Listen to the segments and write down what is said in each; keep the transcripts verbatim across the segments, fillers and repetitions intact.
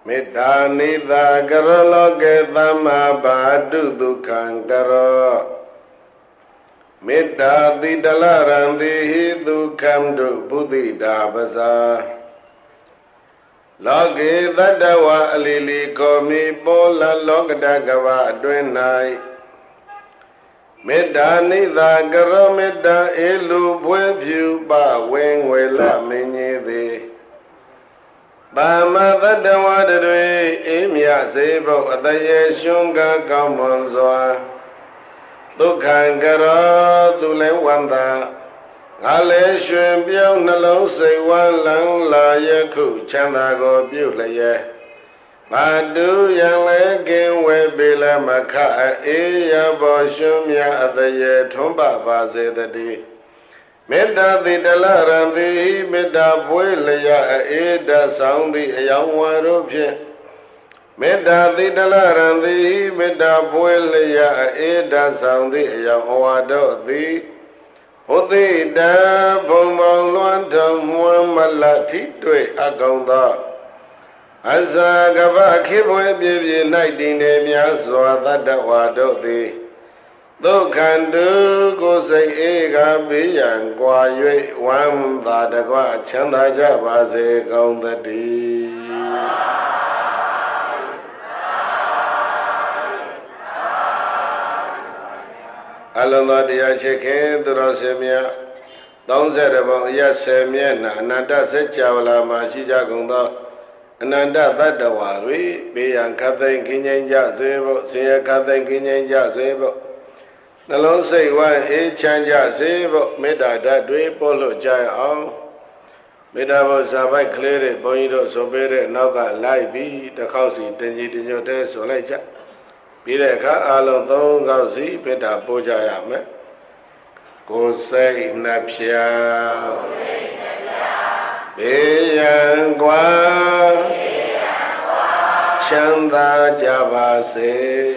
မေတ္တာနိသာကရလောကေသမ္မာဘာတုဒုက္ခံကရောမေတ္တာတိတလရံတိဟိဒုက္ခံတုဘုဒ္ဓိတာပဇာလောကေတတ္တဝအလီလီကိုမိပေါ်လလောကတကဝအတွင်း၌မေတ္တာနိသာကရောမေတ္တာအေလူဘွဲဖြူပဝင်းဝေလမင်းကြီးသည်ပါမတတ္တဝတွေအေးမြစေဖို့အတရေရှုံးကကောင်းမွန်စွာဒုက္ခံကရောသူလည်းဝန္တာငါလည်းရွှင်ပြောင်းနှလုံးစိတ်ဝမ်းလန်းလာယခုချမ်းသာကိုပြုလျက်ဘာတူရန်လည်းကင်းဝဲပေလမခအေးရဘောရှုံးမြအတရေထွန်းပပါစေတည်းမေတ္တာတိတလရံတိမေတ္တာပွေလျက်အေးတဆောင်သည့်အယောင်ဝါတို့ဖြင့်မေတ္တာတိတလရံတိမေတ္တာပွေလျက်အေးတဆောင်သည့်အယောင်ဝါတို့သည်ဟုတ်တိတံဘုံဘုံလွမ်းထုံမွမ်းမလထိတွေ့အကောင်သောအဇာကပခေဘွယ်ပြည့်ပြည့်၌တည်နေများစွာတတ္တဝါတို့သည်ဒုက္ခတုကိုစိတ်အေးကဘေးရန်ကွာ၍ဝမ်းသာတကွချမ်းသာကြပါစေကောင်းသတည်းအလုံးစုံတရားချစ်ခင်သူတော်စင်များသုံးဆယ်ပုံအရဆယ်မျက်နှာအနန္တစัจ java လာမှာရှိကြကုန်သောအနန္တတတ္တဝါတွေဘေးရန်ခတ်သိမ်းခင်းကျင်းကြစေဖို့ဆင်းရဲခတ်သိမ်းခင်းကျင်းကြစေဖို့နှလုံးစိတ်ဝမ်းအေးချမ်းကြစေဖို့မေတ္တာဓာတ်တွေပို့လို့ကြအောင်မေတ္တာဘုဇာပိုက်ကလေးတွေဘုန်းကြီးတို့ဆိုပေးတဲ့နောက်ကလိုက်ပြီးတစ်ခေါက်စီတင်ကြီးတင်ညွတ်တဲ့ဆိုလိုက်ကြပြီးတဲ့အခါအလုံးသုံးခေါက်စီမေတ္တာပို့ကြရမယ်ကိုယ်စိတ်နှဖျားဘေးရန်ကွာချမ်းသာကြပါစေ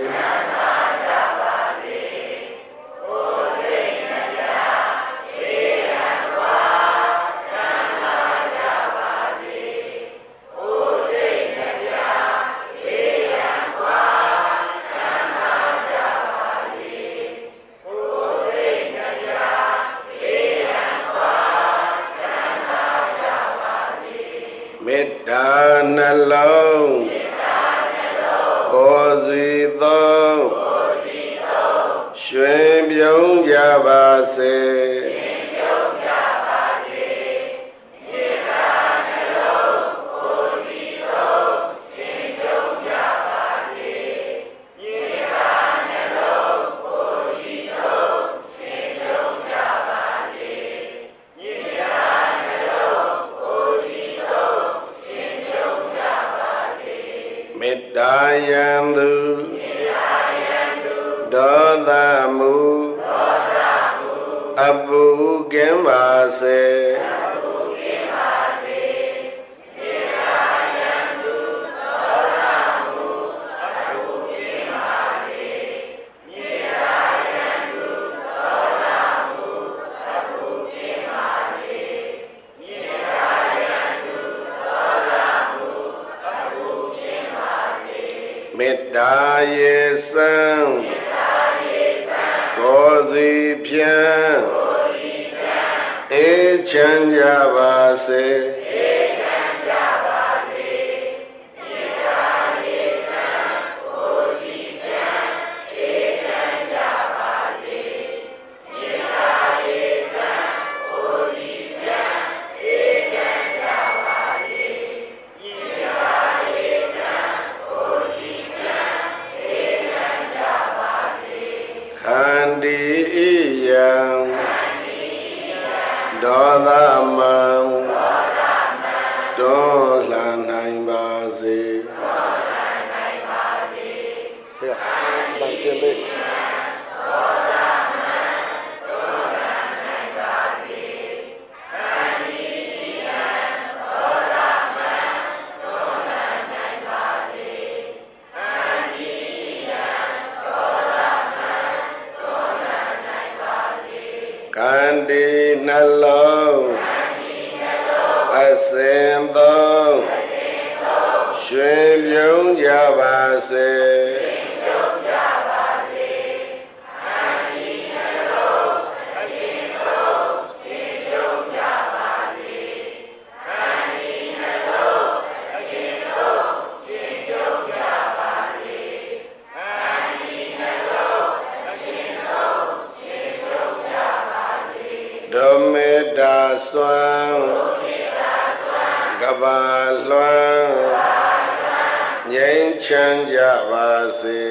မေတ္တာနှလုံးကိုယ်စီသုံးရွှင်ပြုံးကြပါစေမေတ္တာယံသူဒေါသမူအပုကင်းပါစေမေတ္တာရေစံကိုယ်စီဖြင့်အေးချမ်းကြပါစေခန္တီဣယံဒေါသမံတွန်းလှန်နိုင်ပါစေတွန်းလှန်နိုင်ပါစေဟဲ့တန်ကျင်လေးဒေါသမံတွန်းလှန်နိုင်ပါစေခန္တီဣယံဒေါသမံတွန်းလှန်နိုင်ပါစေခန္တီဣယံဒေါသမံကန္တိနှလုံးအစဉ်သုံးရွှင်ပြုံးကြပါစေဓမေတ္တာစွမ်းကဘာလွမ်းငြိမ်းချမ်းကြပါစေ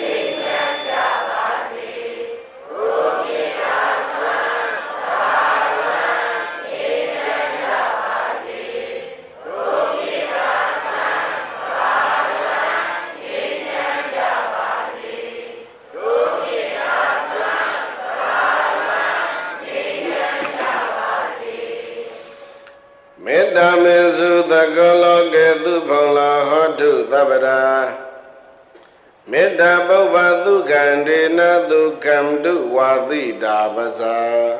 မေတ္တာမေစုသကလောကေသူဖုံလာဟောတုသဗ္ဗရာမေတ္တာပုဗ္ဗသုခန္ဒေနသုခံတုဝါသိတာပဇာ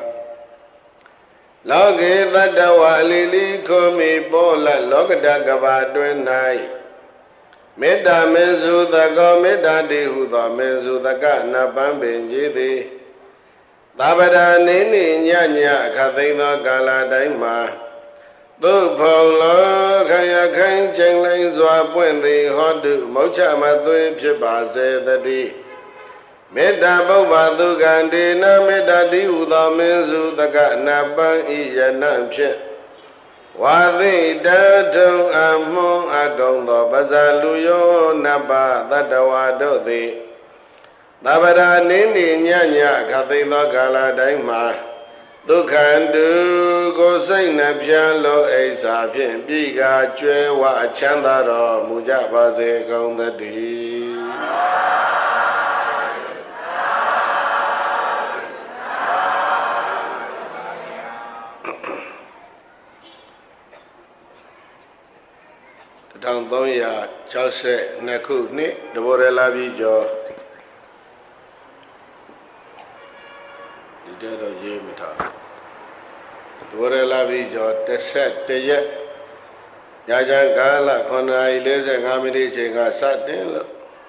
လောကေတတ္တဝါအလီလီခောမိပောလလောကတကဘာတွင်၌မေတ္တာမေစုသကောမေတ္တာတိဟုသောမေစုသကနပံပင်ကြီးသည်သဗ္ဗရာနေနေညညအခသိသောကာလတိုင်းမှာသုဖုံလောခယခိုင်ချိန်လိန်စွာပွင့်သည်ဟောတုမောချမသွေဖြစ်ပါစေတည်းမေတ္တာပုဗ္ဗသုခန္ဒေနမေတ္တာတိဟုသောမင်းစုတကနပံဤယနံဖြင့်ဝါသိတထုံအမွန်အကုံသောပဇာလူယောနပသတ္တဝါတို့သည်သဗ္ဗရာနိနိညညခသိသောကာလတိုင်းမှာဒုက္ခတုကိုစိတ်နှပြလောအိဆာဖြင့်ပြည်ကကျွဲဝအချမ်းသာတော်မူကြပါစေကုန်သတည်းတစ်ထောင်သုံးရာ၆၂ခုနှစ်တဘောရလာပြီကျော်ဒီတော့ရေးမထားတဘောရလာပြီကျော်တစ်ဆက်တရက်ညချမ်းကာလခုနှစ်နာရီ၄၅မိနစ်ချိန်ကစတင်လို့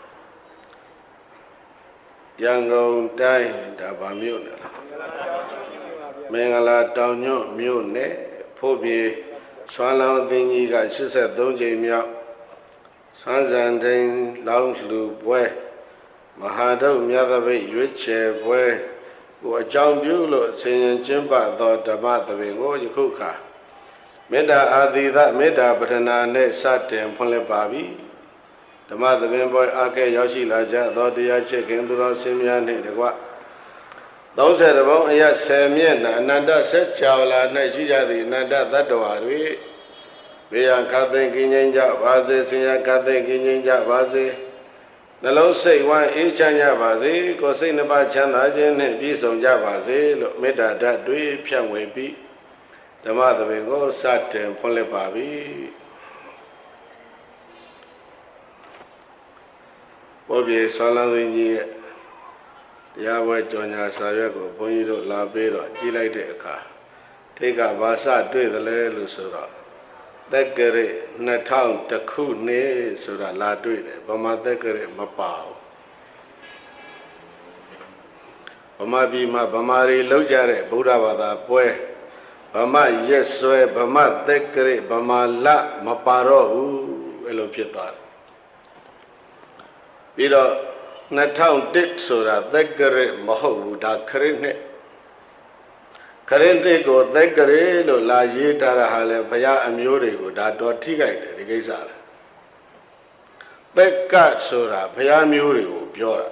ရန်ကုန်တိုင်းဒါဗာမြို့နယ်မင်္ဂလာတောင်ညွန့်မြို့နယ်ဖို့ပြေဆွမ်းလောင်းအသင်းကြီးက၈၃ကြိမ်မြောက်ဆွမ်းဇန်တိန်လောင်းလှူပွဲမဟာဒုတ်မြတ်သပိတ်ရွေးချယ်ပွဲကိုအကြောင်းပြုလို့ဆင်ရင်ကျင်းပသောဓမ္မသဘင်ကိုယခုခါမေတ္တာအာသီသမေတ္တာပထနာနဲ့စတင်ဖွင့်လှစ်ပါပြီဓမ္မသဘင်ပွဲအားကဲရောက်ရှိလာကြသောတရားချစ်ခင်သူတော်စင်များနှင့်တကွသုံးဆယ်တပုံအရဆယ်မျက်နှာအနန္တဆက်ချောလာ၌ရှိကြသည့်အနန္တသတ္တဝါတွေဘေးရန်ခတ်သိမ်းကင်းငြိမ်းကြပါစေဆင်းရဲခတ်သိမ်းကင်းငြိမ်းကြပါစေနှလုံးစိတ်ဝမ်းအေးချမ်းကြပါစေကိုယ်စိတ်နှပါချမ်းသာခြင်းနှင့်ပြည့်စုံကြပါစေလို့မေတ္တာဓာတ်တွေဖြန့်ဝေပြီးဓမ္မသဘင်ကိုစတင်ဖွင့်လှစ်ပါပြီဘောပြေဆွမ်းလန်းသိင်းကြီးရဲ့တရားပွဲကြော်ညာစာရွက်ကိုဘုန်းကြီးတို့လာပေးတော့ကြည့်လိုက်တဲ့အခါထိတ်ကဘာစတွေ့သလဲလို့ဆိုတော့သက္ကရေနှစ်ထောင်တစ်ခုနှစ်ဆိုတာလာတွေ့တယ်ဗမာသက္ကရေမပါဘူးဗမာပြည်မှာဗမာတွေလောက်ကြတဲ့ဗုဒ္ဓဘာသာပွဲဗမာရက်ဆွဲဗမာသက္ကရေဗမာလမပါတော့ဘူးအဲ့လိုဖြစ်သွားတယ်ပြီးတော့နှစ်ထောင်တစ်ဆိုတာသက္ကရေမဟုတ်ဘူးဒါခရစ်နှစ်ခရစ်နှစ်ကိုသက္ကရေလို့လာရေးထားတာဟာလေဘုရားအမျိုးတွေကိုဒါတော်ထိခိုက်တယ်ဒီကိစ္စလေသက္ကဆိုတာဘုရားမျိုးတွေကိုပြောတာ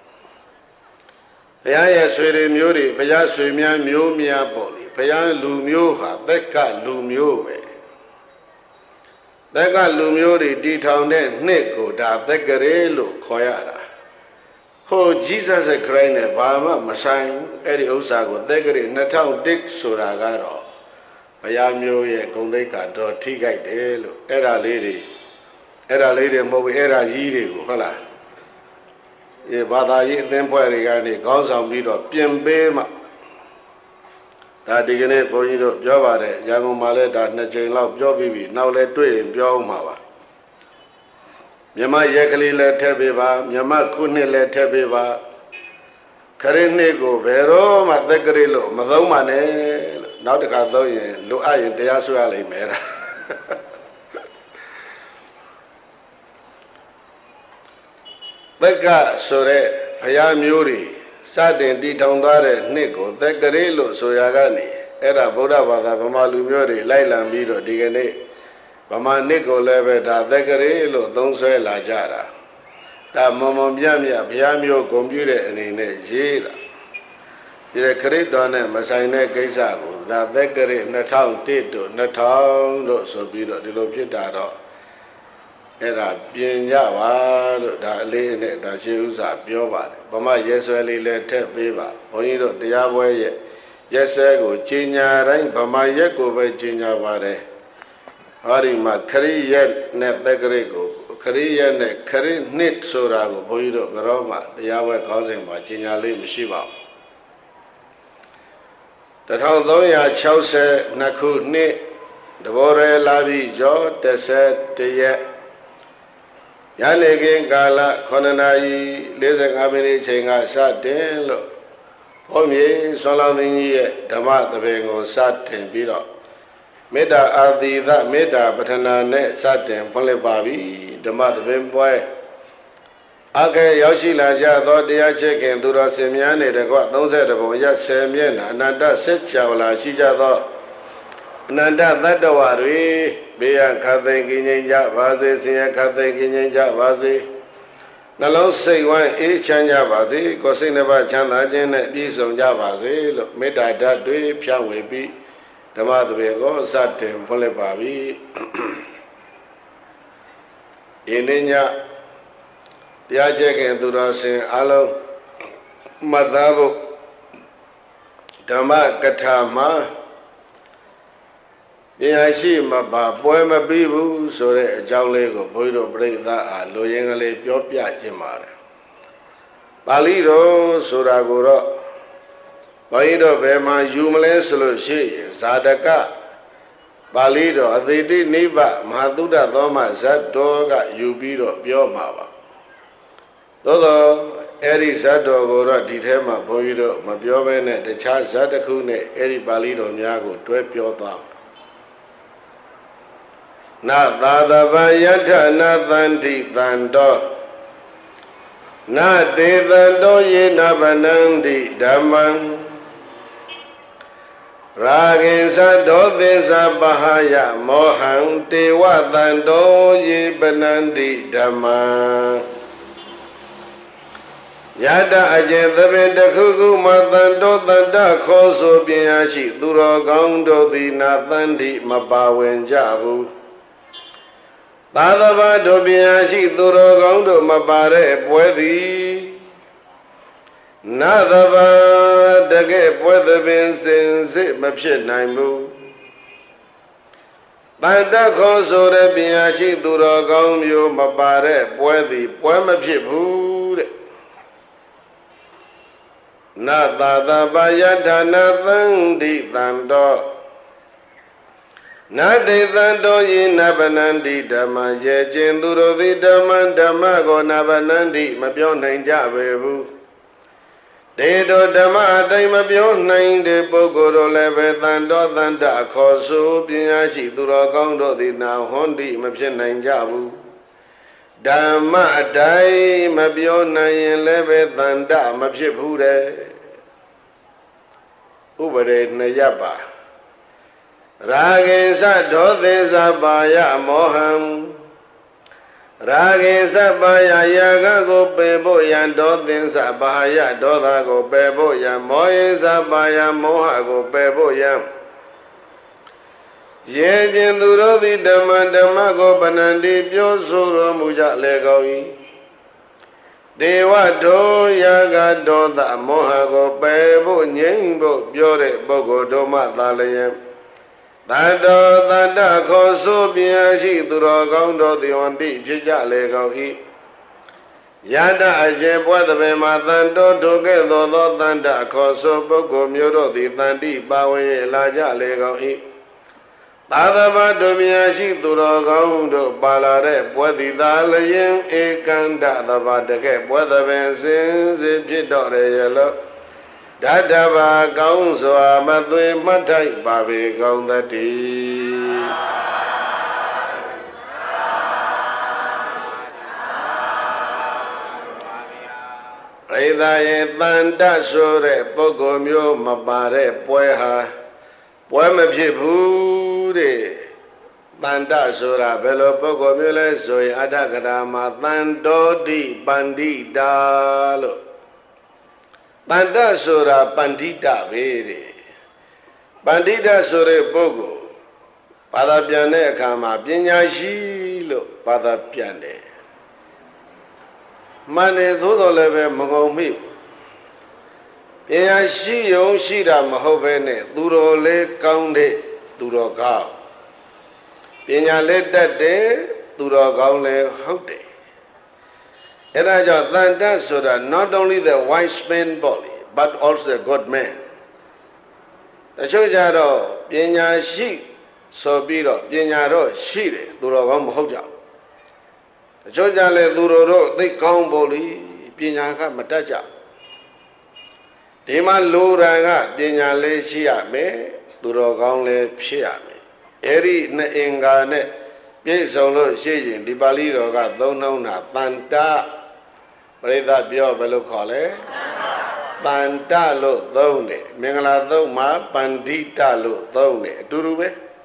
ဘုရားရဲ့ဆွေတွေမျိုးတွေဘုရားဆွေများမျိုးများပေါ့လေဘုရားလူမျိုးဟာသက္ကလူမျိုးပဲသက္ကလူမျိုးတွေတည်ထောင်တဲ့နှစ်ကိုဒါသက္ကရေလို့ခေါ်ရတာဟို Jesus Christ နဲ့ဘာမှမဆိုင်ဘူးအဲ့ဒီဥစ္စာကိုသက္ကရေနှစ်ထောင်တစ်ဆိုတာကတော့ဘုရားမျိုးရဲ့ဂုဏ်သိက္ခာတော်ထိခိုက်တယ်လို့အဲ့ဒါလေးတွေအဲ့ဒါလေးတွေမဟုတ်ဘူးအဲ့ဒါကြီးတွေကိုဟုတ်လားဒီဘာသာရေးအသင်းဖွဲ့တွေကနေခေါင်းဆောင်ပြီးတော့ပြင်ပေးမှဒါဒီကနေ့ဘုန်းကြီးတို့ပြောပါတယ်ရန်ကုန်မှာလည်းဒါနှစ်ကြိမ်လောက်ပြောပြီးပြီနောက်လည်းတွေ့ရင်ပြောအောင်မှာပါ Myanmar yekali le tebeba, Myanmar kuni le tebeba. Karini go vero ma tekrilo, madoma ne. Now the Kathoyan, look I in the Asuali mera. Beka sore, Hayam Yuri, Sadin di Tondare, Nico, Tekrilo, Soyagani, Era Buddha Vada, Pamalu Muri, Laila Miro, Digane, Pama Nico Leveda, Tekrilo, Don't say La Jara. That Momom Yamia, Piamio, computer, and in a jira. The creed on them, Masine Gaisago, that Beckery, Natang Tito, Natang, so be the Lopitado. Era Pinyava, that lay in it, that she was a pure body. Bama Yesueli let tap beaver, Oido, the Yahweh, yes, I go, Chinya, Rain, Bama Yako, Chinya Vare. Harima, Kari yet, net Beckery go, Kari yet, Kari knit Sorago, Boido, Garoma, the Yahweh causing my Chinya Lim Shiva. The town though ya chose Naku ni the Bore Lavi Jo, the said the yet Yalegin Gala, Konanai, Lizang Abini Chinga Sat Delo, Pomi, Solavini, Dama the Bengo Sat in Biro, Meda Adi that Meda, but an Sat in Polibabi, the mother Bimboy. Okay, Yoshi Laja thought they are checking to the Semiani, the God, those at the Boya Semian, Ananda Setchavala, Shija thought. Nanda that the Wari, Bia Kathe Kinja Vazi, Sia Kathe Kinja Vazi. Nalo say one each and Javazi, Cosineva Chanajan, these on Javazi, Meda that way, Pian will be the mother Bego, Satin, Polebabi. In India. Yajek and Durasin, Alo Madabo Dama Katama Yashi Maba, Poema Bibu, so a Jawlego, Boido break that, Loyangale, Piopia Jimar Balido, Suraguro Boido Bema, Jumale Solushi, Sadaka Balido, Adidi Niba, Maduda Doma, Zadoga, Yubido, Biomava. Todo Eri Zado Gora Ditema Boido, Mabiovene, the Chas Zadakune, Eri Balido Miago, Twepiotam. Na Dada Vayata, na Thandi Thando. Na De Thando Ye Nabanandi Daman. Ragin Sado Desa Bahaya, Mohang Dewa Thando Ye Banandi Daman. Yada Ajen the Vendakugu Matando Thanda Koso Biashi, Duro Gondo the Nathandi Mabawen Jabu. Badava Dobiashi, Duro Gondo Mabare, Puedi Nadava Dage Pueda Vincent, Mapshet Naimu. Banda Koso de Biashi, Duro Gomyo Mabare, Puedi, Puemapshipu. Na Dada Bayata Nathandi Thando Na De Thando Ye Nabanandi Dama Ye Jinduro the Dama Damago Nabanandi Mabion Jabebu Dedo Dama Damabion Nine de Bogoro Leve Thando Thanda Kosu Biashi Duro Gondo the now Hondi Mabshin Jabu Dama Dai Mabion Nine Leve Thanda Mabshipure Ubere Nayaba Ragesa Dodesa Baya Moham Ragesa Baya Yaga go Bebo Yan Dodinsa Baya Doda go Bebo Yan Moyesa Baya Moha go Bebo Yan Ye Jinduro the Dama Damago Banandi Pyo Suro Muja Legoi Dewa Do Yaga Doda Mohago Bebo Nyingbo Biore Bogo Doma Dalayam Dado Dada Koso Biashi Duro Gondo the Ondi Jija Legoi Yada Aje Pueda Bema Thando Toge Dodo Thanda Koso Bogo Muro the Thandi Bawe Laja Legoi သာသဗဒုမြာရှိသူတော်ကောင်းတို့ပါလာတဲ့ပွဲသီသာလျင်ဧကန္တသဘာတကဲ့ပွဲသဘင်စင်စစ်ဖြစ်တော့ရရလို့ဓာတဘာကောင်းစွာမသွေမှတ်ထိုက်ပါပေကောင်းသတည်းရိသရဲ့တန်တဆိုတဲ့ပုဂ္ဂိုလ်မျိုးမပါတဲ့ပွဲဟာပွဲမဖြစ်ဘူးတဲ့တန်တဆိုတာဘယ်လိုပုဂ္ဂိုလ်မျိုးလဲဆိုရင်အဋ္ဌကရာမှာတန်တောတိပန္တိတာလို့တန်တဆိုတာပန္တိတပဲတဲ့ပန္တိတဆိုတဲ့ပုဂ္ဂိုလ်ဘာသာပြန်တဲ့အခါမှာပညာရှိလို့ဘာသာပြန်တယ်မှန်တယ်သို့တော်လည်းပဲမငုံမိပညာရှိယုံရှိတာမဟုတ်ပဲနဲ့သူတော်လေးကောင်းတဲ့သူတော်ကောင်းပညာလေးတတ်တယ်သူတော်ကောင်းလည်းဟုတ်တယ်အဲဒါကြောင့်တန်တဆိုတာ not only the wise man body but also the good man တချို့ကြတော့ပညာရှိဆိုပြီးတော့ပညာတော့ရှိတယ်သူတော်ကောင်းမဟုတ်ကြဘူးတချို့ကြလဲသူတို့တို့သိကောင်းဖို့လိပညာကမတတ်ကြဒီမှာလူရန်ကပညာလေးရှိရမယ်သူတော်ကောင်းလည်းဖြစ်ရမယ်အဲ့ဒီနှစ်အင်္ဂါနဲ့ပြည့်စုံလို့ရှိရင်ဒီပါဠိတော်ကသုံးနှုံးတာတန်တပရိသတ်ပြောဘယ်လိုခေါ်လဲတန်တလို့သုံးတယ်မင်္ဂလာသုံးမှာပန္တိတလို့သုံးတယ်အတူတူပဲ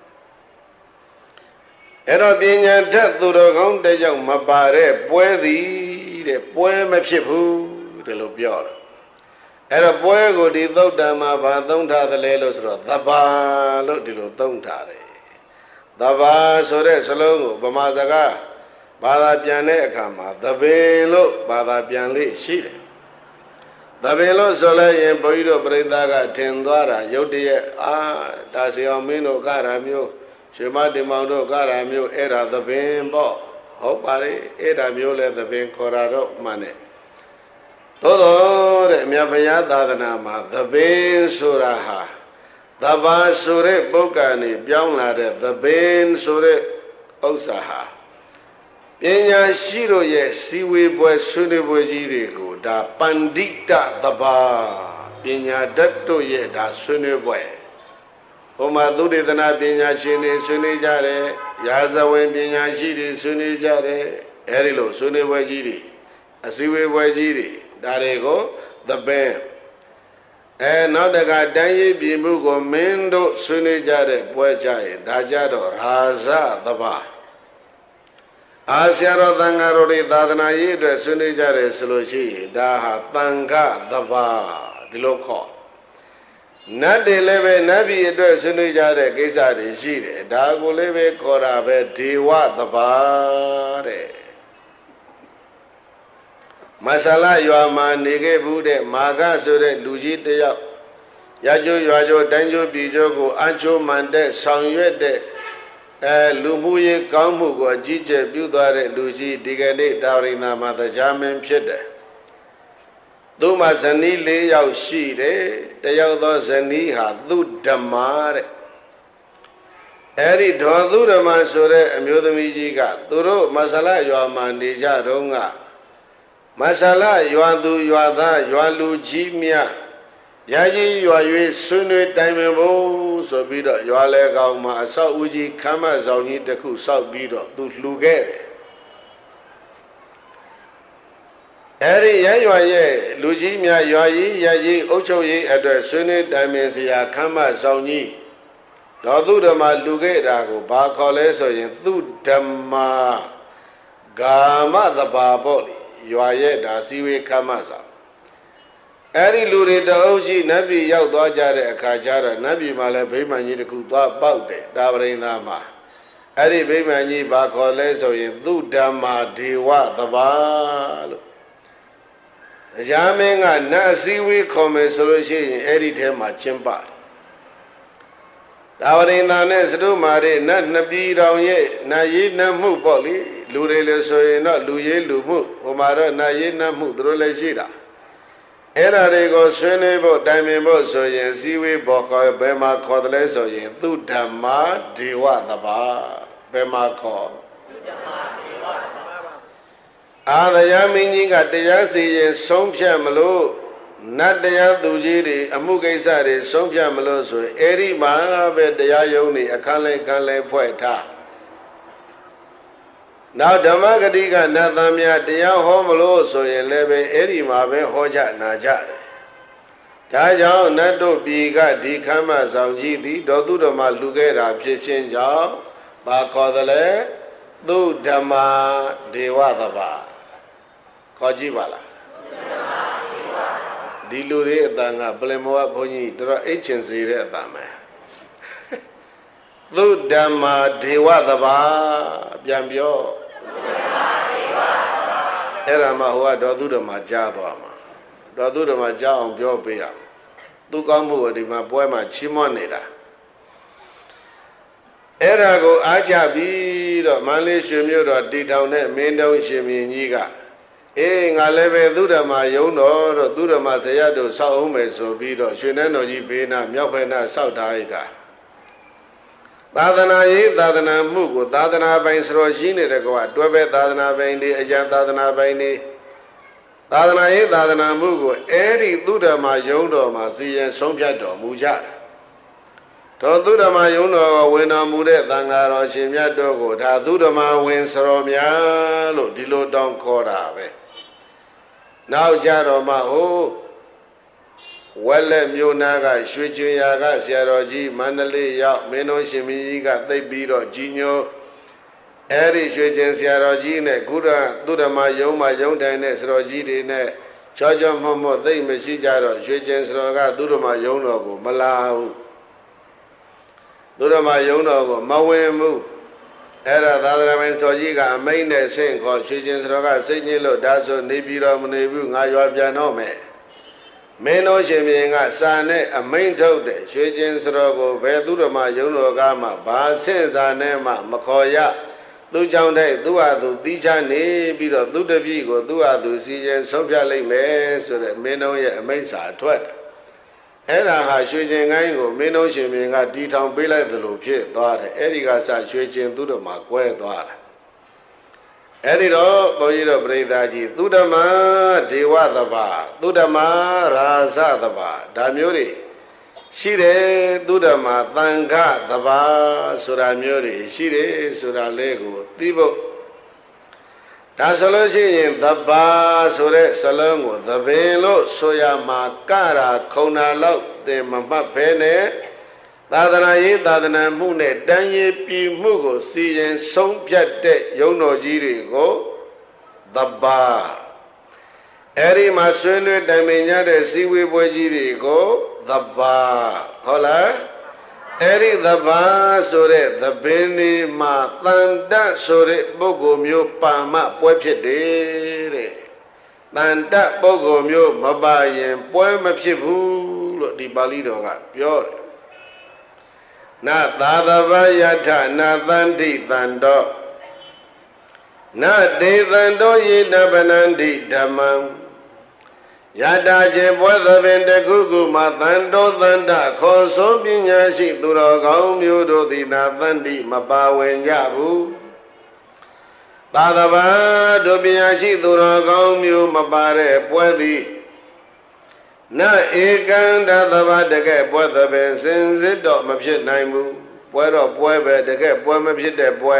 အဲ့တော့ပညာတတ်သူတော်ကောင်းတဲ့ကြောင့်မပါတဲ့ပွဲသည်တဲ့ပွဲမဖြစ်ဘူးတဲ့လို့ပြောတယ်အဲ့တော့ပွဲကိုဒီသုတ်တံမှာဘာသုံးထားသလဲလို့ဆိုတော့သဘာလို့ဒီလိုသုံးထားတယ်သဘာဆိုတဲ့စလုံးကိုဗမာစကားဘာသာပြန်တဲ့အခါမှာသဘင်လို့ဘာသာပြန်လေးရှိတယ်သဘင်လို့ဆိုလဲရင်ဘုန်းကြီးတို့ပြိဿကထင်သွားတာရုတ်တရက်အာဒါစီအောင်မင်းတို့ကရာမျိုးရှင်မတင်မောင်တို့ကရာမျိုးအဲ့ဒါသဘင်ပေါ့ဟုတ်ပါလေအဲ့ဒါမျိုးလဲသဘင်ခေါ်တာတော့မှန်တယ်သို့တော်တဲ့အမြတ်ဘုရားသာသနာမှာသဘင်ဆိုတာဟာသဘာဆိုတဲ့ပုဂ္ဂိုလ်နေပြောင်းလာတဲ့သဘင်ဆိုတဲ့ဥစ္စာဟာပညာရှိတို့ရဲ့စီဝေပွဲဆွေးနွေးပွဲကြီးတွေကိုဒါပန္တိတသဘာပညာတတ်တို့ရဲ့ဒါဆွေးနွေးပွဲဟိုမှာသုတေသနာပညာရှင်တွေဆွေးနွေးကြတယ်ရာဇဝင်ပညာရှိတွေဆွေးနွေးကြတယ်အဲဒီလိုဆွေးနွေးပွဲကြီးတွေအစည်းအဝေးပွဲကြီးတွေဒါတွေကိုသဘင်အဲနောက်တကတိုင်းရေးပြည်မှုကိုမင်းတို့ဆွေးနွေးကြတဲ့ပွဲကြရင်ဒါကြတော့ရာဇသဘာအာဆရာတော်သံဃာတော်တွေသာသနာရေးအတွက်ဆွေးနွေးကြတယ်ဆိုလို့ရှိရင်ဒါဟာသံဃသဘာဒီလိုခေါ်နတ်တွေလည်းပဲနတ်ပြည်အတွက်ဆွေးနွေးကြတဲ့ကိစ္စတွေရှိတယ်ဒါကိုလည်းပဲခေါ်တာပဲဒေဝသဘာတဲ့မဆလာရွာမှာနေခဲ့ဘူးတဲ့မာကဆိုတဲ့လူကြီးတယောက်ရကျိုးရွာကျိုးတိုင်းကျိုးပြည်ကျိုးကိုအချိုးမှန်တဲ့ဆောင်ရွက်တဲ့အဲလူမှုရေးကောင်းမှုကိုအကြီးကျယ်ပြုသွားတဲ့လူကြီးဒီကနေ့တာဝရိနာမှာတရားမင်းဖြစ်တယ်သူ့မှာဇနီးလေးယောက်ရှိတယ်တယောက်သောဇနီးဟာသူဓမ္မာတဲ့အဲ့ဒီဒေါ်သူဓမ္မာဆိုတဲ့အမျိုးသမီးကြီးကသူတို့မဆလာရွာမှာနေကြတော့ကမဆလာရွာသူရွာသားရွာလူကြီးမြရာကြီးရွာ၍ဆွေးနွေးတိုင်ပင်ဖို့ဆိုပြီးတော့ရွာလဲကောင်းမှာအဆောက်အဦကြီးခမ်းမဆောင်ကြီးတစ်ခုဆောက်ပြီးတော့သူလှူခဲ့တယ်အဲ့ဒီရရွာရဲ့လူကြီးများရွာကြီးရာကြီးအုပ်ချုပ်ရေးအတွက်ဆွေးနွေးတိုင်ပင်စရာခမ်းမဆောင်ကြီးတော်သူဓမ္မလှူခဲ့တာကိုဘာခေါ်လဲဆိုရင်သူဓမ္မာဂာမသဘာပေါ့လေရွာရဲ့ဒါစီဝေခမ်းမဆောင်အဲ့ဒီလူတွေတအုပ်ကြီးနတ်ပြည်ရောက်သွားကြတဲ့အခါကျတော့နတ်ပြည်မှာလည်းဗိမာန်ကြီးတစ်ခုသွားပေါက်တယ်တာဝရိန်သားမှာအဲ့ဒီဗိမာန်ကြီးဘာခေါ်လဲဆိုရင်သူဓမ္မာဒေဝသဘာလို့ရာမင်းကနတ်အစည်းဝေးခေါ်မယ်ဆိုလို့ရှိရင်အဲ့ဒီထဲမှာကျင်းပါတယ်တာဝရိန်သားနဲ့စတုမာရိနတ်နှစ်ပြည်တော်ရဲ့နာယိနမှုပေါ့လေလူတွေလည်းဆိုရင်တော့လူရေးလူမှုဟိုမှာတော့နာယိနမှုသူတို့လည်းရှိတာအဲ့ဒါတွေကိုဆွေးနွေးဖို့တိုင်ပင်ဖို့ဆိုရင်စည်းဝေးပေါ်ခေါ်ဘယ်မှာခေါ်တယ်လဲဆိုရင်သူဓမ္မဒေဝသဘာဘယ်မှာခေါ်အာရယမင်းကြီးကတရားစီရင်ဆုံးဖြတ်မလို့နတ်တရားသူကြီးတွေအမှုကိစ္စတွေဆုံးဖြတ်မလို့ဆိုရင်အဲ့ဒီမှာပဲတရားရုံးတွေအခန်းလဲခန်းလဲဖွဲ့ထားနောက်ဓမ္မဂတိကနတ်သားများတရားဟောမလို့ဆိုရင်လည်းပဲအဲ့ဒီမှာပဲဟောကြနာကြတယ်ဒါကြောင့်နတ်တို့ပြည်ကဒီခမ်းမဆောင်ကြီးသည်ဒေါသူဓမ္မလူခဲ့တာဖြစ်ခြင်းကြောင့်ဘာခေါ်သလဲသူဓမ္မဒေဝသဘာခေါ်ကြည့်ပါလားဒီလူတွေအတန်ကပလင်မောဘုန်းကြီးတော်အိတ်ချင်စေတဲ့အတန်ပဲသူဓမ္မဒေဝသဘာပြန်ပြောအဲ့ဒါမှဟိုကဒေါသူဓမ္မကြားသွားမှာဒေါသူဓမ္မကြားအောင်ပြောပေးရသူကောင်းမှုကိုဒီမှာပွဲမှာချီးမွမ်းနေတာအဲ့ဒါကိုအားကြပြီးတော့မန္တလေးရွှေမြို့တော်တည်ထောင်တဲ့မင်းတုံးရှင်မြင်းကြီးကအေးငါလည်းပဲသူဓမ္မယုံတော်တော့သူဓမ္မဆရာတို့ဆောက်အောင်မယ်ဆိုပြီးတော့ရွှေနန်းတော်ကြီးဘေးနာမြောက်ဖက်နာဆောက်ထားရတာသာသနာရေးသာသနာမှုကိုသာသနာပိုင်စတော်ရှိနေတဲ့ကွာတွဲပဲသာသနာပိုင်တွေအကျသာသနာပိုင်တွေသာသနာရေးသာသနာမှုကိုအဲ့ဒီသူဓမ္မယုံတော်မှာစီရင်ဆုံးဖြတ်တော်မူကြတယ်တော်သူဓမ္မယုံတော်ဝင်တော်မူတဲ့သံဃာတော်ရှင်မြတ်တို့ကိုဒါသူဓမ္မဝင်စတော်များလို့ဒီလိုတောင်းခေါ်တာပဲနောက်ကြတော့မှဟိုဝက်လက်မြို့နာကရွှေချွေရာကဆရာတော်ကြီးမန္တလေးရောက်မင်းတို့ရှင်မင်းကြီးကသိပ်ပြီးတော့ကြီးညိုအဲ့ဒီရွှေကျင်ဆရာတော်ကြီးနဲ့ကုရသူဓမ္မယုံမှာယုံတိုင်တဲ့ဆရာတော်ကြီးတွေနဲ့ချောချောမောမောသိပ်မရှိကြတော့ရွှေကျင်ဆရာကသူဓမ္မယုံတော်ကိုမလာဘူးသူဓမ္မယုံတော်ကိုမဝင်ဘူးအဲ့ဒါသာသနာ့ပိုင်တော်ကြီးကအမိန့်နဲ့ဆင့်ခေါ်ရွှေကျင်ဆရာကစိတ်ညစ်လို့ဒါဆိုနေပြီးတော့မနေဘူးငါရွာပြန်တော့မယ်မင်းတို့ရှင်ဘုရင်ကစာနဲ့အမိန့်ထုတ်တဲ့ရွှေကျင်စတော်ကိုဘယ်သူဓမ္မယုံတော်ကမှဘာဆင့်စာနဲ့မှမခေါ်ရသူကြောင့်တဲ့သူ့ဟာသူတီးချနေပြီးတော့သူတပည့်ကိုသူ့ဟာသူစီရင်ဆုံးဖြတ်လိုက်မယ်ဆိုတဲ့မင်းတို့ရဲ့အမိန့်စာထွက်အဲ့ဒါဟာရွှေကျင်ကိုင်းကိုမင်းတို့ရှင်ဘုရင်ကတီထောင်ပေးလိုက်သလိုဖြစ်သွားတယ်အဲ့ဒီကစရွှေကျင်သူဓမ္မကွဲသွားတယ်အဲ့ဒီတော့ဘုန်းကြီးတို့ပြိဿကြီးသူဓမ္မဒေဝသဘာသူဓမ္မရာဇသဘာဒါမျိုးတွေရှိတယ်သူဓမ္မသံဃသဘာဆိုတာမျိုးတွေရှိတယ်ဆိုတာလေးကိုသိဖို့ဒါဆိုလို့ရှိရင်သဘာဆိုတဲ့စလုံးကိုသဘင်လို့ဆိုရမှာကရာခုံနာလောက်သင်မမှတ်ဖဲနဲ့သာသနာရေးသာသနာမှုနဲ့တန်ရည်ပြည်မှုကိုစီရင်ဆုံးဖြတ်တဲ့ယုံတော်ကြီးတွေကိုသဘာအဲ့ဒီမှာဆွေးနွေးတိုင်ပင်ကြတဲ့စည်းဝေးပွဲကြီးတွေကိုသဘာဟုတ်လားအဲ့ဒီသဘာဆိုတဲ့သဘင်ဒီမှာတန်တဆိုတဲ့ပုဂ္ဂိုလ်မျိုးပါမပွဲဖြစ်တယ်တဲ့တန်တပုဂ္ဂိုလ်မျိုးမပါရင်ပွဲမဖြစ်ဘူးလို့ဒီပါဠိတော်ကပြောတယ်နာသာသဗယထနာသန္တိတန္တောနာဒေသန္တောယေတပနန္တိဓမ္မံယတာခြေပွဲသဘင်တခုခုမှာတန်တောတန္တခေါ်ဆိုပညာရှိသူတော်ကောင်းမျိုးတို့သည်နာသန္တိမပါဝင်ကြဘူးသာသဗတို့ပညာရှိသူတော်ကောင်းမျိုးမပါတဲ့ပွဲသည်နာဧကန္တသဘာတကဲ့ပွဲသဘင်စင်စစ်တော့မဖြစ်နိုင်ဘူးပွဲတော့ပွဲပဲတကဲ့ပွဲမဖြစ်တဲ့ပွဲ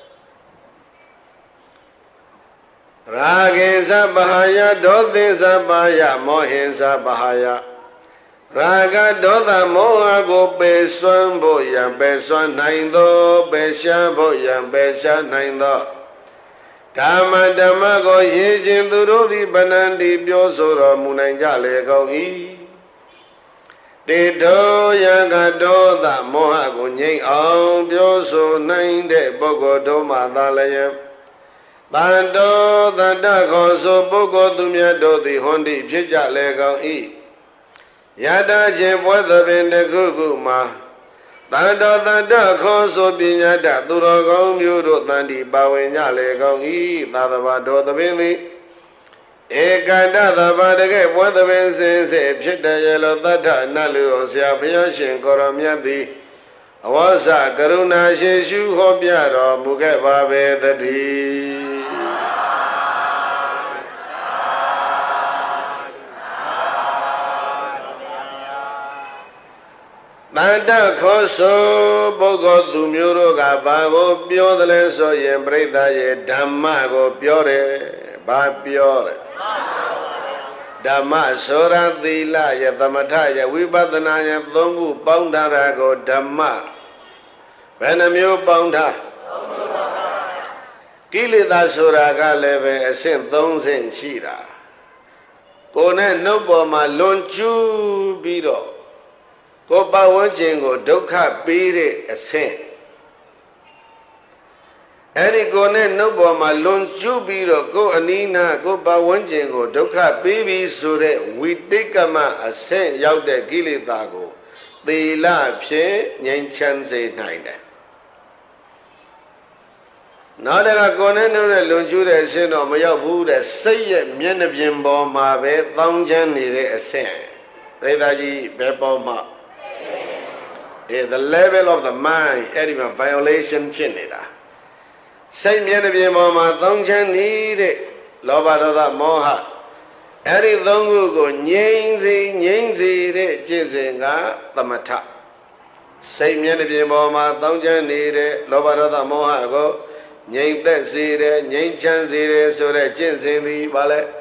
ရာဂေသဗဟာယဒေါသေသဗဟာယမောဟိသဗဟာယရာဂဒေါသမောဟကိုပယ်စွမ်းဖို့ရန်ပယ်စွမ်းနိုင်သောပယ်ရှားဖို့ရန်ပယ်ရှားနိုင်သောဓမ္မဓမ္မကိုရည်ခြင်းသူတို့သည်ဗနန္တိပြောဆိုတော်မူနိုင်ကြလေကုန်၏တေတောယကဒေါသမောဟကိုငြိမ့်အောင်ပြောဆိုနိုင်တဲ့ပုဂ္ဂိုလ်တို့မှသာလျက်တန်တောတတ္တခေါ်ဆိုပုဂ္ဂိုလ်သူမြတ်တို့သည်ဟွန်တိဖြစ်ကြလေကုန်၏ယတာခြင်းပွဲသဘင်တစ်ခုခုမှာတန်တောတတ္တခေါ်ဆိုပညာတသူတော်ကောင်းမျိုးတို့တန်တိပါဝင်ကြလေကုန်၏သာသဗ္ဗတော်သဘင်သည်ဧ Ekada the Badage, what the man says, Pit the yellow that Nalu, Siapiashin, Koromyadi, Awasa, Karuna, Shishu, Hobiado, Mugabe, the D. Nanda Koso, Bogo, Dumuro, Gabago, Biodale, so ye breda ye, Damago, Piore, Bapiore. Dhamma Sora Dila Yatamataya Vipadanaya Thongu Boundarago Dhamma Venamyo Bounda Kilida Suraga Leve Asin Thonsin Shira Kone Noboma Lonchu Biro Kopa Wajingo Dokha Bire Asin Eri Gone Noboma Lonchu Biro Go Anina Go Bawanjingo Dokha Baby Sure Widikama Asin Yaude Gilitago The La Pye Yanchanse Naida Nada Gone no Lonchu de Sin or Mayabu de Say Mianabimbo Mabe Thongjan Nide Asin Redaji Beboma The level of the mind Edima violation Chinida Say Mianabi Mama Thongchan need it, Lobada Moha. Eri Thongu go Nyingzi, Nyingzi, Jizinga, the Mata. Say Mianabi Mama Thongchan need it, Lobada Moha go, Nying that Zide, Nying Chan Zide, so that Jinzi Vale.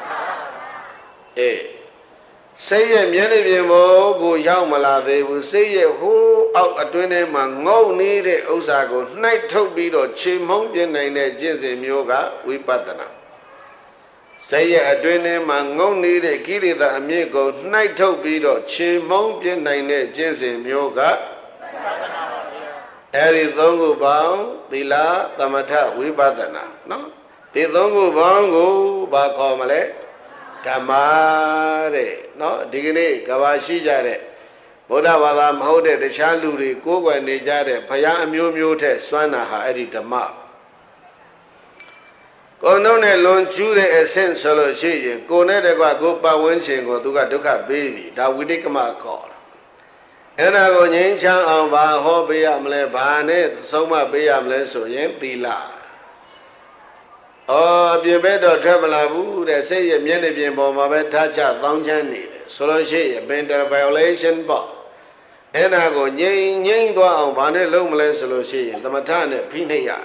Eh. Say ye Mianabi Mo go Yamala, they will say ye who out a twin man no need it, Osago, night to be or chimong in a Jinzi Yoga, we patana. Say ye a twin man no need it, Kiri the amigo, night to be or chimong in a Jinzi Yoga. Eri Thongu Bang, Dila, Tamata, we patana. No? The Thongu Bango, Bakomale. Tamare, no, Digini, Gawashi Jare, Boda Valam Hode, the Chanduri, Goga and Nijare, Paya Mute, Swanaha, Editama. Gonone Lon Jude Essence Solo Shi, Gone de Guagopa Wenching or Duga Duka baby, that we take my call. And I go Yanchan on Baho Biamle Bane, Soma Biamle so Yen Tila. Oh, be better travel they say a Mianabian bomb touch a thousand solo she a bender violation bar. And I go yang yang down Bane Lomle Soloshi, the Matana Pinaya.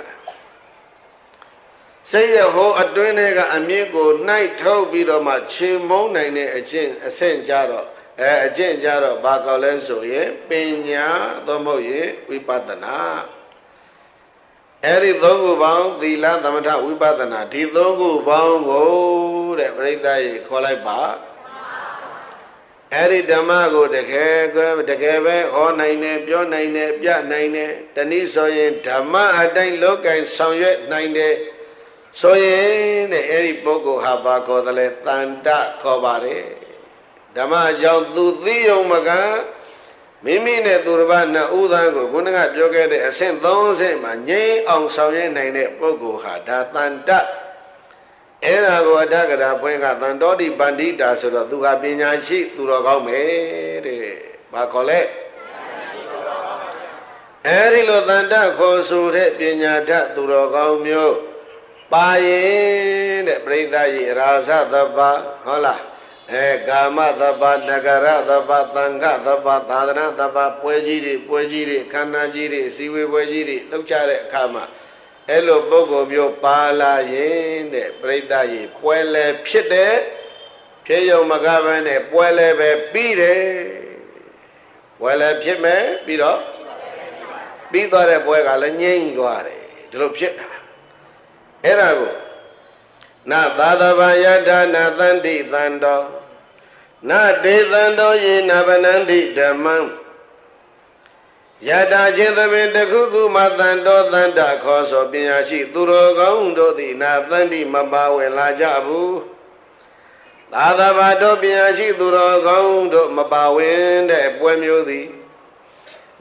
Say a ho a duenega amigo night toe beat on my chimon a chin a saint jaro, a gin jaro, Bacolenso, ye, Pena, Domoye, we patana. Eri Thongu Bang, the land Tamata Vipadana, Ti Thongu Bang, oh, the Breda Kolaiba. Eri Damago, the Kega, the Gave, or Nine, Pure Nine, Pia Nine, Tanisoyen, Tama, I don't look and sound yet nine day. So ye, the Eri Boko Habako, the Letanda Kobare. Dama Jal du Theo Maga. Mimi ne Turbana Udango, Gunaga Joga, the Ascent Those, Manye, on Sayan, Nine, Pogo, Hada, Tanda. Ena go Dagada, Puenga, Tandodi, Bandita, so that Duga Pinachi, Turagome, Bacole. Erilo Tanda, Kosure, Pinata, Turagomio, Paye, the Breda, Raza, the Ba, Hola. Gama the Ba Nagara, the Ba Tanga, the Ba Tadana, the Ba Puejiri, Puejiri, Kanajiri, Siwi Puejiri, Luchare Kama, Elo Bogo Mio Pala Yen, Breda Ye, Puele Pite, Pio Magavane, Puele Pire, Puele Pime, Piro, Pidore Puega, Lenguare, Drupchita. Erago. Na Dadavayada Nathandi Thando Na De Thando Ye Navanandi Dhammam Yada Jithabe Dakuku Mathando Thanda Koso Pinyashi Durogaundo Di Nathandi Mabawe Lajabu Dadavado Pinyashi Durogaundo Mabawe De Puemyo Di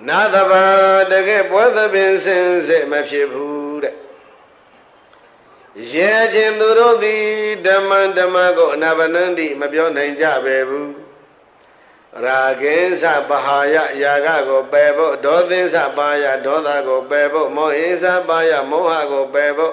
Nadava Dege Puetha Binsense Mapshibu ye chin tu ro di dhamma dhamma ko anapanandi ma pyo nain ja be bu ra kin sa pahaya yaga ko pe bo do thin sa pahaya doda ko pe bo mo hin sa pahaya moha ko pe bo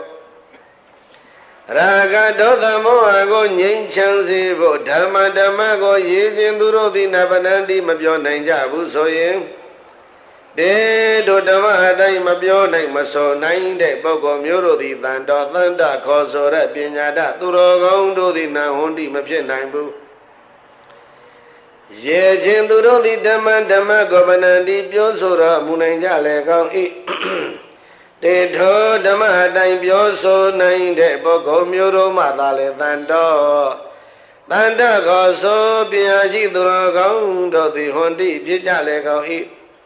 ra ga doda moha ko nyin chang si bo dhamma dhamma ko ye chin tu ro di anapanandi ma pyo nain ja bu so yin de do dhamma aတိုင်းမပြောနိုင်မဆိုနိုင်တဲ့ပုဂ္ဂိုလ်မျိုးတို့သည်တန်တော်သန္တာခေါ်ဆိုတဲ့ပညာတတ်သူတော်ကောင်းတို့သည်နာဟွန်တိမဖြစ်နိုင်ဘူးရေခြင်းသူတို့သည်ဓမ္မဓမ္မကိုပနန္တိပြောဆိုတော်မူနိုင်ကြလေကောင်း၏တေထောဓမ္မအတိုင်းပြောဆိုနိုင်တဲ့ပုဂ္ဂိုလ်မျိုးတို့မှသာလေတန်တော်တန်တခေါ်ဆိုပညာရှိသူတော်ကောင်းတို့သည်ဟွန်တိဖြစ်ကြလေကောင်း၏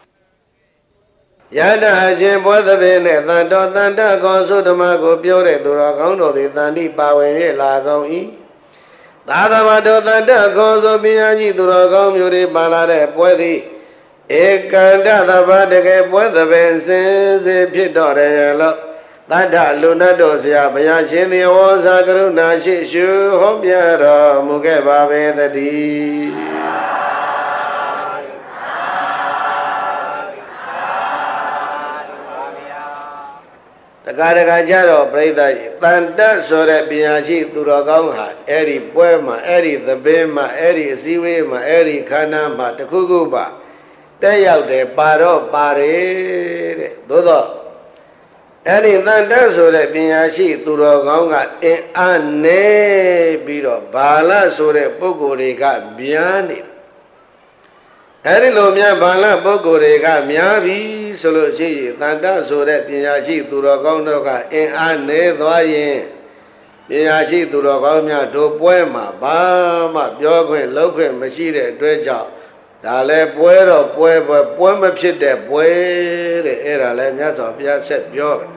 ယတအချင်းပွဲသဘင်နဲ့တန်တော်တန်တခေါ်ဆိုဓမ္မကိုပြောတဲ့သူတော်ကောင်းတို့သည်တန်တိပါဝင်၍လာကောင်း၏သာသမတော်တန်တခေါ်ဆိုပညာရှိသူတော်ကောင်းမျိုးတွေပါလာတဲ့ပွဲသည်ဧကန္တသဘာတကယ်ပွဲသဘင်စင်စစ်ဖြစ်တော်တယ်လို့တတ္ထလူနတ်တို့ဆရာဘုရားရှင်သည်ဝေါ်စာကရုဏာရှိရှုဟောပြတော်မူခဲ့ပါပေတည်းတကားတကားကြတော့ပြိဿကြီးတန်တဆိုတဲ့ပညာရှိသူတော်ကောင်းဟာအဲ့ဒီပွဲမှာအဲ့ဒီသဘင်မှာအဲ့ဒီအစည်းအဝေးမှာအဲ့ဒီခန္ဓာမှာတခုခုပါတက်ရောက်တယ်ပါတော့ပါတယ်တဲ့သို့တော့အဲ့ဒီတန်တဆိုတဲ့ပညာရှိသူတော်ကောင်းကအင်အားနေပြီးတော့ဘာလဆိုတဲ့ပုဂ္ဂိုလ်တွေကများနေအဲ့ဒီလိုများဘာလပုဂ္ဂိုလ်တွေကများပြီဆိုလို့ရှိရင်တန်တဆိုတဲ့ပညာရှိသူတော်ကောင်းတို့ကအင်အားနေသွားရင်ပညာရှိသူတော်ကောင်းများတို့ပွဲမှာဘာမှပြောခွင့်လုပ်ခွင့်မရှိတဲ့အတွက်ကြောင့်ဒါလည်းပွဲတော့ပွဲပွဲပွဲမဖြစ်တဲ့ပွဲတဲ့အဲ့ဒါလည်းမြတ်စွာဘုရားဆက်ပြောတယ်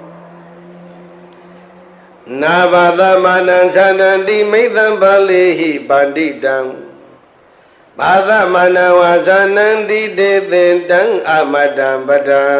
နာဘာသမဏံသန္တံတိမိသံပါလေဟိပန္တိတံဘာသမဏဝါဇာနန္တိတေသင်တံအမတံပဒံ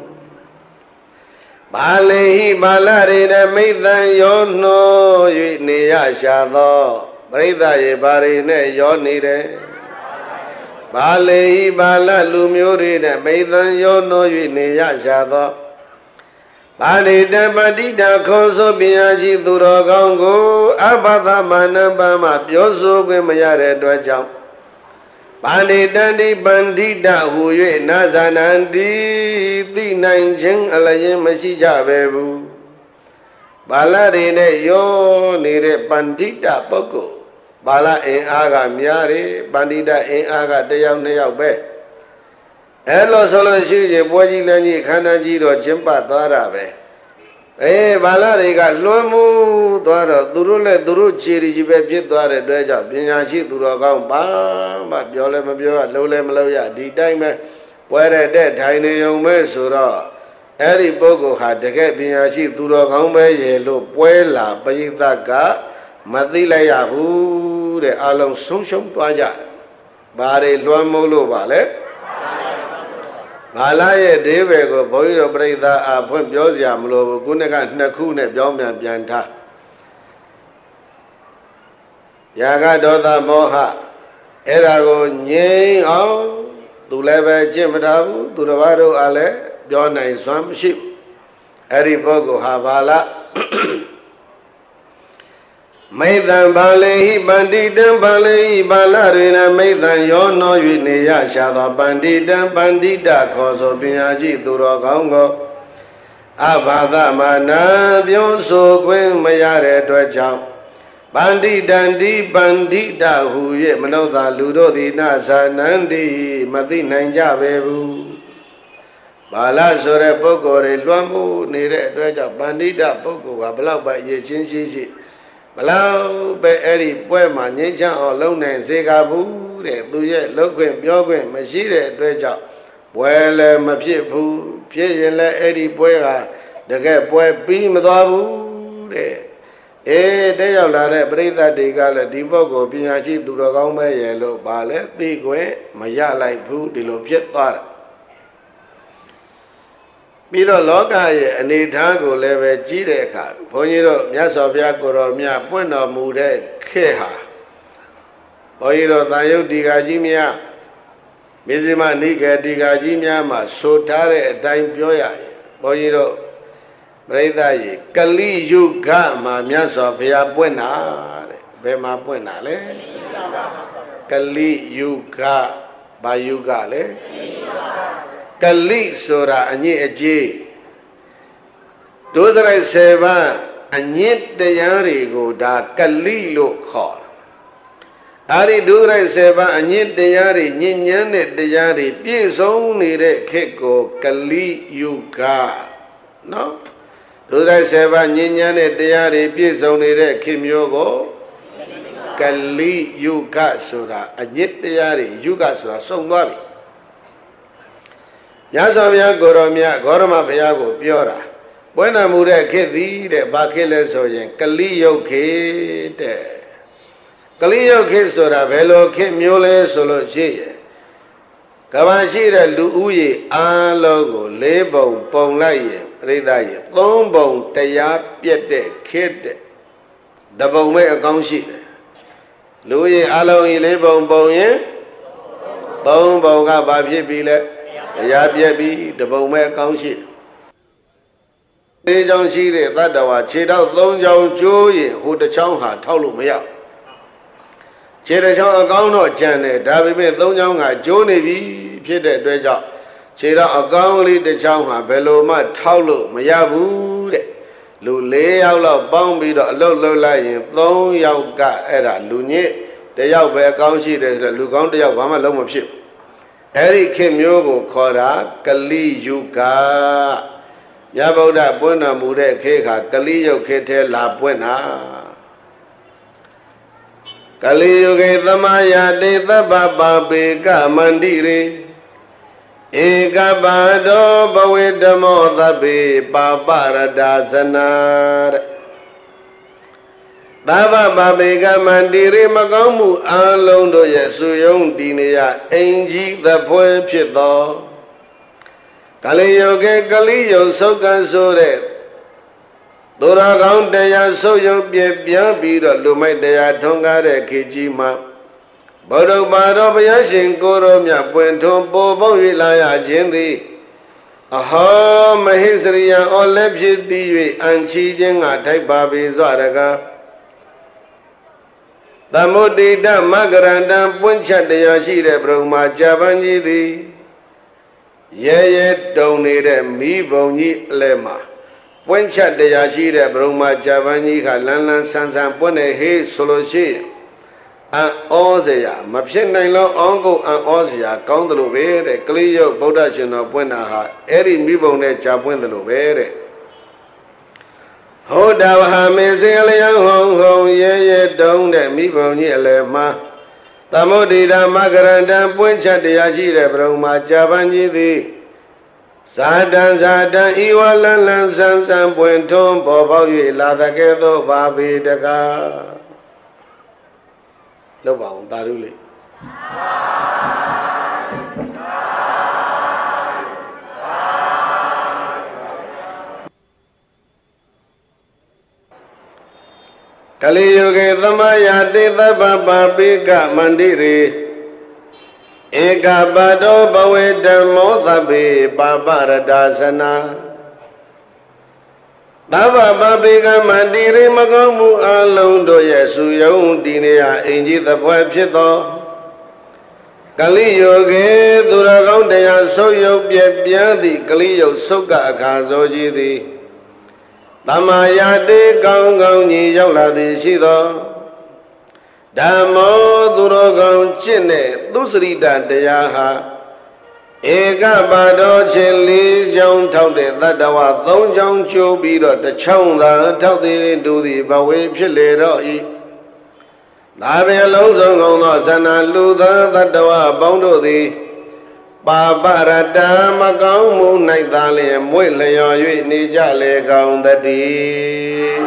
ပါလေဟိပါဠရေနမိသံယောနှော၍နေရရှာသောပရိသရေပါရိနဲ့ယောနေတယ်ပါလေဟိပါဠလူမျိုးတွေနဲ့မိသံယောနှော၍နေရရှာသောပါဠိတပတိတာခေါ်ဆိုပညာရှိသူတော်ကောင်းကိုအဘသမဏံပမပြောဆိုခွင့်မရတဲ့အတွက်ကြောင့်ပါဠိတန္တိပန္တိတဟူ၍နာဇာနန္တိသိနိုင်ခြင်းအလျင်မရှိကြပဲဘူးဘာလတွေနဲ့ရောနေတဲ့ပန္တိတပုဂ္ဂိုလ်ဘာလအင်အားကများတယ်ပန္တိတအင်အားကတယောက်နှစ်ယောက်ပဲအဲလိုဆိုလို့ရှိရင်ပွဲကြီးလည်းကြီးခန္ဓာကြီးတော့ကျင်းပသွားတာပဲအေးဘာလတွေကလွန်မှုသွားတော့သူတို့လည်းသူတို့ခြေကြီးပဲဖြစ်သွားတဲ့အတွက်ကြောင့်ပညာရှိသူတော်ကောင်းဘာမှပြောလည်းမပြောရလှုပ်လည်းမလှုပ်ရဒီတိုင်းပဲပွဲတဲ့တဲ့ထိုင်နေုံပဲဆိုတော့အဲ့ဒီပုဂ္ဂိုလ်ဟာတကယ်ပညာရှိသူတော်ကောင်းပဲရေလို့ပွဲလာပရိသတ်ကမသိလိုက်ရဘူးတဲ့အလုံးဆုံးရှုံးသွားကြဘာတွေလွှမ်းမိုးလို့ပါလဲဘာလာရဲ့ဒေဝေကိုဘုန်းကြီးတို့ပြိဿအဖွင့်ပြောစရာမလိုဘူးခုနကနှစ်ခုနဲ့ပြောင်းပြန်ပြန်ထားယာကဒေါသမောဟအဲ့ဒါကိုငြိမ်းအောင်သူလည်းပဲကျင့်မထားဘူးသူတစ်ပါးတို့အားလည်းပြောနိုင်စွမ်းမရှိဘူးအဲ့ဒီပုဂ္ဂိုလ်ဟာဘာလာမိသံပါလေဟိပန္တိတံပါလေဟိပါဠရေနမိသံယောနော၍နေရရှာသောပန္တိတံပန္တိတခေါ်ဆိုပညာရှိသူတော်ကောင်းကိုအဘာသမနာပြောဆိုခွင့်မရတဲ့အတွက်ကြောင့်ပန္တိတံတိပန္တိတဟူ၍မနောသာလူတို့သည်နာဇာနန္တိမသိနိုင်ကြပေဘူးဘာလဆိုတဲ့ပုဂ္ဂိုလ်တွေလွှမ်းမိုးနေတဲ့အတွက်ကြောင့်ပန္တိတပုဂ္ဂိုလ်ကဘလောက်ပဲအရေးချင်းရှိရှိဘလောက်ပဲအဲ့ဒီပွဲမှာငြိမ်းချမ်းအောင်လုပ်နိုင်စေကဘူးတဲ့သူရဲ့လုပ်ခွင့်ပြောခွင့်မရှိတဲ့အတွက်ကြောင့်ပွဲလည်းမဖြစ်ဘူးဖြစ်ရင်လည်းအဲ့ဒီပွဲကတကယ်ပွဲပြီးမသွားဘူးတဲ့အေးတဲ့ရောက်လာတဲ့ပရိသတ်တွေကလည်းဒီပုဂ္ဂိုလ်ပညာရှိသူတော်ကောင်းပဲရဲ့လို့ဗာလဲသိခွင့်မရလိုက်ဘူးဒီလိုဖြစ်သွားတာပြီးတော့လောကရဲ့အနေထားကိုလည်းပဲကြီးတဲ့အခါဘုန်းကြီးတို့မြတ်စွာဘုရားကိုယ်တော်မြတ်ပွင့်တော်မူတဲ့ခေတ်ဟာဘုန်းကြီးတို့သာယုတ်ဒီဃာကြီးများမေဇိမနိကေဒီဃာကြီးများမှာဆိုထားတဲ့အတိုင်းပြောရရင်ဘုန်းကြီးတို့ပရိသတ်ရေကလိယုဂမှာမြတ်စွာဘုရားပွင့်တာတဲ့ဘယ်မှာပွင့်တာလဲကလိယုဂဘာယုဂလဲကလိဆိုတာအညစ်အကြေးဒုစရိုက်ဆယ်ပါးအညစ်တရားတွေကိုဒါကလိလို့ခေါ်အဲ့ဒီဒုစရိုက်ဆယ်ပါးအညစ်တရားတွေညဉ့်ညမ်းတဲ့တရားတွေပြည့်စုံနေတဲ့ခေတ်ကိုကလိယုဂနော်ဒုစရိုက်ဆယ်ပါးညဉ့်ညမ်းတဲ့တရားတွေပြည့်စုံနေတဲ့ခေတ်မျိုးကိုကလိယုဂဆိုတာအညစ်တရားတွေယုဂဆိုတာစုံသွားပြီမြတ်စွာဘုရားကိုရောမြတ်ဂေါရမဘုရားကိုပြောတာပွင့်တော်မူတဲ့ခေတ်သည်တဲ့ဘာခေတ်လဲဆိုရင်ကလိယုတ်ခေတ်တဲ့ကလိယုတ်ခေတ်ဆိုတာဘယ်လိုခေတ်မျိုးလဲဆိုလို့ရှိရင်ကမ္ဘာရှိတဲ့လူဦးရေအားလုံးကိုလေးပုံပုံလိုက်ရင်ပြိဿရဲ့သုံးပုံတရားပြည့်တဲ့ခေတ်တဲ့တပုံမဲ့အကောင်းရှိတယ်လူဦးရေအားလုံးကြီးလေးပုံပုံရင်သုံးပုံကဘာဖြစ်ပြီလဲတရားပြည့်ပြီတပုံမဲ့အကောင်းရှိသေးချောင်းရှိတဲ့တတ္တဝါခြေထောက်သုံးချောင်းကျိုးရင်ဟိုတစ်ချောင်းဟာထောက်လို့မရခြေတစ်ချောင်းအကောင်းတော့ကျန်တယ်ဒါပေမဲ့သုံးချောင်းကကျိုးနေပြီဖြစ်တဲ့အတွက်ကြောင့်ခြေထောက်အကောင်းလေးတစ်ချောင်းဟာဘယ်လိုမှထောက်လို့မရဘူးတဲ့လူလေးယောက်လောက်ပေါင်းပြီးတော့အလုပ်လုပ်လိုက်ရင်သုံးယောက်ကအဲ့ဒါလူညစ်တယောက်ပဲအကောင်းရှိတယ်ဆိုတော့လူကောင်းတယောက်ဘာမှလုံးမဖြစ်ဘူးအဲ့ဒီခေတ်မျိုးကိုခေါ်တာကလိယုဂမြတ်ဗုဒ္ဓပွင့်တော်မူတဲ့ခေတ်ခါကလိယုတ်ခေတ်ထဲလာပွင့်တာကလိယုဂေသမယာတေသဗ္ဗပါပေကမန္တိရေဧကပါတောဘဝေဓမ္မောသဗ္ဗေပါပရဒါဇနာတဲ့သဗ္ဗပါပေကမန္တိရေမကောင်းမှုအလုံးတို့ရဲ့စုယုံတည်နေရအိမ်ကြီးသပွဲဖြစ်သောကလိယုကေကလိယုဆုတ်ကန်ဆိုတဲ့သူတော်ကောင်းတရားဆုတ်ယုတ်ပြပြပြီးတော့လူမိုက်တရားထွန်းကားတဲ့ခေကြီးမှာဘုဒ္ဓဘာသာဘုရားရှင်ကိုရောမြတ်ပွင့်ထွန်းပေါ်ပေါက်၍လာရခြင်းသည်အဟောမဟိစရိယဩလည်းဖြစ်ပြီး၍အန်ချီခြင်းကထိုက်ပါပေစွာတကားသမုဒ္ဒိတမဂရန္တံပွင့်ချက်တရားရှိတဲ့ဘုံမှာကြာပန်းကြီးသည်ရဲရဲတုံနေတဲ့မိဘုံကြီးအလဲမှာပွင့်ချက်တရားရှိတဲ့ဘုံမှာကြာပန်းကြီးကလန်းလန်းဆန်းဆန်းပွင့်နေဟေးဆိုလို့ရှိရင်အံ့ဩစရာမဖြစ်နိုင်လို့အောင်းကုန်အံ့ဩစရာကောင်းတယ်လို့ပဲတဲ့ကလိယုတ်ဗုဒ္ဓရှင်တော်ပွင့်တာဟာအဲ့ဒီမိဘုံနဲ့ကြာပွင့်တယ်လို့ပဲတဲ့ဟောတာဝဟမေစေလျံဟုံဟုံရဲရဲတုံတဲ့မိဘုံကြီးအလဲမှာသမုဒ္ဒိတာမဂရန္တံပွင့်ချက်တရားရှိတဲ့ဘုံမှာကြာပန်းကြီးသည်ဇာတံဇာတံဤဝလန်းလန်းဆန်းဆန်းပွင့်ထွန်းပေါ်ပေါက်၍လာတဲ့ကဲ့သို့ပါပေတကားလောက်ပါအောင်တာရုလေးကလိယုကေသမယာတေသဗ္ဗပါပိကမန္တိရေဧကပါတောဘဝေဓမ္မောသဗ္ဗေပါပရဒါသနာသဗ္ဗပါပိကမန္တိရေမကောင်းမှုအလုံးတို့ရဲ့စုယုံတည်နေရအင်ကြီးသပွဲဖြစ်သောကလိယုကေသူတော်ကောင်းတရားဆုပ်ယုတ်ပြပြန်းသည့်ကလိယုတ်ဆုတ်ကအခါစောကြီးသည်သမာယာတေကောင်းကောင်းကြီးရောက်လာသည်ရှိသောဓမ္မောသူတော်ကောင်းကျင့်တဲ့သုစရိတတရားဟာဧကပါတော်ချင်းလေးချောင်းထောက်တဲ့တတ္တဝသုံးချောင်းချိုးပြီးတော့တစ်ချောင်းသာထောက်သေးတူသည်ဘဝေဖြစ်လေတော့ဤဒါပဲအလုံးစုံကုန်သောဇဏလူသားတတ္တဝပေါင်းတို့သည်ပါပရတ္တမကောင်းမှု၌သာလျင်မွေ့လျော်၍နေကြလေကောင်းတည်း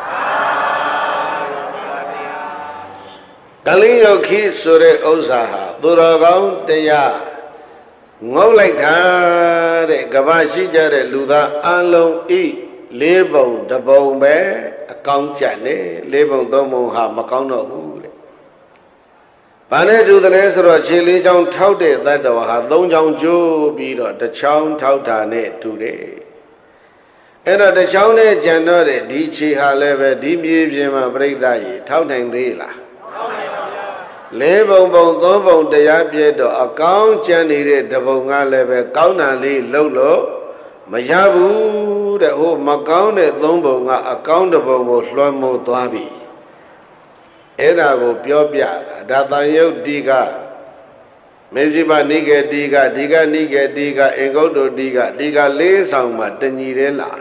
ကလိယုတ်ခိဆိုတဲ့ဥစ္စာဟာသူတော်ကောင်းတရားငုတ်လိုက်တာတဲ့ကဘာရှိကြတဲ့လူသားအလုံးဤလေးပုံတစ်ပုံပဲအကောင်းကြတယ်လေးပုံသုံးပုံဟာမကောင်းတော့ဘူးတဲ့။ဘာနဲ့တူတယ်လဲဆိုတော့ခြေလေးချောင်းထောက်တဲ့တတ္တဝါဟာသုံးချောင်းကျိုးပြီးတော့တစ်ချောင်းထောက်တာနဲ့တူတယ်။အဲ့တော့တစ်ချောင်းနဲ့ကြံတော့တဲ့ဒီခြေဟာလည်းပဲဒီမြေပြင်မှာပြိဿရေထောက်နိုင်သေးလား။ထောက်နိုင်ပါဗျာ။လေးပုံပုံသုံးပုံတရားပြည့်တော့အကောင်းကြံနေတဲ့တပုံကလည်းပဲကောင်းတာလေးလှုပ်လို့မရဘူးတဲ့ဟိုမကောင်းတဲ့သုံးပုံကအကောင်းတစ်ပုံကိုလွှမ်းမိုးသွားပြီအဲ့ဒါကိုပြောပြတာဒါတန်ယုတ်တိကမေဇိပနိကေတိကဒီကနိကေတိကအင်္ဂုတ္တတိကဒီကလေးဆောင်မှာတညီတယ်လား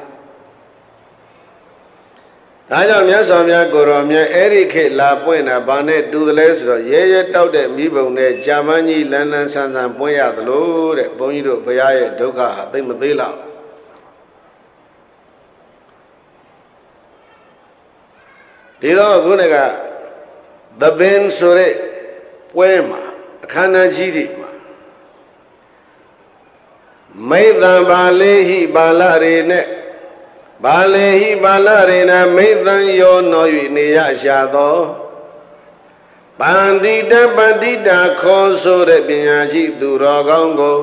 ဒါကြောင့်မြတ်စွာဘုရားကိုယ်တော်မြတ်အဲ့ဒီခေတ်လာပွင့်တာဘာနဲ့တူတယ်လဲဆိုတော့ရဲရဲတောက်တဲ့မိဘုံနဲ့ကြာမန်းကြီးလန်းလန်းဆန်းဆန်းပွင့်ရသလိုတဲ့ဘုန်းကြီးတို့ဘုရားရဲ့ဒုက္ခဟာသိမသေးလောက်ဒီတော့ခုနကသဘင်ဆိုတဲ့ပွဲမှာအခမ်းအနားကြီးတွေမှာမိသံပါလေဟိပါဠရေနဲ့ပါလေဟိပါဠရေနမိသံယောနော၍နေရရှာသောပန္တိတပန္တိတာခေါ်ဆိုတဲ့ပညာရှိသူတော်ကောင်းကို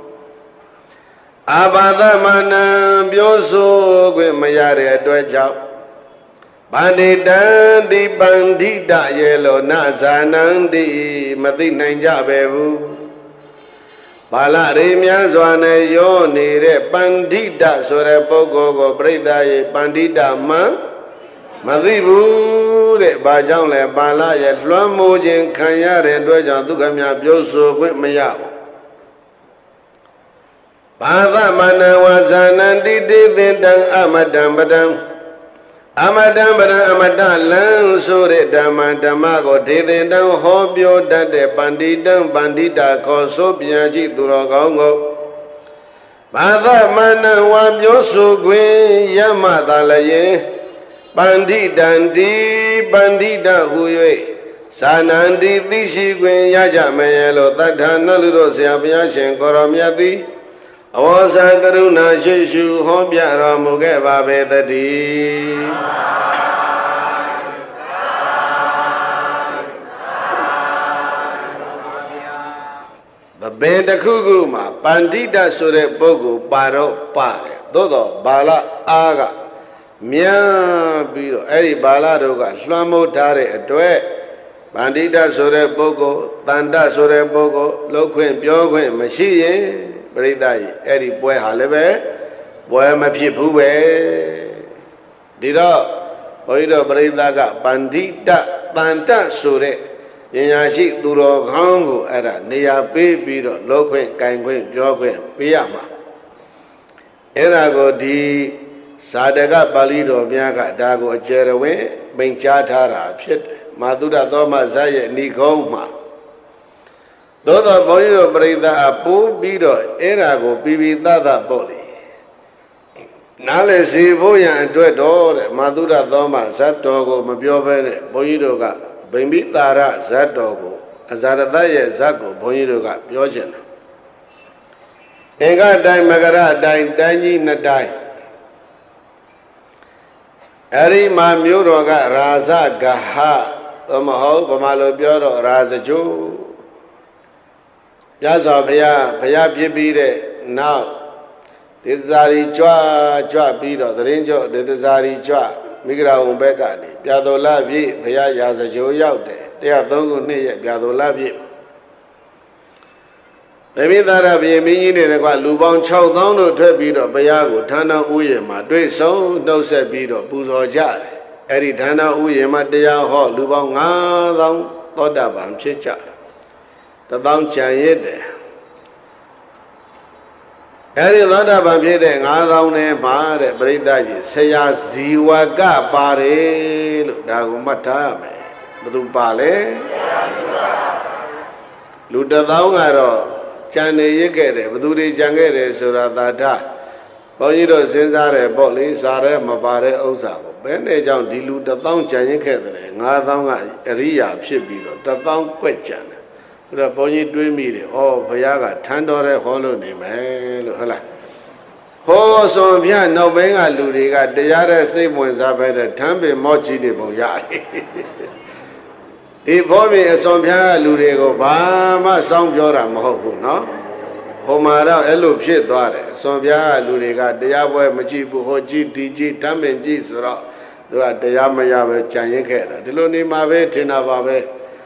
အာဘာသမနံပြောဆိုခွင့်မရတဲ့အတွက်ကြောင့်ပန္တိတံတိပန္တိတရေလောနဇာနံတိမသိနိုင်ကြပဲဘူးပါဠရေများစွာနဲ့ရောနေတဲ့ပန္တိတဆိုတဲ့ပုဂ္ဂိုလ်ကိုပြိဿရေပန္တိတမှမသိဘူးတဲ့ဘာကြောင့်လဲပါဠရဲ့လွှမ်းမိုးခြင်းခံရတဲ့အတွက်ကြောင့်သူကများပြောဆိုခွင့်မရဘူးဘာသမနဝဇာနံတိတိသင်တံအမတံပတံအမတံပရံအမတလံဆိုတဲ့ဓမ္မဓမ္မကိုဒေသင်တံဟောပြောတတ်တဲ့ပန္တိတံပန္တိတာခေါ်ဆိုပြန်ကြည့်သူတော်ကောင်းကိုဘာသမနဝါပြောဆိုခွင့်ရမသာလည်းပန္တိတံတိပန္တိတဟူ၍သာနန္တိသိရှိခွင့်ရကြမယ်လို့တဋ္ဌာနလူတို့ဆရာဘုရားရှင်ကိုရောမြတ်သည်အဝေါဇာကရုဏာရှိရှုဟောပြတော်မူခဲ့ပါပေတည်းသဘင်တစ်ခုခုမှာပန္တိတဆိုတဲ့ပုဂ္ဂိုလ်ပါတော့ပါတယ်သို့တော့ဘာလအားကမြန်ပြီးတော့အဲ့ဒီဘာလတို့ကလွှမ်းမိုးထားတဲ့အတွက်ပန္တိတဆိုတဲ့ပုဂ္ဂိုလ်တန်တဆိုတဲ့ပုဂ္ဂိုလ်လှုပ်ခွင့်ပြောခွင့်မရှိရင်ပရိသတ်ကြီးအဲ့ဒီပွဲဟာလည်းပဲပွဲမဖြစ်ဘူးပဲဒီတော့ဘုန်းကြီးတို့ပရိသတ်ကပန္တိတတန်တဆိုတဲ့ဉာဏ်ရှိသူတော်ကောင်းကိုအဲ့ဒါနေရာပေးပြီးတော့လှုပ်ခွင့်ကင်ခွင့်ပြောခွင့်ပေးရမှာအဲ့ဒါကိုဒီသာတကပါဠိတော်များကဒါကိုအကျယ်ဝဲမိန့်ကြားထားတာဖြစ်တယ်မာသုဒသောမဇရဲ့ဏိကုံးမှာသို့တော့ဘုန်းကြီးတို့ပြိဿအပိုးပြီးတော့အဲ့ဒါကိုပြီးပြီးသသပေါ့လေနားလေစီဖို့ရန်အတွက်တော့တဲ့မာသုဒသောမဇတ်တော်ကိုမပြောဘဲနဲ့ဘုန်းကြီးတို့ကဗိမ္ပိတာရဇတ်တော်ကိုအဇာရတရဲ့ဇတ်ကိုဘုန်းကြီးတို့ကပြောချင်တယ်အင်္ဂတိုင်းမကရတိုင်းတိုင်းကြီးနှစ်တိုင်းအဲ့ဒီမှာမြို့တော်ကရာဇဂဟသမဟုတ်ဗမာလိုပြောတော့ရာဇကျိုးမြတ်စွာဘုရားဘုရားဖြစ်ပြီးတဲ့နောက်ဒေသစာရီကြွကြွပြီးတော့သတင်းကြောဒေသစာရီကြွမိဂရာဝံဘက်ကနေပြာတော်လာပြည့်ဘုရားရာဇကျိုးရောက်တယ်တရားသုံးခုနှစ်ရက်ပြာတော်လာပြည့်ဗိမိသာရဘုရင်မင်းကြီးတွေကလူပေါင်းခြောက်သောင်းတို့ထွက်ပြီးတော့ဘုရားကိုဌာနဥယျာဉ်မှာတွေ့ဆုံနှုတ်ဆက်ပြီးတော့ပူဇော်ကြတယ်အဲ့ဒီဌာနဥယျာဉ်မှာတရားဟောလူပေါင်းငါးသောင်းသောတာပန်ဖြစ်ကြတယ်တသောင်းကြံရစ်တယ်အဲ့ဒီသောတာပန်ဖြစ်တဲ့ငါးသောင်းထဲမှာတဲ့ပရိသတ်ကြီးဆရာဇီဝကပါတယ်လို့ဒါကိုမှတ်ထားရမယ်ဘယ်သူပါလဲလူတသောင်းကတော့ကြံနေရစ်ခဲ့တယ်ဘသူတွေကြံခဲ့တယ်ဆိုတာသာထဘုန်းကြီးတို့စဉ်းစားတယ်ပေါ့လေစားရဲမပါတဲ့ဥစ္စာပေါ့ဘယ်နဲ့ကြောင့်ဒီလူတသောင်းကြံရစ်ခဲ့တယ်ငါးသောင်းကအရိယာဖြစ်ပြီးတော့တသောင်းကွက်ကြံတယ်ဘဒါဘုန်းကြီးတွေးမိတယ်ဩဘုရားကထမ်းတော်တဲ့ဟောလို့နေမယ်လို့ဟုတ်လားဟောစွန်ပြနောက်ပိုင်းကလူတွေကတရားတဲ့စိတ်ဝင်စားပဲတဲ့ထမ်းပင်မော့ကြီးတွေပုံရတယ်ဒီဘောမီအစွန်ပြလူတွေကိုဘာမှစောင်းပြောတာမဟုတ်ဘူးနော်ဟိုမှာတော့အဲ့လိုဖြစ်သွားတယ်အစွန်ပြလူတွေကတရားပွဲမကြည့်ဘူးဟောကြည့်ဒီကြည့်ထမ်းပင်ကြည့်ဆိုတော့သူကတရားမရပဲကြံရင်ခဲ့တာဒီလိုနေမှာပဲထင်တာပါပဲ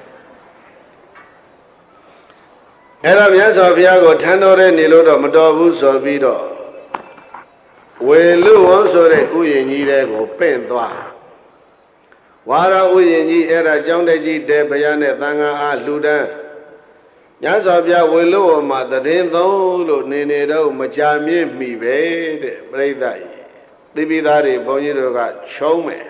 အဲ့တော့မြတ်စွာဘုရားကိုထမ်းတော်တဲ့နေလို့တော့မတော်ဘူးဆိုပြီးတော့ဝေလူဝံဆိုတဲ့ဥယျာဉ်ကြီးတဲ့ကိုပင့်သွားဝါရဥယျာဉ်ကြီးအဲ့ဒါကျောင်းတက်ကြီးတဲဘုရားနဲ့သံဃာအားလှူဒန်းမြတ်စွာဘုရားဝေလူဝံမှာတည်သုံးလို့နေနေတော့မကြာမြင့်မိပဲတဲ့ပြိဿကြီးသိပိသားတွေဘုန်းကြီးတို့ကချုံးမယ်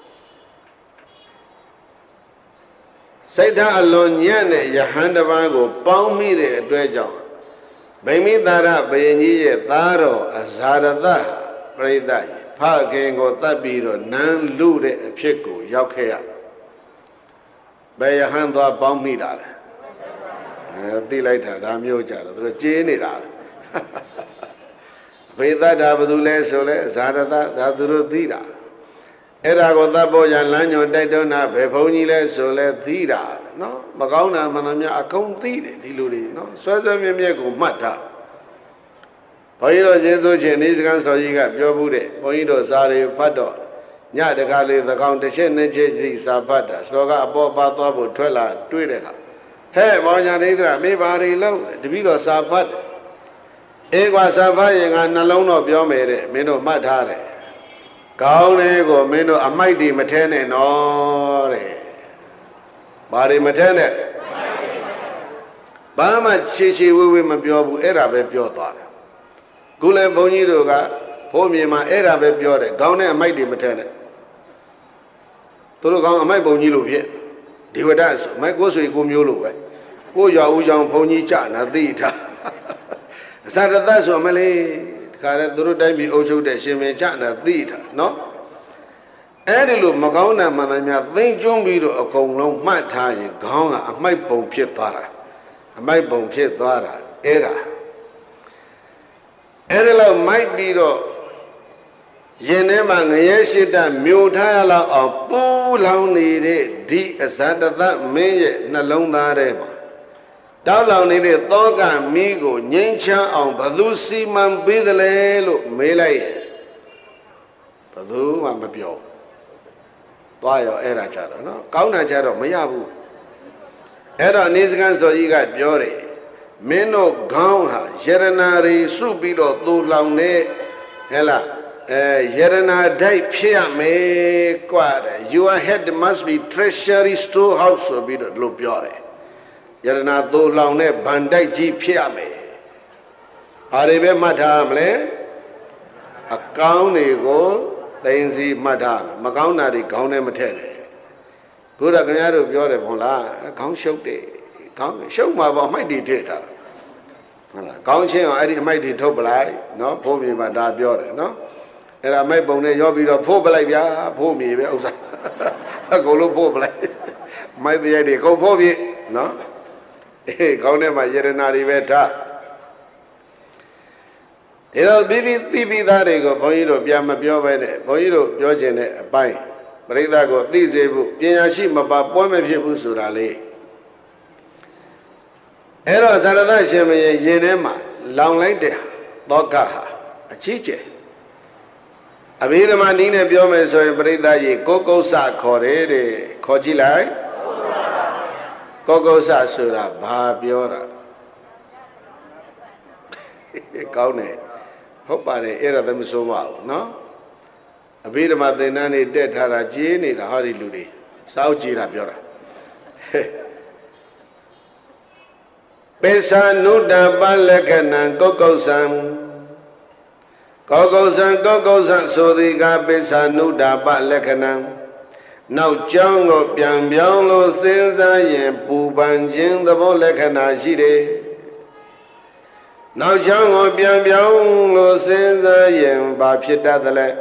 စိတ်ဓာတ်အလွန်ညံ့တဲ့ယဟန်တစ်ပါးကိုပေါင်းမိတဲ့အတွက်ကြောင့်ဗိမိသာရဘယင်ကြီးရဲ့သားတော်အဇာရသပရိသတ်ဖခင်ကိုတတ်ပြီးတော့နန်းလူတဲ့အဖြစ်ကိုရောက်ခဲ့ရဘယ်ယဟန်သွားပေါင်းမိတာလဲအဲသိလိုက်တာဒါမျိုးကြတော့သူတို့ကြေးနေတာဘိသတ္တာဘယ်သူလဲဆိုလဲဇာရသဒါသူတို့သိတာအဲ့ဒါကိုသတ်ဖို့ရလမ်းညွန်တိုက်တွန်းတာဘယ်ဘုန်းကြီးလဲဆိုလဲသိတာနော်မကောင်းတာမှန်သမျှအကုန်သိတယ်ဒီလူတွေနော်ဆွဲဆွဲမြဲမြဲကိုမှတ်တာဘုန်းကြီးတို့ကျေးဇူးရှင်နေစကံတော်ကြီးကပြောဘူးတဲ့ဘုန်းကြီးတို့စာတွေဖတ်တော့ညတကားလေးသကောင်တစ်ချက်နှစ်ချက်စီစာဖတ်တာစတော်ကအပေါ်ပါသွားဖို့ထွက်လာတွေ့တဲ့အခါဟဲ့မောင်ညာဒိဋ္ဌိမေဘာတွေလုံးတပည့်တော်စာဖတ်အေကွာစာဖတ်ရင်ကနှလုံးတော့ပြောမယ်တဲ့မင်းတို့မှတ်ထားတယ်ကောင်းလေးကိုမင်းတို့အမိုက်တွေမထဲနဲ့နော်တဲ့ဘာတွေမထဲနဲ့ဘာမှချေချေဝေးဝေးမပြောဘူးအဲ့ဒါပဲပြောသွားတယ်ခုလည်းဘုန်းကြီးတို့ကဘိုးမြေမှာအဲ့ဒါပဲပြောတယ်ကောင်းတဲ့အမိုက်တွေမထဲနဲ့သူတို့ကောင်းအမိုက်ဘုံကြီးလို့ဖြစ်ဒီဝဒဆိုမိုက်ကိုဆွေကိုမျိုးလို့ပဲကိုရွာဦးကြောင်ဘုန်းကြီးကြနာသိထားအစရတဆိုမလေးခါရဲသူတို့တိုင်းပြည်အုပ်ချုပ်တဲ့ရှင်မင်းကြနာသိတာနော်အဲ့ဒီလိုမကောင်းတာမှန်တယ်များသိမ့်ကျွန်းပြီးတော့အကုန်လုံးမှတ်ထားရင်ခေါင်းကအမိုက်ပုံဖြစ်သွားတာအမိုက်ပုံဖြစ်သွားတာအဲ့ဒါအဲ့ဒီလောက်မိုက်ပြီးတော့ရင်ထဲမှာငရဲရှိတမြို့ထားရလောက်အောင်ပူလောင်နေတဲ့ဒီအဇတတမင်းရဲ့နှလုံးသားထဲမှာတောက်လောင်နေတဲ့သောကမီးကိုငြိမ်းချမ်းအောင်ဘသူစီမံပေးသလဲလို့မေးလိုက်ရင်ဘသူမှမပြောသွားရောအဲ့ဒါကြတော့နော်ကောင်းတာကြတော့မရဘူးအဲ့တော့နေစကံစောကြီးကပြောတယ်မင်းတို့ခေါင်းဟာယရနာတွေစုပြီးတော့သိုးလောင်နေဟဲ့လားအဲယရနာဒိုက်ဖြစ်ရမယ်กว่าတဲ့ your head must be treasury storehouse ဆိုပြီးတော့လို့ပြောတယ်ယရနာသိုးလောင်တဲ့ဗန်တိုက်ကြီးဖြစ်ရမယ်ဘာတွေပဲမှတ်ထားမလဲအကောင်းတွေကိုသိင်စီမှတ်ထားမကောင်းတာတွေခေါင်းထဲမထည့်နဲ့ခုတော့ခင်ဗျားတို့ပြောတယ်ဘုံလားခေါင်းရှုပ်တယ်ခေါင်းရှုပ်မှာပေါ့အမိုက်တွေထည့်ထားတာဟုတ်လားခေါင်းချင်းအောင်အဲ့ဒီအမိုက်တွေထုတ်ပလိုက်နော်ဖိုးမြေမှာဒါပြောတယ်နော်အဲ့ဒါအမိုက်ပုံနဲ့ရောပြီးတော့ဖိုးပလိုက်ဗျာဖိုးမြေပဲဥစ္စာအကုန်လုံးဖိုးပလိုက်မိုက်တရိုက်တွေကုန်ဖိုးပြေနော်အေးခေါင်းထဲမှာယရနာတွေပဲထားဒီတော့ပြီးပြီးသိပြီးသားတွေကိုဘုန်းကြီးတို့ပြန်မပြောပဲနဲ့ဘုန်းကြီးတို့ပြောခြင်းတဲ့အပိုင်းပရိသတ်ကိုသိစေဖို့ပညာရှိမပါပွဲမဖြစ်ဘူးဆိုတာလေးအဲ့တော့ဇာရသရှင်မရင်ရင်ထဲမှာလောင်လိုက်တဲ့သောကဟာအချီးကျယ်အဘိဓမ္မာနည်းနဲ့ပြောမယ်ဆိုရင်ပရိသတ်ကြီးကိုကုဆခေါ်တယ်တဲ့ခေါ်ကြည့်လိုက်ကိုကုဆဆိုတာဘာပြောတာကောင်းတယ်ဟုတ်ပါတယ်အဲ့ဒါသမဆိုးပါဘူးနော်အဘိဓမ္မာသင်္นานနေတက်ထားတာကြီးနေတာဟောဒီလူတွေစောက်ကြည့်တာပြောတာပေသာနုတ္တပလက္ခဏံကုက္ကုဆံကောကုဆံကောကုဆံဆိုသည်ကပေသာနုတ္တပလက္ခဏံနောက်ကြောင်းကိုပြန်ပြောင်းလို့စဉ်းစားရင်ပူပန်ခြင်းသဘောလက္ခဏာရှိတယ်နောက်ကြောင်းကိုပြန်ပြောင်းလို့စဉ်းစားရင်ဘာဖြစ်တတ်သလဲ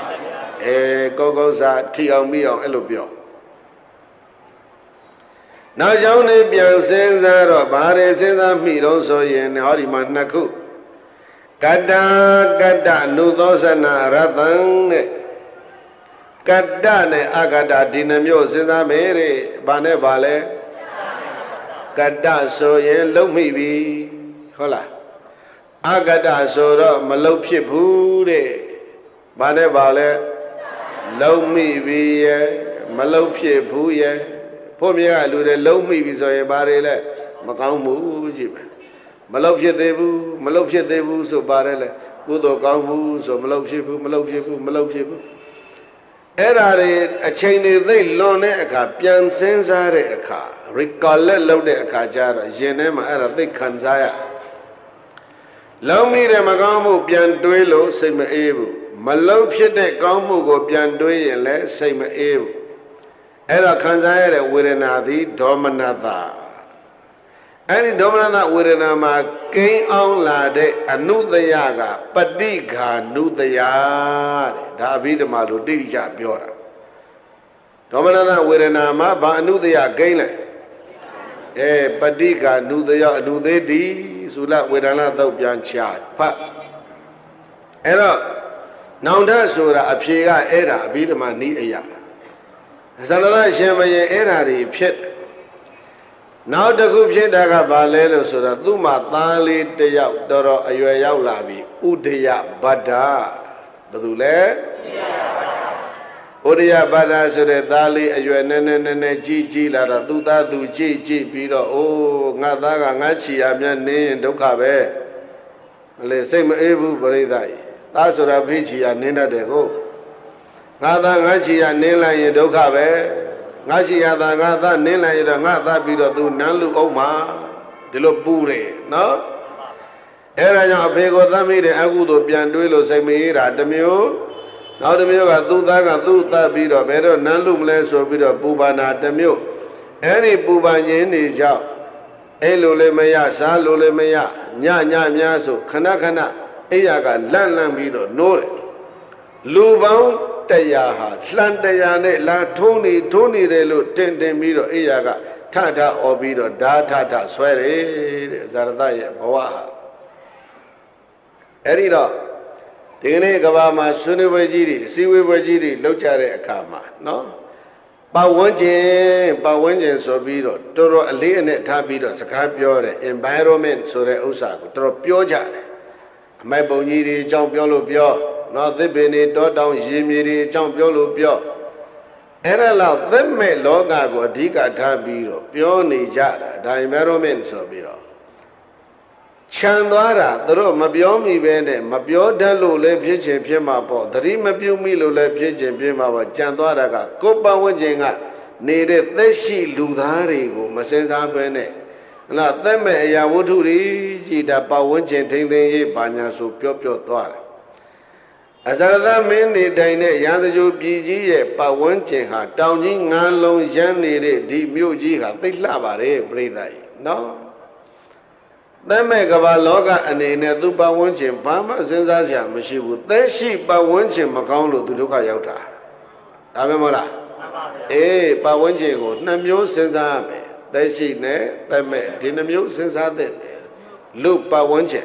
အဲကောကုဆာထီအောင်ပြီးအောင်အဲ့လိုပြောနောက်ကြောင့်နေပြန်စဉ်းစားတော့ဘာတွေစဉ်းစားမိတော့ဆိုရင်ဟောဒီမှာနှစ်ခုကတ္တကတ္တနုသောစနာရတံနဲ့ကတ္တနဲ့အကတ္တဒီနှမျိုးစဉ်းစားမယ်တဲ့ဘာနဲ့ဘာလဲကတ္တဆိုရင်လုံးမိပြီဟုတ်လားအကတ္တဆိုတော့မလုံးဖြစ်ဘူးတဲ့ဘာနဲ့ဘာလဲလုံးမိပြီရဲ့မလုံးဖြစ်ဘူးရဲ့ဖို့မြေကလူတွေလုံးမိပြီဆိုရင်ဘာတွေလဲမကောင်းဘူးကြည့်ပဲမလုံးဖြစ်သေးဘူးမလုံးဖြစ်သေးဘူးဆိုပါတယ်လေကုသိုလ်ကောင်းဘူးဆိုမလုံးဖြစ်ဘူးမလုံးဖြစ်ဘူးမလုံးဖြစ်ဘူးအဲ့ဒါတွေအချိန်တွေသိလွန်တဲ့အခါပြန်စဉ်းစားတဲ့အခါ recollect လုပ်တဲ့အခါကျတော့ရင်ထဲမှာအဲ့ဒါသိခံစားရလုံးမိတယ်မကောင်းမှုပြန်တွေးလို့စိတ်မအေးဘူးမလုံးဖြစ်တဲ့ကောင်းမှုကိုပြန်တွေးရင်လည်းစိတ်မအေးဘူးအဲ့တော့ခံစားရတဲ့ဝေဒနာသည်ဒေါမနတအဲ့ဒီဒေါမနတဝေဒနာမှာကိန်းအောင်လာတဲ့အနုတယကပဋိက္ခာနုတယတဲ့ဒါအဘိဓမ္မာလိုတိတိကျပြောတာဒေါမနတဝေဒနာမှာဘာအနုတယကိန်းလဲအဲပဋိက္ခာနုတယအနုသေးတိသုလဝေဒနာတော့ပြန်ချဖတ်အဲ့တော့နောင်တဆိုတာအဖြေကအဲ့ဒါအဘိဓမ္မာနိအယဇလရရှင်မယေအဲ့ဓာတွေဖြစ်နောက်တစ်ခုဖြစ်တာကဘာလဲလို့ဆိုတော့သူ့မှာသားလေးတယောက်တော်တော်အရွယ်ရောက်လာပြီဥဒယဗဒ္ဒဘယ်သူလဲဥဒယဗဒ္ဒဆိုတဲ့သားလေးအရွယ်နည်းနည်းနည်းနည်းကြီးကြီးလာတော့သူ့သားသူကြီးကြီးပြီးတော့အိုးငါသားကငါချီရမြတ်နေရင်ဒုက္ခပဲမလဲစိတ်မအေးဘူးပရိသတ်ကြီးသားဆိုတာဖိချီရနင်းတတ်တယ်ကိုငါသားငါချီရနင်းလိုက်ရင်ဒုက္ခပဲငါချီရသားငါသားနင်းလိုက်ရင်တော့ငါသားပြီးတော့သူနန်းလူအောင်မှာဒီလိုပူတယ်နော်အဲ့ဒါကြောင့်အဖေကိုသတ်မိတဲ့အကုသို့ပြန်တွေးလို့စိတ်မအေးတာတစ်မျိုးနောက်တစ်မျိုးကသူ့သားကသူ့သားပြီးတော့ဘယ်တော့နန်းလူမလဲဆိုပြီးတော့ပူပါနာတစ်မျိုးအဲ့ဒီပူပန်ခြင်းတွေကြောင့်အဲ့လိုလည်းမရစားလိုလည်းမရညညများဆိုခဏခဏအိယာကလန့်လန့်ပြီးတော့နိုးတယ်လူပေါင်းတရားဟာလှန်တရားနဲ့လာထုံးနေထုံးနေတယ်လို့တင်တင်ပြီးတော့အိယာကထထအော်ပြီးတော့ဓာထထဆွဲတယ်တဲ့ဇာရတရဲ့ဘဝဟာအဲ့ဒီတော့ဒီကနေ့ကဘာမှာဆွေးနွေးပွဲကြီးတွေအစည်းအဝေးပွဲကြီးတွေလုပ်ကြတဲ့အခါမှာနော်ပတ်ဝန်းကျင်ပတ်ဝန်းကျင်ဆိုပြီးတော့တော်တော်အလေးအနက်ထားပြီးတော့စကားပြောတယ် environment ဆိုတဲ့ဥစ္စာကိုတော်တော်ပြောကြတယ်အမိုက်ပုံကြီးတွေအကြောင်းပြောလို့ပြောနော်သစ်ပင်တွေတောတောင်ရေမြေတွေအကြောင်းပြောလို့ပြောအဲ့ဒါလောက်သက်မဲ့လောကကိုအဓိကထားပြီးတော့ပြောနေကြတာဒါ environment ဆိုပြီးတော့ခြံသွားတာသူတို့မပြောမိပဲနဲ့မပြောတတ်လို့လည်းဖြစ်ချင်ဖြစ်မှာပေါ့သတိမပြုမိလို့လည်းဖြစ်ချင်ဖြစ်မှာပေါ့ကြံသွားတာကကိုယ်ပတ်ဝန်းကျင်ကနေတဲ့သက်ရှိလူသားတွေကိုမစင်စားပဲနဲ့နော်သက်မဲ့အရာဝတ္ထုတွေကြည်တာပတ်ဝန်းကျင်ထိမ့်သိမ်းရေးပါညာဆိုပြောပြောသွားတယ်အဇရသမင်းနေတိုင်တဲ့ရန်စကြိုပြည်ကြီးရဲ့ပတ်ဝန်းကျင်ဟာတောင်ကြီးငါးလုံးရမ်းနေတဲ့ဒီမြို့ကြီးဟာသိလှပါတယ်ပြိဿကြီးနော်သက်မဲ့ကမ္ဘာလောကအနေနဲ့သူပတ်ဝန်းကျင်ဘာမှစဉ်းစားစရာမရှိဘူးသက်ရှိပတ်ဝန်းကျင်မကောင်းလို့သူဒုက္ခရောက်တာဒါပဲမဟုတ်လားအေးပတ်ဝန်းကျင်ကိုနှစ်မျိုးစဉ်းစားရမယ်သက်ရှိနဲ့သက်မဲ့ဒီနှစ်မျိုးစဉ်းစားတဲ့လူပတ်ဝန်းကျင်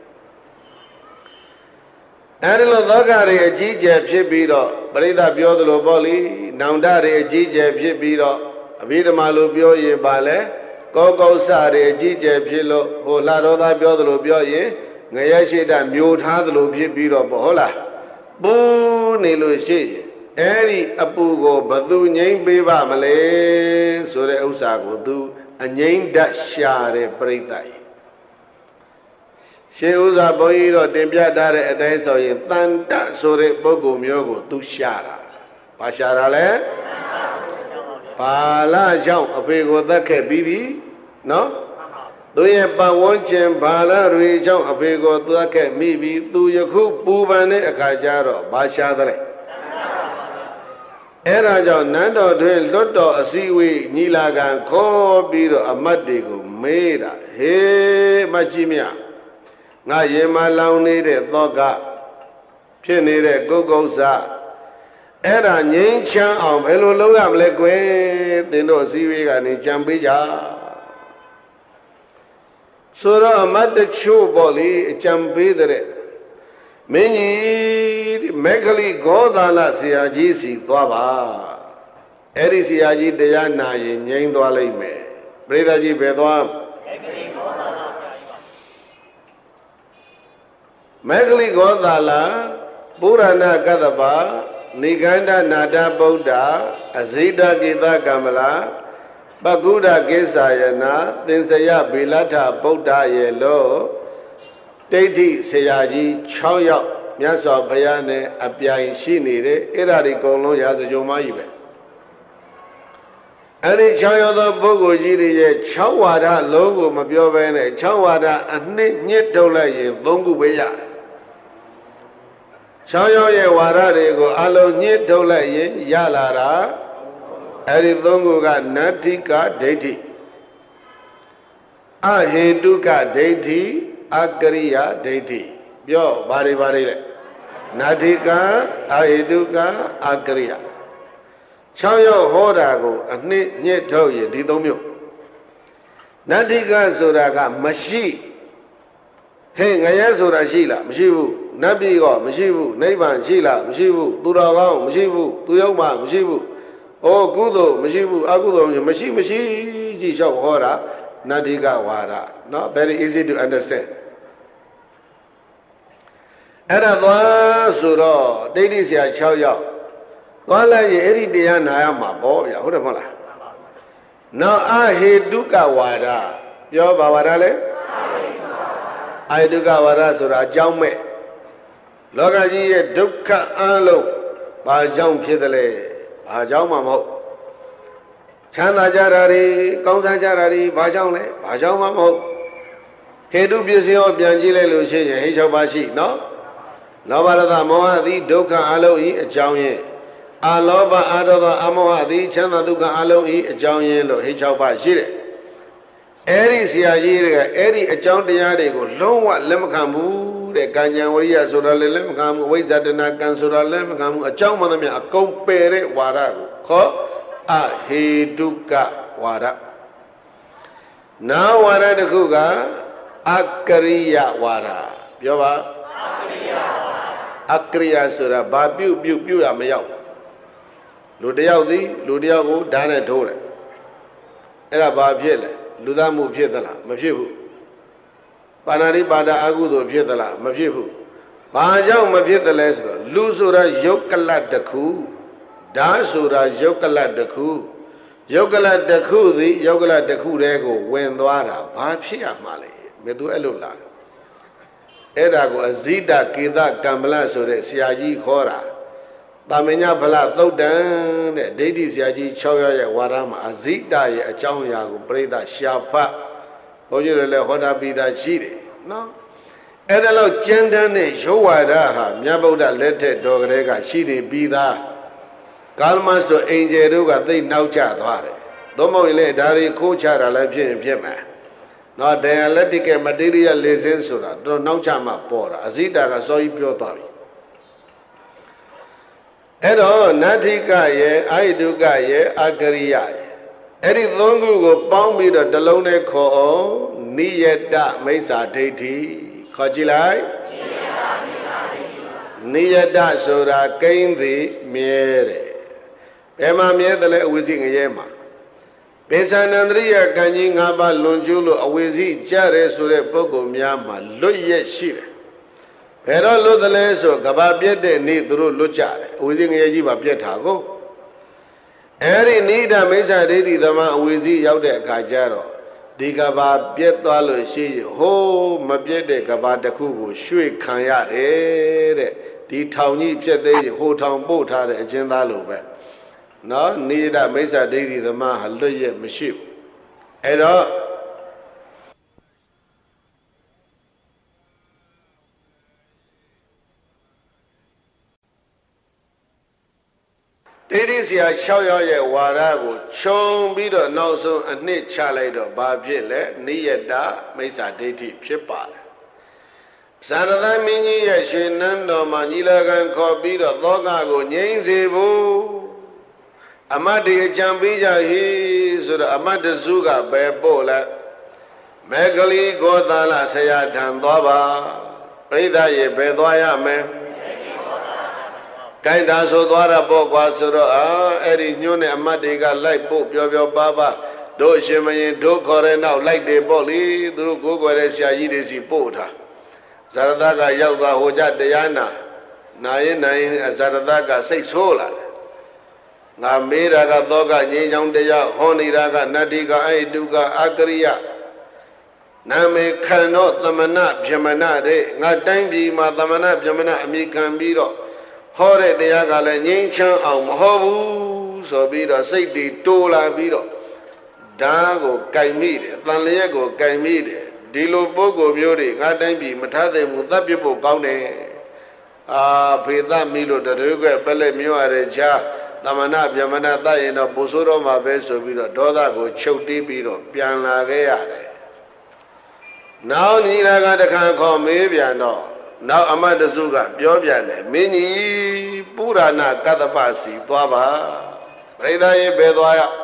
အဲဒီလိုသောကတွေအကြီးကျယ်ဖြစ်ပြီးတော့ပရိသတ်ပြောသလိုပေါ့လေနောင်တတွေအကြီးကျယ်ဖြစ်ပြီးတော့အဘိဓမ္မာလိုပြောရင်ပါလဲကောကောစတွေအကြီးကျယ်ဖြစ်လို့ဟိုလှတော်သားပြောသလိုပြောရင်ငရဲရှိတမျိုးထားသလိုဖြစ်ပြီးတော့ပေါ့ဟုတ်လားပူနေလို့ရှိရင်အဲဒီအပူကိုဘသူငိမ့်ပေးပါမလဲဆိုတဲ့ဥစ္စာကိုသူအငိမ့်တတ်ရှာတဲ့ပြိဿကြီးရှေးဥစွာဘုန်းကြီးတို့တင်ပြထားတဲ့အတိုင်းဆိုရင်တန်တဆိုတဲ့ပုဂ္ဂိုလ်မျိုးကိုသူရှာတာဘာရှာတာလဲဘာလာကြောင့်အဖေကိုသတ်ခဲ့ပြီးပြီနော်သူရဲ့ပတ်ဝန်းကျင်ဘာလာတွေကြောင့်အဖေကိုသတ်ခဲ့မိပြီသူယခုပူပန်တဲ့အခါကျတော့ဘာရှာသလဲအဲ့ဒါကြောင့်နန်းတော်တွင်လွတ်တော်အစည်းအဝေးညီလာခံခေါ်ပြီးတော့အမတ်တွေကိုမေးတာဟေးမကြီးမြငါရင်မလောင်နေတဲ့သောကဖြစ်နေတဲ့ကုက္ကုဆအဲ့ဒါငြိမ်းချမ်းအောင်ဘယ်လိုလုပ်ရမလဲကွယ်သင်တို့အစည်းအဝေးကနေကြံပေးကြဆိုတော့အမတ်တချို့ပေါ့လေအကြံပေးတဲ့မင်းကြီးမက္ခလိဂောသာလဆရာကြီးစီသွားပါအဲ့ဒီဆရာကြီးတရားနာရင်ငြိမ်းသွားလိမ့်မယ်ပရိသတ်ကြီးဘယ်သွားမက္ခလိဂောသာလပုရဏကတ္တပနိဂန္ဓနာတဗုဒ္ဓအဇိတကိသကမ္မလာပကုဒ္ဒကိစ္ဆာယနာသင်္စယဗေလထဗုဒ္ဓရဲ့လို့ဒိဋ္ဌိဆရာကြီး၆ယောက်မြတ်စွာဘုရားနဲ့အပြိုင်ရှိနေတယ်အဲ့ဒါဒီအကုန်လုံးရာဇကြုံမကြီးပဲအဲ့ဒီ၆ယောက်သောပုဂ္ဂိုလ်ကြီးတွေရဲ့၆ဝါဒလုံးကိုမပြောဘဲနဲ့၆ဝါဒအနှစ်ညစ်ထုတ်လိုက်ရင်၃ခုပဲရတယ်၆ယောက်ရဲ့ဝါဒတွေကိုအလုံးညစ်ထုတ်လိုက်ရင်ရလာတာအဲ့ဒီသုံးခုကနတ္ထိကဒိဋ္ဌိအဟေတုကဒိဋ္ဌိအကရိယာဒိဋ္ဌိပြောဘာတွေဘာတွေလဲနတ္ထိကအဟေတုကအကရိယာ၆ယောက်ဟောတာကိုအနှစ်ညစ်ထုတ်ရင်ဒီသုံးမျိုးနတ္ထိကဆိုတာကမရှိဟဲ့ငရဲဆိုတာရှိလားမရှိဘူးနတ်ပြည်ကမရှိဘူးနိဗ္ဗာန်ရှိလားမရှိဘူးသူတော်ကောင်းမရှိဘူးသူရောက်မှမရှိဘူးဩကုသိုလ်မရှိဘူးအကုသိုလ်မရှိမရှိကြီးလျှောက်ဟောတာနတ္ထိကဝါဒနော် very easy to understand အဲ့ဒါသွားဆိုတော့ဒိဋ္ဌိဆရာ၆ယောက်သွားလိုက်ရင်အဲ့ဒီတရားနာရမှာပေါ့ဗျာဟုတ်တယ်မဟုတ်လားနောက်အဟေတုကဝါဒပြောပါဝါဒလဲအဟေတုကဝါဒဆိုတာအကြောင်းမဲ့လောကကြီးရဲ့ဒုက္ခအလုံးဘာကြောင့်ဖြစ်တယ်လဲဘာကြောင့်မှမဟုတ်ချမ်းသာကြတာတွေကောင်းစားကြတာတွေဘာကြောင့်လဲဘာကြောင့်မှမဟုတ်ဟေတုပစ္စည်းရောပြန်ကြည့်လိုက်လို့ရှိရင်ဟိ၆ပါးရှိနော်လောဘဒေါသမောဟသည်ဒုက္ခအလုံးဤအကြောင်းရင်းအလောဘအဒေါသအမောဟသည်ချမ်းသာဒုက္ခအလုံးဤအကြောင်းရင်းလို့ဟိ၆ပါးရှိတယ်အဲ့ဒီဆရာကြီးတွေကအဲ့ဒီအကြောင်းတရားတွေကိုလုံးဝလက်မခံဘူးတဲ့ကံဉာဏ်ဝရိယဆိုတာလည်းလက်မခံဘူးဝိဇ္ဇတနာကံဆိုတာလည်းမခံဘူးအကြောင်းမှန်သမျှအကုန်ပယ်တဲ့ဝါဒကိုခေါ်အဟေတုကဝါဒနာဝါဒတစ်ခုကအကရိယဝါဒပြောပါအကရိယဆိုတာဘာပြုတ်ပြုတ်ပြုတ်ရမရောက်လူတယောက်သည်လူတယောက်ကိုဓာတ်နဲ့ထိုးတယ်အဲ့ဒါဘာဖြစ်လဲလူသားမှုဖြစ်သလားမဖြစ်ဘူးပါဏာတိပါဒအကုသိုလ်ဖြစ်သလားမဖြစ်ဘူးဘာကြောင့်မဖြစ်သလဲဆိုတော့လူဆိုတာယုတ်ကလတ်တစ်ခုဓာတ်ဆိုတာယုတ်ကလတ်တစ်ခုယုတ်ကလတ်တစ်ခုသည်ယုတ်ကလတ်တစ်ခုတည်းကိုဝင်သွားတာဘာဖြစ်ရမှာလဲမေသူအဲ့လိုလာတယ်အဲ့ဒါကိုအဇိတကေသကမ္မလဆိုတဲ့ဆရာကြီးခေါ်တာတာမညဖလသုတ်တံတဲ့ဒိဋ္ဌိဆရာကြီး၆ယောက်ရဲ့ဝါဒမှာအဇိတရဲ့အကြောင်းအရာကိုပြိဿရှာဖတ်ဘုန်းကြီးတွေလည်းဟောတာပြီးသားရှိတယ်နော်အဲ့ဒါလို့ကျမ်းတမ်းတဲ့ယောဝါဒဟာမြတ်ဗုဒ္ဓလက်ထက်တော်ကလေးကရှိနေပြီးသားကာလမတ်တို့အင်ဂျယ်တို့ကသိနောက်ကျသွားတယ်သို့မဟုတ်ရင်လည်းဒါတွေခိုးချတာလည်းဖြစ်ရင်ဖြစ်မယ်နော် dialectical material lesson ဆိုတာတော့နောက်ကျမှပေါ်တာအဇိတာကစောကြီးပြောသွားပြီအဲ့တော့နတ္ထိကရဲ့အာဟိတုကရဲ့အကရိယရဲ့အဲ့ဒီသုံးခုကိုပေါင်းပြီးတော့တလုံးနဲ့ခေါ်အောင်နိယတမိစ္ဆာဒိဋ္ဌိခေါ်ကြည့်လိုက်နိယတဆိုတာကိန်းသည်မြဲတယ်ဘယ်မှာမြဲတယ်လဲအဝိဇ္ဇိငရဲမှာဘေသနန္တရိယကံကြီး၅ပါးလွန်ကျူးလို့အဝိဇ္ဇိကြတယ်ဆိုတဲ့ပုဂ္ဂိုလ်များမှာလွတ်ရက်ရှိတယ်ဘယ်တော့လွတ်တယ်လဲဆိုကဘာပြက်တဲ့နေ့သူတို့လွတ်ကြတယ်အဝိဇ္ဇိငရဲကြီးပါပြက်တာကိုအဲ့ဒီနိဒမိစ္ဆာဒိဋ္ဌိသမအဝိဇ္ဇိရောက်တဲ့အခါကျတော့ဒီကဘာပြက်သွားလို့ရှိရင်ဟိုးမပြက်တဲ့ကဘာတစ်ခုကိုရွှေ့ခံရတယ်တဲ့ဒီထောင်ကြီးပြက်သေးရင်ဟိုထောင်ပို့ထားတဲ့အချင်းသားလိုပဲနော်နိဒမိစ္ဆာဒိဋ္ဌိသမဟာလွတ်ရက်မရှိဘူးအဲ့တော့ဒိဋ္ဌိဆရာ၆ယောက်ရဲ့ဝါဒကိုခြုံပြီးတော့နောက်ဆုံးအနှစ်ချလိုက်တော့ဘာဖြစ်လဲနိယတမိစ္ဆာဒိဋ္ဌိဖြစ်ပါတယ် Sarada Mini Yashinando Manilagan Kopiro Logago Nyenzebu Amadi Jambija he Sura Amada Zuga Bebola Megali Godala Sayatan Doba Prida Ye Bedoya Me Kainda Sodwara Bogwa Sura Eri Nune Amadiga like Pope Yo Baba Do Shemayin Do Kore now like the Boli through Gogo Yidisi Pota Zaradaga Yauga Hoja Diana Nain Nain Zaradaga say sola Namiraga Doga Yang Dea Honiraga Nadiga Aiduga Agria Name cannot the Manap Jamanade Natangi Madamana Jamana Amikambiro Hore Deagala Yinchan Am Hobu so be the safety Tola Biro Dago Kaimide Tanlego Kaimide Dilo Bogo Muri, Natangi, Matade, Mutapipo Gaune, Ah, Pida Milo, the Ruga, Pele Muareja, Namana, Yamana, Diana, Bosuro, Mabeso, Viro, Doda, go Choti Biro, Piana Gayade. Now Nina can't call me, no. Now Amanda Zuga, Biobiane, Mini, Purana, Katapasi, Tuaba, Reda Bedoya.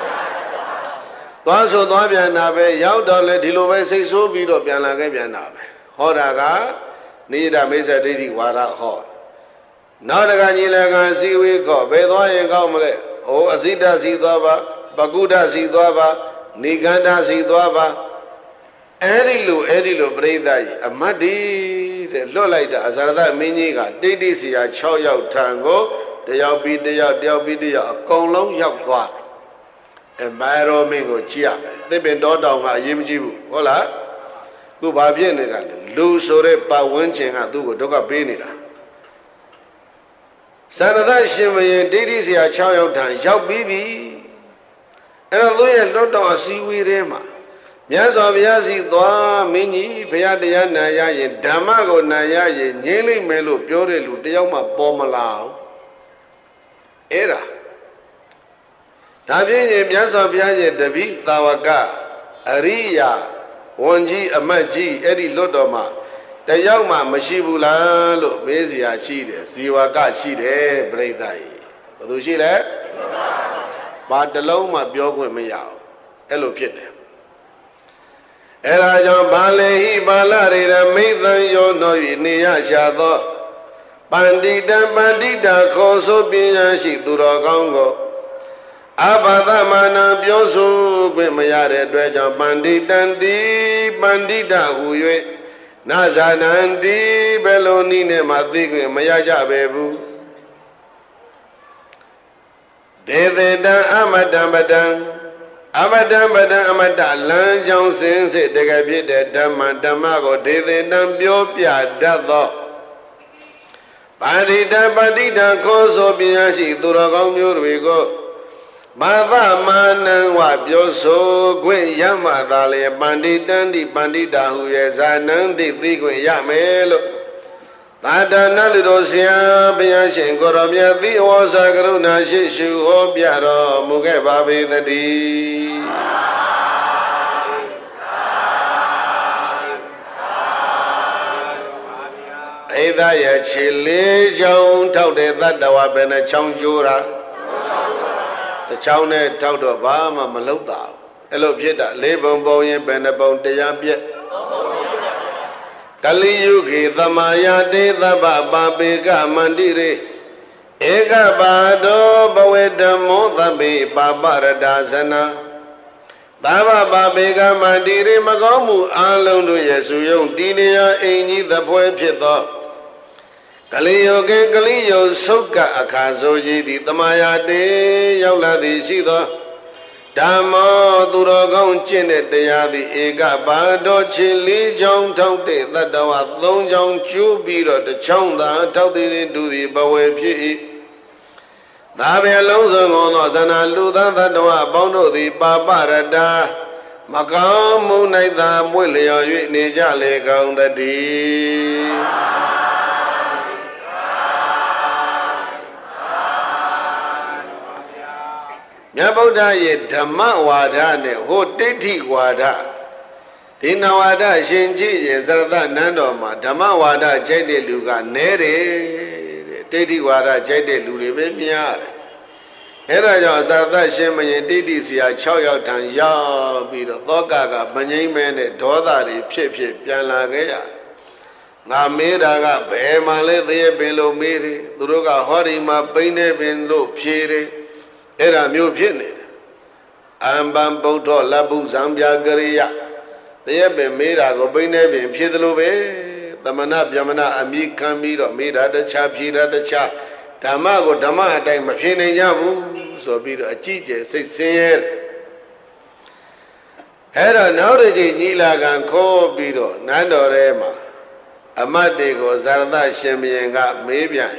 Toaso Nabe, Yaudale, Dilove, say so be of Yanagabianabe. Horaga, Nida Mesa Didi Wara Hall. Now the Ganila see we go, Bedoy and Gamle, O Azida Zidova, Baguda Zidova, Niganda Zidova, Edilu, Edilu, Breda, Amadi, the Lolita, Azada Miniga, Didisia, Chow Tango, the Yabi, the Yabi, the Kong Yakwa. Maro Mingo Chia, they've been done down by Yimjibu. Hola, who Babian, Lu Sore Pa Winching and Dugo Doga Benida. Saturday Shimmy and Didisia Chow Tan, Yao Bibi, and a lawyer not on a seaweed Rema. Yas of Yazi Dwa, Mini, Payadian Naya, Damago Naya, Yeli Melo, Pure, Dioma Bomala. Era. Tabi Miasa Piaje Dabi Tawaka Aria Wanji Amaji Edi Lodoma the Yama Mashibula Lo Bezia Chide Siwaka Chide Bredai Padushile But the Loma Biogo Miyao Elo Pite Era John Bale Balari Maithan Yo no Nia Shado Bandita Bandita Koso Piashi Duragongo Abada mana biosu gwe mayare dweja banditandi bandita huye nazanandi beloni ne mati gwe mayaja bebu Devedan amadan badan amadan badan amadan lan jang sin se dega pit de dhamma dhamma ko devedan pyo pya dat tho bandita bandita ko so pya shi thura kaung myo twe ko Baba Manan Wabioso, Gwen Yamadale, Banditandi, Bandita, who is Anandi, Gwen Yamelo. Tata Nalidosia, Biashin, Goromia, the Osagruna, Shishu, Obiaro, Muge Babi, the D. Either ya chili, Joan, Taude, that the Wabena Chongjura. The Chowne Tauto Bama Malota, Elo Pieta, Lebon Boy, Benabon de Yampiet Kali Yuki, the Maya de the Baba Bega Mandiri Ega Bado, Baweda Motabi, Baba Dazana Baba Babega Mandiri Magomu, Alundu Yesu, Dinia, Eni, the boy Pietho. Kaliyo ke kaliyo soka akazoji di tamaya de yaula di sido Dhammo duro gong chine daya di ega bado chili jong tong te tatawa thong jong chu biro de chong da tau di ni du di bawe phi Dabe long song ono sana lu da tatawa bong do di papa rada Makao mu nai da mwe leo yue ni ja le gong da di Yabuda ye Dhamma Wada ne ho Tithi Wada ဒီနဝါဒရှင်ကြီးရေသရတနန်းတော်မှာဓမ္မဝါဒကြိုက်တဲ့လူကနဲတယ်တဲ့ဒိဋ္ဌိဝါဒကြိုက်တဲ့လူတွေပဲများတယ်အဲ့ဒါကြောင့်သရတရှင်မရင်ဒိဋ္ဌိဆရာ၆ယောက်ထံရောက်ပြီးတော့သောကကမငြိမ့်မဲနဲ့ဒေါသတွေဖြစ်ဖြစ်ပြန်လာခဲ့ရငါမေးတာကဘယ်မှလဲသေရပင်လို့မေးတယ်သူတို့ကဟောဒီမှာပိန်းနေပင်လို့ဖြေတယ်အဲ့ဒါမျိုးဖြစ်နေတယ်အံပံပုဒ္ဓလဘုဇံပြကရိယသေရပင်မေးတာကိုပိန်းနေပင်ဖြေသလိုပဲသမဏဗျမဏအမိခံပြီးတော့မေးတာတခြားဖြေတာတခြားဓမ္မကိုဓမ္မအတိုင်းမဖြေနိုင်ကြဘူးဆိုပြီးတော့အကြည့်ကျစိတ်ဆင်းရဲအဲ့တော့နောက်တစ်ကြိမ်ညီလာခံခေါ်ပြီးတော့နန်းတော်ထဲမှာအမတ်တွေကိုဇာရတရှင်ဘုရင်ကမေးပြန်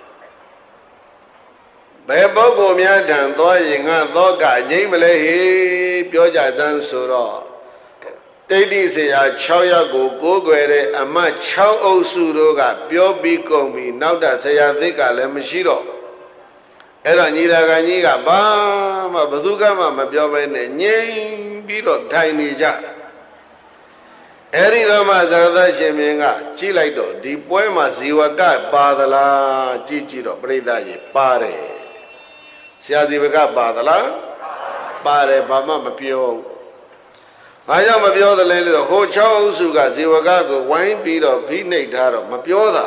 ဘယ်ပုဂ္ဂိုလ်များထံသွားရင်ငါသောကငြိမ့်မလဲဟေပြောကြစမ်းဆိုတော့ဒိဋ္ဌိဆရာ၆ယောက်ကိုကိုးကွယ်တဲ့အမတ်၆အုပ်စုတို့ကပြောပြီးကုန်ပြီနောက်တာဆရာသစ်ကလည်းမရှိတော့အဲ့တော့ညီလာခံကြီးကဘာမှဘသူကမှမပြောဘဲနဲ့ငြိမ်ပြီးတော့ထိုင်နေကြအဲ့ဒီတော့မှဇာရတရှင်မင်းကကြည့်လိုက်တော့ဒီပွဲမှာဇီဝကပါသလားကြည့်ကြည့်တော့ပြိဿကြီးပါတယ်ဆရာဇီဝကပါသလားပါတယ်ဘာမှမပြောဘာကြောင့်မပြောသလဲလို့ဟို၆အုပ်စုကဇီဝကကိုဝိုင်းပြီးတော့ဖိနှိပ်ထားတော့မပြောတာ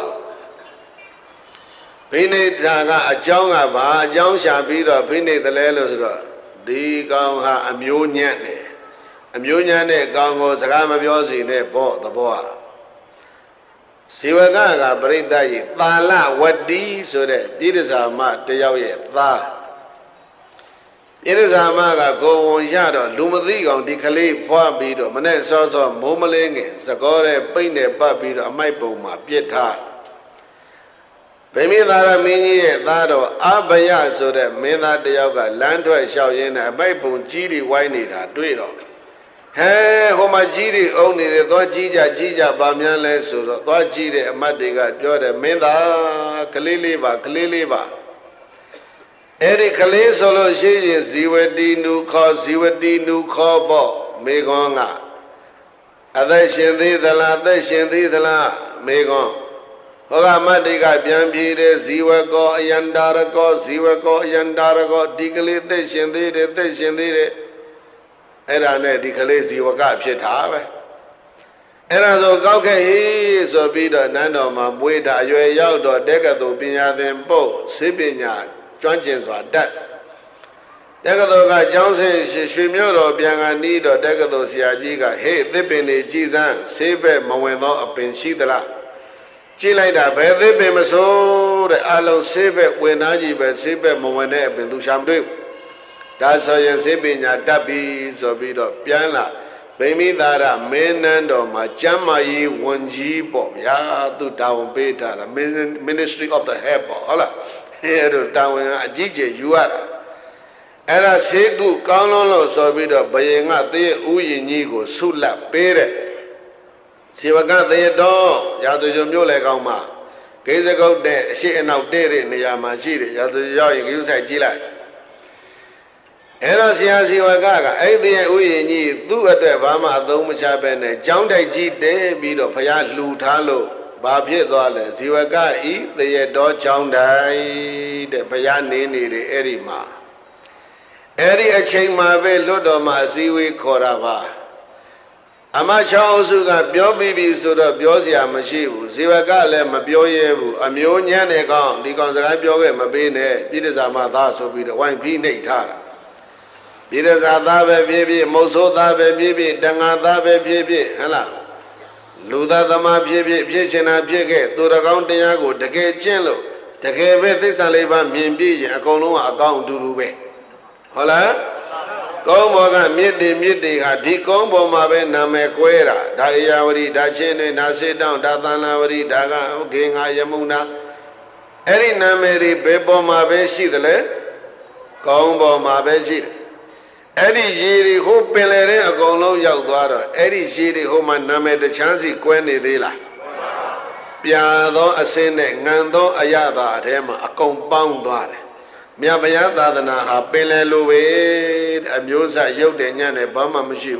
ဖိနှိပ်တာကအကြောင်းကဘာအကြောင်းရှာပြီးတော့ဖိနှိပ်တယ်လဲလို့ဆိုတော့ဒီကောင်ဟာအမျိုးညံ့တယ်အမျိုးညံ့တဲ့အကောင်ကိုစကားမပြောစီနဲ့ပေါ့သဘောဇီဝကကပြိဿကြီးသာလဝတ္တိဆိုတဲ့ပြည်တစာမတယောက်ရဲ့သားပြည်တစာမကကိုယ်ဝန်ရတော့လူမသိကောင်ဒီကလေးဖွားပြီးတော့မနဲ့စောစောမိုးမလင်းငယ်စကောတဲ့ပိတ်နဲ့ပတ်ပြီးတော့အမိုက်ပုံမှာပြစ်ထားဗိမိသာရမင်းကြီးရဲ့သားတော်အဘယဆိုတဲ့မင်းသားတယောက်ကလမ်းထွက်လျှောက်ရင်းနဲ့အမိုက်ပုံကြီးတွေဝိုင်းနေတာတွေ့တော့ဟဲဟိုမှာကြီးတွေအုံနေတယ်သွားကြီးကြကြီးကြပါများလဲဆိုတော့သွားကြီးတဲ့အမတ်တွေကပြောတယ်မင်းသားကလေးလေးပါကလေးလေးပါအဲ့ဒီကလေးဆိုလို့ရှိရင်ဇီဝတိနုခောဇီဝတိနုခောပေါ့မေခွန်းကအသက်ရှင်သေးသလားအသက်ရှင်သေးသလားမေခွန်းဟောကမတ်တွေကပြန်ပြေးတယ်ဇီဝကောအယန္တာရကောဇီဝကောအယန္တာရကောဒီကလေးသက်ရှင်သေးတယ်သက်ရှင်သေးတယ်အဲ့ဒါနဲ့ဒီကလေးဇီဝကဖြစ်တာပဲအဲ့ဒါဆိုကောက်ခဲ့ဟေးဆိုပြီးတော့နန်းတော်မှာမွေးတာအရွယ်ရောက်တော့တက္ကသိုလ်ပညာသင်ပုတ်ဆေးပညာကျွမ်းကျင်စွာတတ်တက္ကသိုလ်ကကျောင်းဆင်းရွှေမြို့တော်ပြန်ကနီးတော့တက္ကသိုလ်ဆရာကြီးကဟေးသစ်ပင်တွေကြည်စမ်းဆေးဘက်မဝင်သောအပင်ရှိသလားကြည့်လိုက်တာဘယ်သစ်ပင်မဆိုးတဲ့အလုံးဆေးဘက်ဝင်သားကြီးပဲဆေးဘက်မဝင်တဲ့အပင်သူရှာမတွေ့ဘူးဒါဆိုရင်ဆေးပညာတတ်ပြီဆိုပြီးတော့ပြန်လာဗိမိသာရမင်းနန်းတော်မှာကျမ်းမာရေးဝန်ကြီးပေါ့ဗျာသူတာဝန်ပေးထားတာ Ministry of the Head ပေါ့ဟုတ်လားအဲ့ဒါတာဝန်အကြီးကျယ်ယူရတာအဲ့ဒါဆေးကုကောင်းလုံးလို့ဆိုပြီးတော့ဘယင်ကသေဥယျင်ကြီးကိုဆုလတ်ပေးတယ်ဇေဝကသေတော်ရာဇဂျုံမျိုးလေကောင်းမှာဂိဇဂုတ်တဲ့အရှိအနောက်တဲ့တဲ့နေရာမှာရှိတယ်ရာဇဂျုံရောက်ရင်ဂိဥဆိုင်ကြည့်လိုက်အဲ့တော့ဆရာဇေဝကကအဲ့ဒီရဲ့ဥယျာဉ်ကြီးသူ့အတွက်ဘာမှအသုံးမချပဲနဲ့ကြောင်းတိုက်ကြီးတဲပြီးတော့ဘုရားလှူထားလို့ဘာဖြစ်သွားလဲဇေဝကဤတရတော်ကြောင်းတိုက်တဲ့ဘုရားနေနေတယ်အဲ့ဒီမှာအဲ့ဒီအချိန်မှာပဲလွတ်တော်မှာအစည်းအဝေးခေါ်တာပါအမချောင်းအုပ်စုကပြောပြီးပြီဆိုတော့ပြောစရာမရှိဘူးဇေဝကလည်းမပြောရဲဘူးအမျိုးညံ့တဲ့ကောင်ဒီကောင်စကားပြောခဲ့မပေးနဲ့ပြည်တစာမသားဆိုပြီးတော့ဝိုင်းပြီးနှိပ်ထားတာပြည်တစာသားပဲဖြစ်ဖြစ်မုတ်ဆိုးသားပဲဖြစ်ဖြစ်တန်ဃာသားပဲဖြစ်ဖြစ်ဟဲ့လားလူသားသမားဖြစ်ဖြစ်ဖြစ်ချင်တာဖြစ်ခဲ့သူတော်ကောင်းတရားကိုတကယ်ကျင့်လို့တကယ်ပဲသစ္စာလေးပါးမြင်ပြည့်ရင်အကုန်လုံးကအကောင်းအတူတူပဲဟုတ်လားကောင်းဘောကမြစ်တွေမြစ်တွေဟာဒီကောင်းဘောမှာပဲနာမည်ကွဲတာဒါအေယဝရီဒါချင်းနေဒါစေတောင်းဒါသန္လာဝရီဒါကဂေငါယမုနာအဲ့ဒီနာမည်တွေဘယ်ပေါ်မှာပဲရှိသလဲကောင်းဘောမှာပဲရှိတယ်အဲ့ဒီရေတွေဟိုပင်လယ်ထဲအကုန်လုံးရောက်သွားတော့အဲ့ဒီရေတွေဟိုမှာနာမည်တချမ်းစီကွဲနေသေးလားပြာသောအစင်းနဲ့ငံသောအရသာအထဲမှာအကုန်ပေါင်းသွားတယ်မြတ်ဗျာသာသနာဟာပင်လယ်လိုပဲအမျိုးစားရုပ်တယ်ညံ့တယ်ဘာမှမရှိဘူး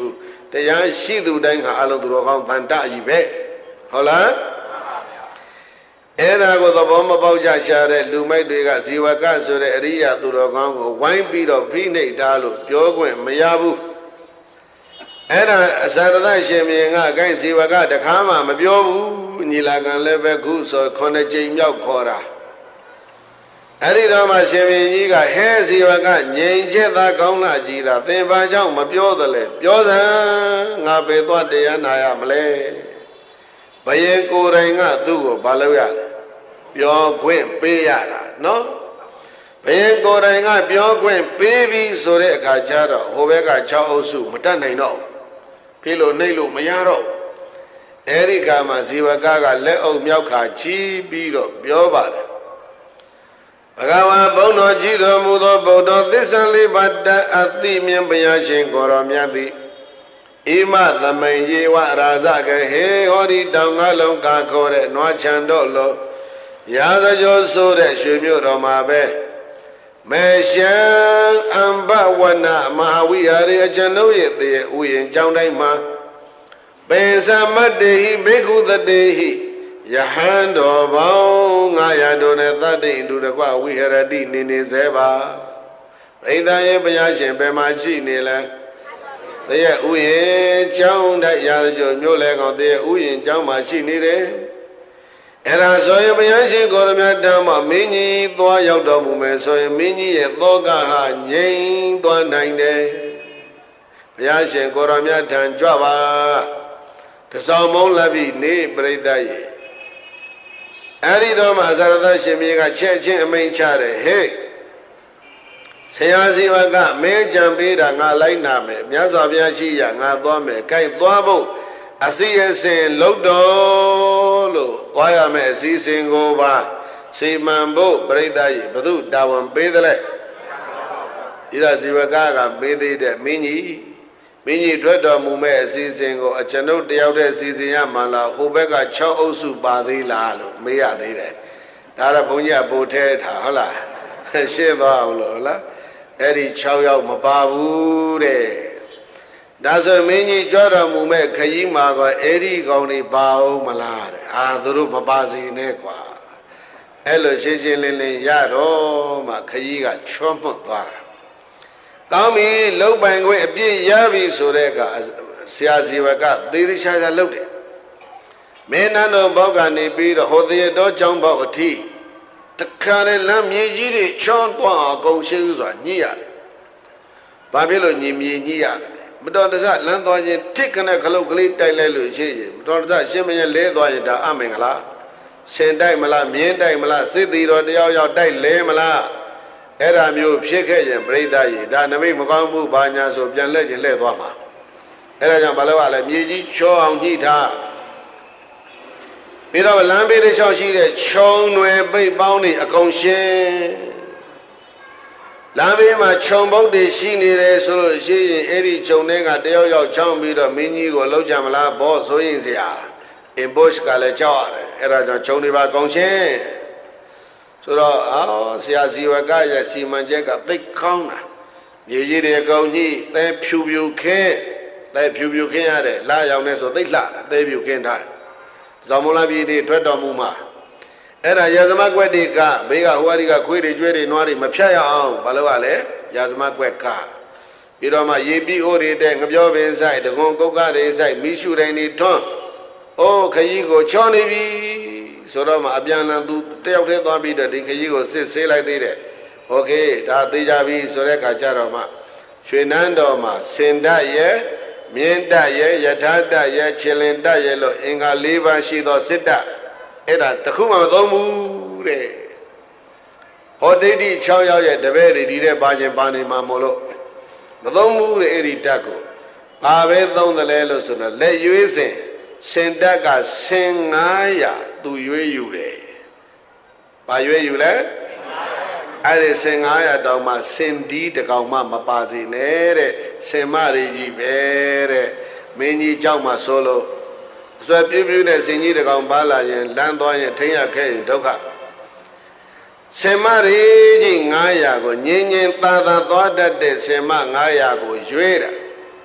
တရားရှိသူတိုင်းဟာအလုံးသူတော်ကောင်းတန်တကြီးပဲဟုတ်လားအဲ့ဒါကိုသဘောမပေါက်ကြရှာတဲ့လူမိုက်တွေကဇီဝကဆိုတဲ့အရိယာသူတော်ကောင်းကိုဝိုင်းပြီးတော့ဖိနှိပ်တာလို့ပြောခွင့်မရဘူးအဲ့ဒါအစရသရှင်မြင်ကအကိုင်းဇီဝကတခါမှမပြောဘူးညီလာခံလည်းပဲခုဆိုခုနှစ်ကြိမ်မြောက်ခေါ်တာအဲ့ဒီတော့မှရှင်မြင်ကြီးကဟဲဇီဝကငြိမ်ချက်သာကောင်းလာကြည်လားသင်ဘာကြောင့်မပြောသလဲပြောစမ်းငါပဲသွားတရားနာရမလဲဘယင်ကိုယ်တိုင်ကသူ့ကိုဘာလုပ်ရလဲပြောခွင့်ပေးရတာနော်ဘယင်ကိုယ်တိုင်ကပြောခွင့်ပေးပြီးဆိုတဲ့အခါကျတော့ဟိုဘက်က၆အုပ်စုမတတ်နိုင်တော့ဖြစ်လို့နှိပ်လို့မရတော့အဲ့ဒီကမှဇီဝကကလက်အုပ်မြောက်ခါချီးပြီးတော့ပြောပါတယ်ဘဂဝါဘုန်းတော်ကြီးတော်မူသောဗုဒ္ဓသစ္စာလေးပါးတအသိမြင်ဘုရားရှင်ကိုရောမြတ်သည်ဣမသမိန်ယေဝရာဇကဟေဟောဒီတောင်ငါလုံးကခေါ်တဲ့နွားချံတော့လို့ရာဇကျော်ဆိုတဲ့ရွှေမြို့တော်မှာပဲမေရှံအမ္ဘဝနမဟာဝိဟာရီအကျွန်ုပ်ရဲ့တည်းဥယျာဉ်ကျောင်းတိုင်းမှာပေသမတ္တေဟိဘိက္ခုတတေဟိယဟန်တော်ပေါင်းငါးရာတို့နဲ့သတ္တိအတူတကွဝိဟရတိနေနေစေပါပရိသတ်ရဲ့ဘုရားရှင်ဘယ်မှာရှိနေလဲတည်းရဲ့ဥယျာဉ်ကျောင်းတိုင်းရာဇကျော်မြို့လဲကောင်တည်းရဲ့ဥယျာဉ်ကျောင်းမှာရှိနေတယ်အဲ့ဒါဆိုရင်ဘုရားရှင်ကိုရမြတ်တမ်းမှာမင်းကြီးသွားရောက်တော်မူမယ်ဆိုရင်မင်းကြီးရဲ့သောကဟာငြိမ်သွားနိုင်တယ်ဘုရားရှင်ကိုရမြတ်ထံကြွပါတစောင်းမုံလက်ပြီးနေပြိတ္တရဲ့အဲ့ဒီတော့မှဇရသရှင်မြေကချက်ချင်းအမိန်ချတယ်ဟေ့ဆရာစီဝကမင်းကြံပေးတာငါလိုက်နာမယ်မြတ်စွာဘုရားရှိရငါသွားမယ်ကြိုက်သွားဖို့အစီအစဉ်လုပ်တော်လို့သွားရမယ်အစီအစဉ်ကိုပါစီမံဖို့ပြိတ္တရဲ့ဘု து တာဝန်ပေးတယ်လေဒီသာဇီဝကကပေးသေးတဲ့မင်းကြီးမင်းကြီးထွက်တော်မူမဲ့အစီအစဉ်ကိုအကျွန်ုပ်တယောက်တည်းအစီအစဉ်ရမှလားဟိုဘက်က၆အုပ်စုပါသေးလားလို့မေးရသေးတယ်ဒါတော့ဘုန်းကြီးကပို့ထဲထားဟုတ်လားရှင်းသွားအောင်လို့ဟုတ်လားအဲ့ဒီ၆ယောက်မပါဘူးတဲ့ဒါဆိုမင်းကြီးကြွတော်မူမဲ့ခရီးမှာကအဲ့ဒီကောင်တွေပါအောင်မလားတဲ့အာသူတို့မပါစေနဲ့ကွာအဲ့လိုရှင်းရှင်းလင်းလင်းရတော့မှခရီးကချောမွတ်သွားတာကောင်းပြီလုံပိုင်ခွင့်အပြည့်ရပြီဆိုတဲ့ကဆရာဇီဝကသေသေးချာချာလုပ်တယ်မင်းနန်းတော်ဘောက်ကနေပြီးတော့ဟိုသေတော်ကျောင်းဘောက်အထိတခါလေလမ်းမြေကြီးတွေချောင်းသွားအကုန်ရှိဥစွာညှိရတယ်ဘာဖြစ်လို့ညီမြေညှိရတယ်မတော်တဆလမ်းသွားရင်ထိခနဲ့ခလုတ်ကလေးတိုက်လိုက်လို့ရှိရင်မတော်တဆရှင်းမရင်လဲသွားရင်ဒါအမင်္ဂလာဆင်တိုက်မလားမြင်းတိုက်မလားစစ်တီတော်တယောက်ယောက်တိုက်လဲမလားအဲ့ဒါမျိုးဖြစ်ခဲ့ရင်ပြိဿရေဒါနမိတ်မကောင်းဘူးဘာညာဆိုပြန်လဲခြင်းလဲသွားမှာအဲ့ဒါကြောင့်ဘာလို့ လဲမြေကြီးချောအောင်ညှိထားပြီးတော့လမ်းဘေးတစ်လျှောက်ရှိတဲ့ခြုံွယ်ပိတ်ပေါင်းတွေအကုန်ရှင်းလမ်းဘေးမှာခြုံပုတ်တွေရှိနေတယ်ဆိုလို့ရှိရင်အဲ့ဒီခြုံတွေကတယောက်ယောက်ချောင်းပြီးတော့မင်းကြီးကိုလှုပ်ကြမလားဘောဆိုရင်စရာအင်ဘော့ကလည်းကြောက်ရတယ်အဲ့ဒါကြောင့်ခြုံတွေပါအကုန်ရှင်းဆိုတော့အော်ဆရာဇီဝကရဲ့စီမံချက်ကသိကောင်းတာမြေကြီးတွေအကုန်ကြီးသဲဖြူဖြူခင်းသဲဖြူဖြူခင်းရတယ်လာရောက်နေဆိုသိလှတာသဲဖြူခင်းထားဇော်မလာပြည်တွေထွက်တော်မူမှာအဲ့ဒါရာဇမကွက်တွေကဘေးကဟိုအရီကခွေးတွေကျွဲတွေနွားတွေမဖြတ်ရအောင်ဘာလို့ လဲရာဇမကွက်ကပြီးတော့မှရေပြီးအိုးတွေတဲ့ငပြောပင်ဆိုင်တကွန်ကုတ်ကတွေဆိုင်မိရှုတိုင်းတွေထွန်းအိုးခကြီးကိုချောနေပြီဆိုတော့မှအပြန်လန်သူတယောက်တည်းသွားပြီးတော့ဒီခကြီးကိုစစ်ဆေးလိုက်သေးတယ်โอเคဒါသိကြပြီဆိုတဲ့အခါကျတော့မှရွှေနန်းတော်မှာစင်တရဲ့မြင်းတရဲ့ယထာတရဲ့ခြေလင်တရဲ့လို့အင်္ဂါ၄ပါးရှိသောစစ်တအဲ့ဒါတခုမှမသုံးဘူးတဲ့ဟောဒိဋ္ဌိ၆ယောက်ရဲ့တပည့်တွေဒီတဲ့ပါခြင်းပါနေမှာမို့လို့မသုံးဘူးတဲ့အဲ့ဒီတက်ကိုဘာပဲသုံးတယ်လဲလို့ဆိုတော့လက်ရွေးစဉ်စင်တက်ကစင်၅ရာသူရွေးယူတယ်ဘာရွေးယူလဲအဲ့ဒီစင်၅ရာတောင်မှစင်ဒီတကောင်မှမပါစေနဲ့တဲ့စင်မတွေကြီးပဲတဲ့မင်းကြီးကြောက်မှဆိုလို့ဆွဲပြူးပြူးနဲ့စင်ကြီးတကောင်ပါလာရင်လမ်းသွားရင်ထိရခဲ့ရင်ဒုက္ခစင်မတွေကြီး၅ရာကိုငင်းငင်းသာသာသွားတတ်တဲ့စင်မ၅ရာကိုရွေးတာ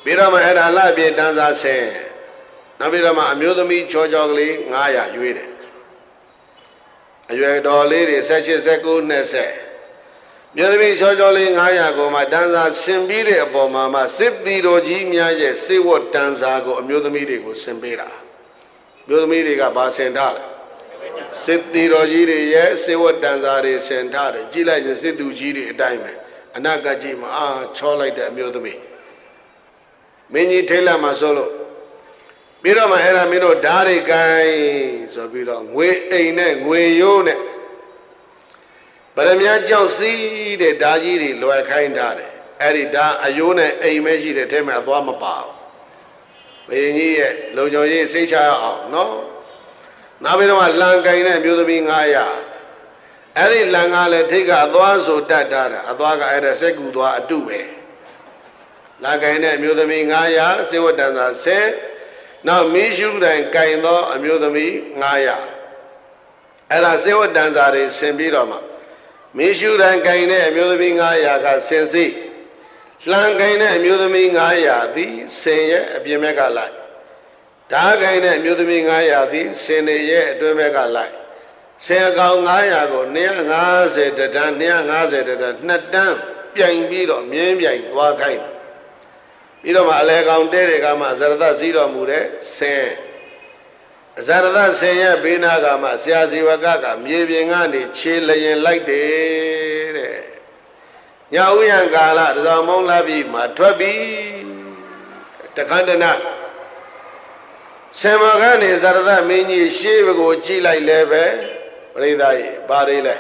ပြီးတော့မှအဲ့ဒါလှပြည့်တန်းစားဆင်းနောက်ပြီးတော့မှအမျိုးသမီးချောချောကလေးငါးရာရွေးတယ်အရွယ်တော်လေးတွေ၁၈ ၁၉ ၂၀မြို့သမီးချောချောလေးငါးရာကိုမှတန်းစားဆင်ပြီးတဲ့အပေါ်မှာမှစစ်တီတော်ကြီးများရဲ့စေဝတ်တန်းစားကိုအမျိုးသမီးတွေကိုဆင်ပေးတာမြို့သမီးတွေကဗာဆင်ထားတယ်စစ်တီတော်ကြီးတွေရဲ့စေဝတ်တန်းစားတွေဆင်ထားတယ်ကြည့်လိုက်ရင်စစ်သူကြီးတွေအတိုင်းပဲအနာကကြီးမှာအာချောလိုက်တဲ့အမျိုးသမီးမင်းကြီးထိတ်လန့်မှာဆိုလို့ပြီးတော့မှအဲ့ဒါမင်းတို့ဓာတ်တွေကိုင်းဆိုပြီးတော့ငွေအိမ်နဲ့ငွေရိုးနဲ့ဗရမ ्या ကြောက်စီးတဲ့ဓာကြီးတွေလွယ်ခိုင်းထားတယ်အဲ့ဒီဓာအယိုးနဲ့အိမ်မဲရှိတဲ့ထဲမှာအသွားမပါဘူးဘုရင်ကြီးရဲ့လုံခြုံရေးစိတ်ချရအောင်နော်နောက်ပြီးတော့မှလန်ကိုင်းတဲ့မျိုးသမီးငါးရာအဲ့ဒီလန်ကလည်းထိတ်ကအသွားဆိုတတ်တာအသွားကအဲ့ဒါစက်ကူသွားအတုပဲလန်ကိုင်းတဲ့မျိုးသမီးငါးရာစေဝတ္တန်သာဆဲနောက်မီးရှုတိုင်းကင်သောအမျိုးသမီးငါးရာအဲ့ဒါစေဝတ္တန်သာတွေဆင်ပြီးတော့မှမီးရှုတိုင်းကင်တဲ့အမျိုးသမီးငါးရာကဆင်စိလှန်ကင်တဲ့အမျိုးသမီးငါးရာသည်ဆင်ရဲ့အပြင်ဘက်ကလိုက်ဓာကင်တဲ့အမျိုးသမီးငါးရာသည်ဆင်နေရဲ့အတွင်းဘက်ကလိုက်ဆင်အကောင်ငါးရာကို၂၅၀တန်း၂၅၀တန်းနှစ်တန်းပြိုင်ပြီးတော့မြင်းပြိုင်သွားခိုင်းပြီးတော့မှအလဲကောင်တဲတွေကမှဇရဒစီးတော်မူတဲ့ဆင်ဇရဒဆင်ရဲ့ဘေးနာကမှဆရာဇီဝကကမြေပြင်ကနေခြေလျင်လိုက်တယ်တဲ့ညဥ်ရံကာလတစောင်းမုံလာပြီးမှထွက်ပြီးတခန္တနာဆင်မကနေဇရဒမင်းကြီးရှေးဘကိုကြည့်လိုက်လဲပဲပရိသတ်ကြီးဘာတွေလဲ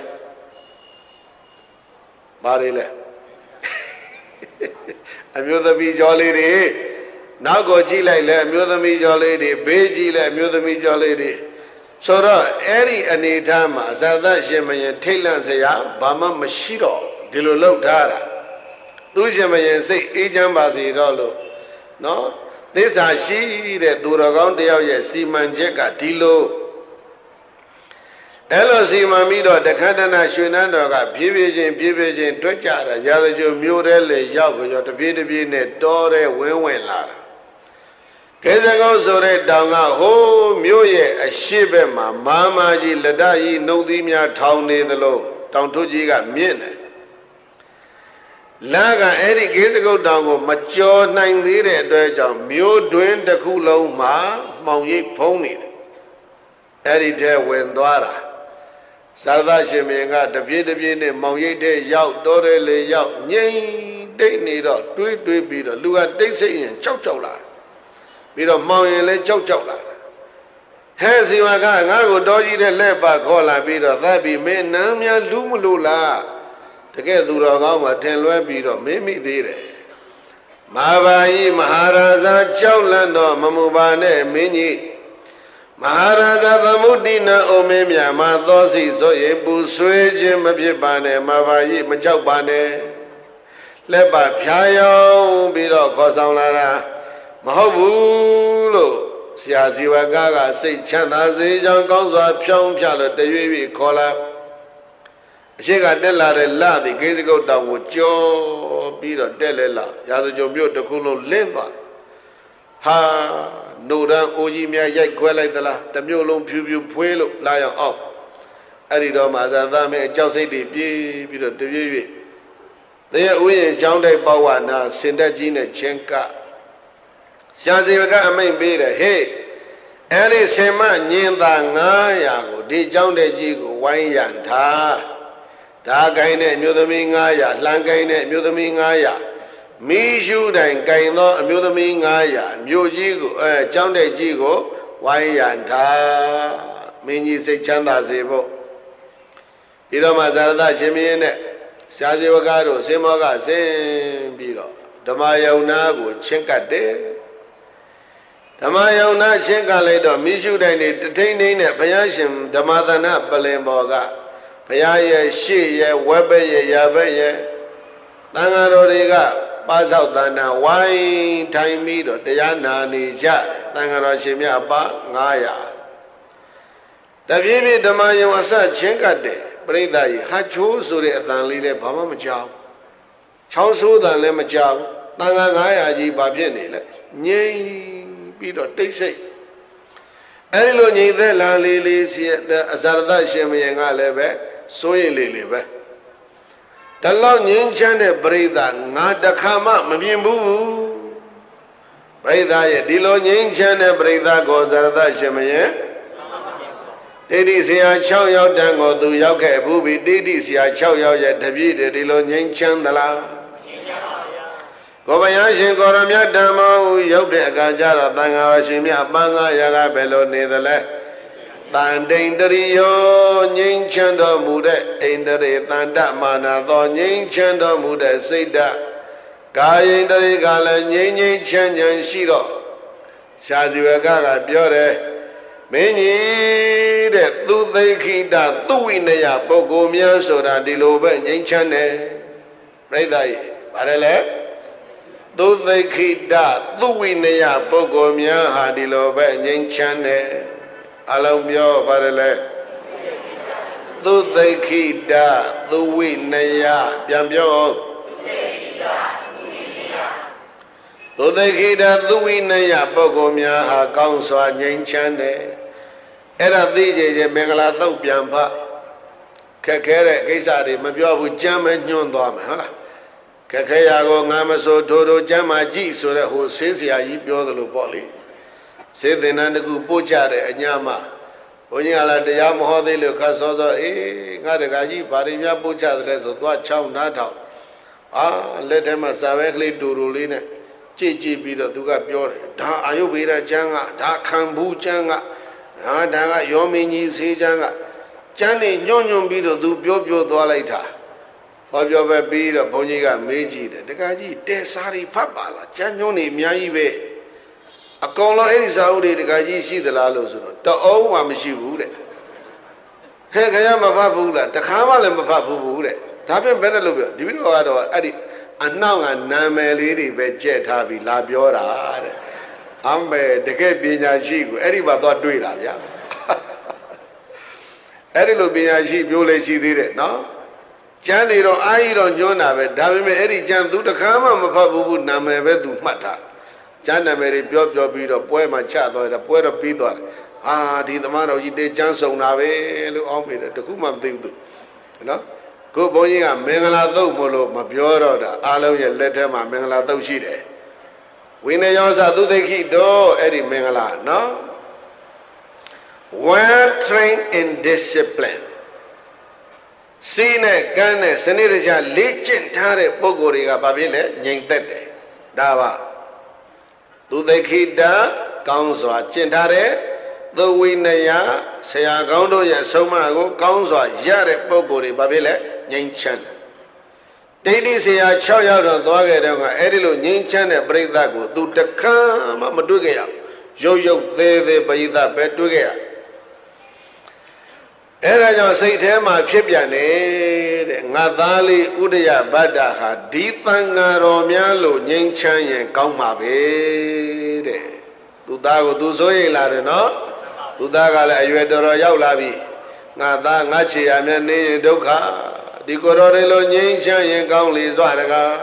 ဘာတွေလဲအမျိုးသမီးကျော်လေးတွေနောက်ကိုကြည့်လိုက်လဲအမျိုးသမီးကျော်လေးတွေဘေးကြည့်လဲအမျိုးသမီးကျော်လေးတွေဆိုတော့အဲ့ဒီအနေထားမှာဇာသရှင်မယင်ထိတ်လန့်စရာဘာမှမရှိတော့ဒီလိုလောက်ထားတာသူရှင်မယင်စိတ်အေးချမ်းပါစေတော့လို့နော်သစ္စာရှိတဲ့သူတော်ကောင်းတယောက်ရဲ့စီမံချက်ကဒီလိုအဲ့လိုစီမံပြီးတော့တခန္တနာရွှေနန်းတော်ကပြေးပြေးချင်းပြေးပြေးချင်းတွက်ကြတာရာဇကြိုမျိုးတဲလေရောက်ပြီးတော့တပြေးတပြေးနဲ့တောတဲ့ဝင်းဝင်လာတာကေဇကုန်းဆိုတဲ့တောင်ကဟိုးမြို့ရဲ့အရှိဘက်မှာမာမာကြီးလက်တကြီးနှုတ်သီးများထောင်နေသလိုတောင်ထုကြီးကမြင့်တယ်လာကအဲ့ဒီကေဇကုန်းတောင်ကိုမကျော်နိုင်သေးတဲ့အတွက်ကြောင့်မြို့တွင်တစ်ခုလုံးမှာမှောင်ရိပ်ဖုံးနေတယ်အဲ့ဒီထဲဝင်သွားတာသာသရှင်မင်းကတပြေးတပြေးနဲ့မောင်ရိပ်တဲ့ရောက်တော်တယ်လေရောက်ငိမ့်တိတ်နေတော့တွေးတွေးပြီးတော့လူကတိတ်ဆိတ်ရင်ကြောက်ကြောက်လာပြီးတော့မောင်ရင်လည်းကြောက်ကြောက်လာဟဲ့စီဝါကငါ့ကိုတော်ကြီးတဲ့လက်ပါခေါ်လာပြီးတော့သတ်ပြီးမင်းနမ်းများလူမလို့လားတကယ်သူတော်ကောင်းမှထင်လွဲပြီးတော့မင်းမိသေးတယ်မဟာဘာကြီးမဟာရာဇာကြောက်လန့်တော့မမူပါနဲ့မင်းကြီးမဟာရာဇာသမုဒ္ဒိနာအိုမင်းမြတ်မှာသောစီဆိုရင်ပူဆွေးခြင်းမဖြစ်ပါနဲ့မဟာဘာကြီးမကြောက်ပါနဲ့လက်ပါဖြာယောင်းပြီးတော့ခေါ်ဆောင်လာတာမဟုတ်ဘူးလို့ဆရာဇီဝကကစိတ်ချမ်းသာစေကြောင်းကောင်းစွာဖြောင်းဖြလို့တရွေ့ရွေ့ခေါ်လာအရှိကတက်လာတဲ့လသည်ကိစ္စကုတ်တောင်ကိုကြောပြီးတော့တက်လဲလာရာဇကြုံမြို့တစ်ခုလုံးလင်းသွားဟာနိုရန်အိုကြီးများရိုက်ခွဲလိုက်သလားတမျိုးလုံးဖြူဖြူဖွေးလို့လာရောက်အောင်အဲ့ဒီတော့မာဇာသားမဲအကြောက်စိတ်တွေပြေးပြီးတော့တရွေ့ရွေ့တရဥယျာဉ်ကျောင်းတိုက်ပဝနာစင်တက်ကြီးနဲ့ချင်းကဆရာဇေဝကအမိန့်ပေးတယ်ဟေးအဲ့ဒီဆင်မညင်သာငါးရာကိုဒီကျောင်းတဲ့ကြီးကိုဝိုင်းရန်ထားဓာကိုင်းတဲ့အမျိုးသမီးငါးရာလှန်ကိုင်းတဲ့အမျိုးသမီးငါးရာမီးရှူတိုင်ကိုင်းသောအမျိုးသမီးငါးရာမြို့ကြီးကိုအဲကျောင်းတဲ့ကြီးကိုဝိုင်းရန်ထားမင်းကြီးစိတ်ချမ်းသာစေဖို့ဒီတော့မှဇာရသရှင်မင်းနဲ့ဆရာဇေဝကတို့စင်မောကဆင်းပြီးတော့ဓမ္မယုံနာကိုချင်းကတ်တယ်ဓမ္မယုံနာချင်းကလိုက်တော့မိရှုတိုင်နေတထိန်ထိန်နဲ့ဘုရားရှင်ဓမ္မသနာပလင်ဘော်ကဘုရားရဲ့ရှေ့ရဲ့ဝက်ဘက်ရဲ့ရာဘက်ရဲ့သံဃာတော်တွေကပါဆောက်တဏ္ဍဝိုင်းထိုင်ပြီးတော့တရားနာနေကြသံဃာတော်ရှင်မြတ်ပါငါးရာတပြေးပြေးဓမ္မယုံအစချင်းကတ်တယ်ပရိသတ်ကြီးဟာချိုးဆိုတဲ့အတန်လေးလည်းဘာမှမကြောက်ချောင်းဆိုးတန်လည်းမကြောက်တန်ခါငါးရာကြီးဘာဖြစ်နေလဲငြိမ်ပြီးတော့တိတ်ဆိတ်အဲဒီလိုငြိမ်သက်လာလေးလေးစီအဇာရတရှင်မင်းကလည်းပဲစိုးရိမ်လေးလေးပဲတလောက်ငြိမ်းချမ်းတဲ့ပရိသတ်ငါတခါမှမမြင်ဘူးပရိသတ်ရဲ့ဒီလိုငြိမ်းချမ်းတဲ့ပရိသတ်ကိုဇာရတရှင်မင်းတိဋ္ဌိဆရာ၆ယောက်တန်းကိုသူရောက်ခဲ့ဘူးပြီတိဋ္ဌိဆရာ၆ယောက်ရဲ့တပည့်တွေဒီလိုငြိမ်းချမ်းသလားကိုဘုရားရှင်ကိုရမြတ်ဓမ္မဟုရောက်တဲ့အခါကျတော့တန်ခါရှင်မြတ်ပန်းကားရာကဘယ်လိုနေသလဲတန်တိန်တရိယောငြိမ်းချမ်းတော်မူတဲ့အိန္ဒြေတန်တမာနာသောငြိမ်းချမ်းတော်မူတဲ့စိတ်ဓာတ်ကာယိန္ဒြေကလည်းငြိမ်းငြိမ်းချမ်းချမ်းရှိတော့ရှားစီဝကကပြောတယ်မင်းကြီးတဲ့သူသိခိတသူဝိနယပုဂ္ဂိုလ်များဆိုတာဒီလိုပဲငြိမ်းချမ်းတယ်ပြိဿကြီးဗါတယ်လေသူသိခိတသူဝိနယပုဂ္ဂိုလ်များဟာဒီလိုပဲငြိမ်းချမ်းတယ်အလုံးပြောပါတယ်လေသူသိခိတသူဝိနယပြန်ပြောသူသိခိတသူဝိနယပုဂ္ဂိုလ်များဟာကောင်းစွာငြိမ်းချမ်းတယ်အဲ့ဒါသိကြရဲ့မင်္ဂလာသုတ်ပြန်ဖခက်ခဲတဲ့ကိစ္စတွေမပြောဘူးကြမ်းမညွှန်းသွားမယ်ဟုတ်လားခက်ခဲရာကိုငါမဆိုထိုးထိုးကြမ်းမှကြည့်ဆိုတဲ့ဟိုဆေးဆရာကြီးပြောသလိုပေါ့လေစေသင်္นานတကူပို့ကြတဲ့အညာမှာဘုန်းကြီးကလည်းတရားမဟောသေးလို့ခတ်စောစောအေးငါတကကြီးဗာရိများပို့ကြတယ်ဆိုသွားချောင်းနားထောင်အာလက်ထဲမှာစာပဲကလေးတူတူလေးနဲ့ကြည့်ကြည့်ပြီးတော့သူကပြောတယ်ဒါအာယုဗေဒကျမ်းကဒါခံဘူးကျမ်းကဟာဒါကယောမင်းကြီးဆေးကျမ်းကကျမ်းနေညွန့်ညွန့်ပြီးတော့သူပြောပြောသွားလိုက်တာဟောပြောပဲပြီးတော့ဘုန်းကြီးကမေးကြည့်တယ်တကကြီးတဲစာရီဖတ်ပါလားကျမ်းညွန့်နေအများကြီးပဲအကောင်လုံးအဲ့ဒီစာအုပ်တွေတကကြီးရှိသလားလို့ဆိုတော့တအုံးမှမရှိဘူးတဲ့ဟဲ့ခရမဖတ်ဘူးလားတခါမှလည်းမဖတ်ဘူးတဲ့ဒါပြင်ဘယ်နဲ့လို့ပြောဒီပြီးတော့ကတော့အဲ့ဒီအနှောင့်ကနာမည်လေးတွေပဲကြက်ထားပြီးလာပြောတာတဲ့အမေတကယ်ပညာရှိကိုအဲ့ဒီမှာသွားတွေ့တာဗျာအဲ့ဒီလိုပညာရှိပြောလေရှိသေးတယ်နော်ကျမ်းနေတော့အာကြီးတော့ညွှန်းတာပဲဒါပေမဲ့အဲ့ဒီကျမ်းသူတခါမှမဖတ်ဘူးနာမည်ပဲသူမှတ်တာကျမ်းနာမည်တွေပြောပြောပြီးတော့ပွဲမှာချသွားတယ်ပွဲတော့ပြီးသွားတယ်အာဒီသမားတော်ကြီးတေကျမ်းစုံတာပဲလို့အောင်းမိတယ်တခုမှမသိဘူးသူနော်ကိုဘုန်းကြီးကမင်္ဂလာသုတ်မလို့မပြောတော့တာအားလုံးရဲ့လက်ထဲမှာမင်္ဂလာသုတ်ရှိတယ်ဝိနယောသသုသိခိတောအဲ့ဒီမင်္ဂလာနော် well trained in discipline စီးနဲ့ကမ်းနဲ့စနစ်တကျလေ့ကျင့်ထားတဲ့ပုဂ္ဂိုလ်တွေကဘာဖြစ်လဲငြိမ်သက်တယ်ဒါပါသူသိခိတကောင်းစွာကျင့်ထားတဲ့သူဝိနယဆရာကောင်းတို့ရဲ့ဆုံးမကိုကောင်းစွာရတဲ့ပုဂ္ဂိုလ်တွေဘာဖြစ်လဲငြိမ်းချမ်းဒိဋ္ဌိဆရာ၆ယောက်တော့သွားခဲ့တော့ကအဲ့ဒီလိုငြိမ်းချမ်းတဲ့ပရိသတ်ကိုသူတခါမှမတွေ့ခဲ့ရရုပ်ရုပ်သေးသေးပရိသတ်ပဲတွေ့ခဲ့ရအဲ့ဒါကြောင့်စိတ်ထဲမှာဖြစ်ပြန်နေတဲ့ငါသားလေးဥဒယဗတ္တဟာဒီသံဃာတော်များလို့ငြိမ်းချမ်းရင်ကောင်းမှာပဲတဲ့သူသားကိုသူစိုးရိမ်လာတယ်နော်သူသားကလည်းအရွယ်တော်တော်ရောက်လာပြီငါသားငါချေရမြနေရင်ဒုက္ခဒီကိုယ်တော်တွေလိုငြိမ်းချမ်းရင်ကောင်းလေစွာတကား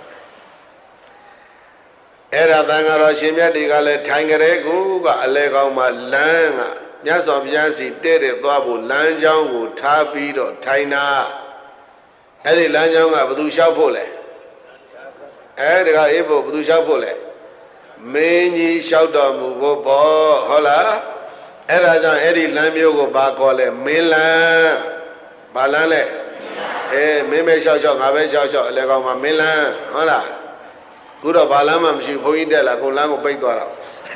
အဲ့ဒါသံဃာတော်ရှင်မြတ်တွေကလည်းထိုင်ကြတဲ့ကူကအလဲကောင်းမှလမ်းကမြတ်စွာဘုရားစီတဲ့တဲ့သွားဖို့လမ်းကြောင်းကိုထားပြီးတော့ထိုင်တာအဲ့ဒီလမ်းကြောင်းကဘယ်သူလျှောက်ဖို့လဲအဲ့ဒီကအေးဖို့ဘယ်သူလျှောက်ဖို့လဲမင်းကြီးလျှောက်တော်မူဖို့ပေါ့ဟုတ်လားအဲ့ဒါကြောင့်အဲ့ဒီလမ်းမျိုးကိုဘာခေါ်လဲမင်းလမ်းဘာလမ်းလဲအေးမင်းပဲလျှောက်လျှောက်ငါပဲလျှောက်လျှောက်အလဲကောင်းမှာမင်းလမ်းဟုတ်လားခုတော့ဘာလမ်းမှမရှိဘုန်းကြီးတက်လာကိုလမ်းကိုပိတ်သွားတာ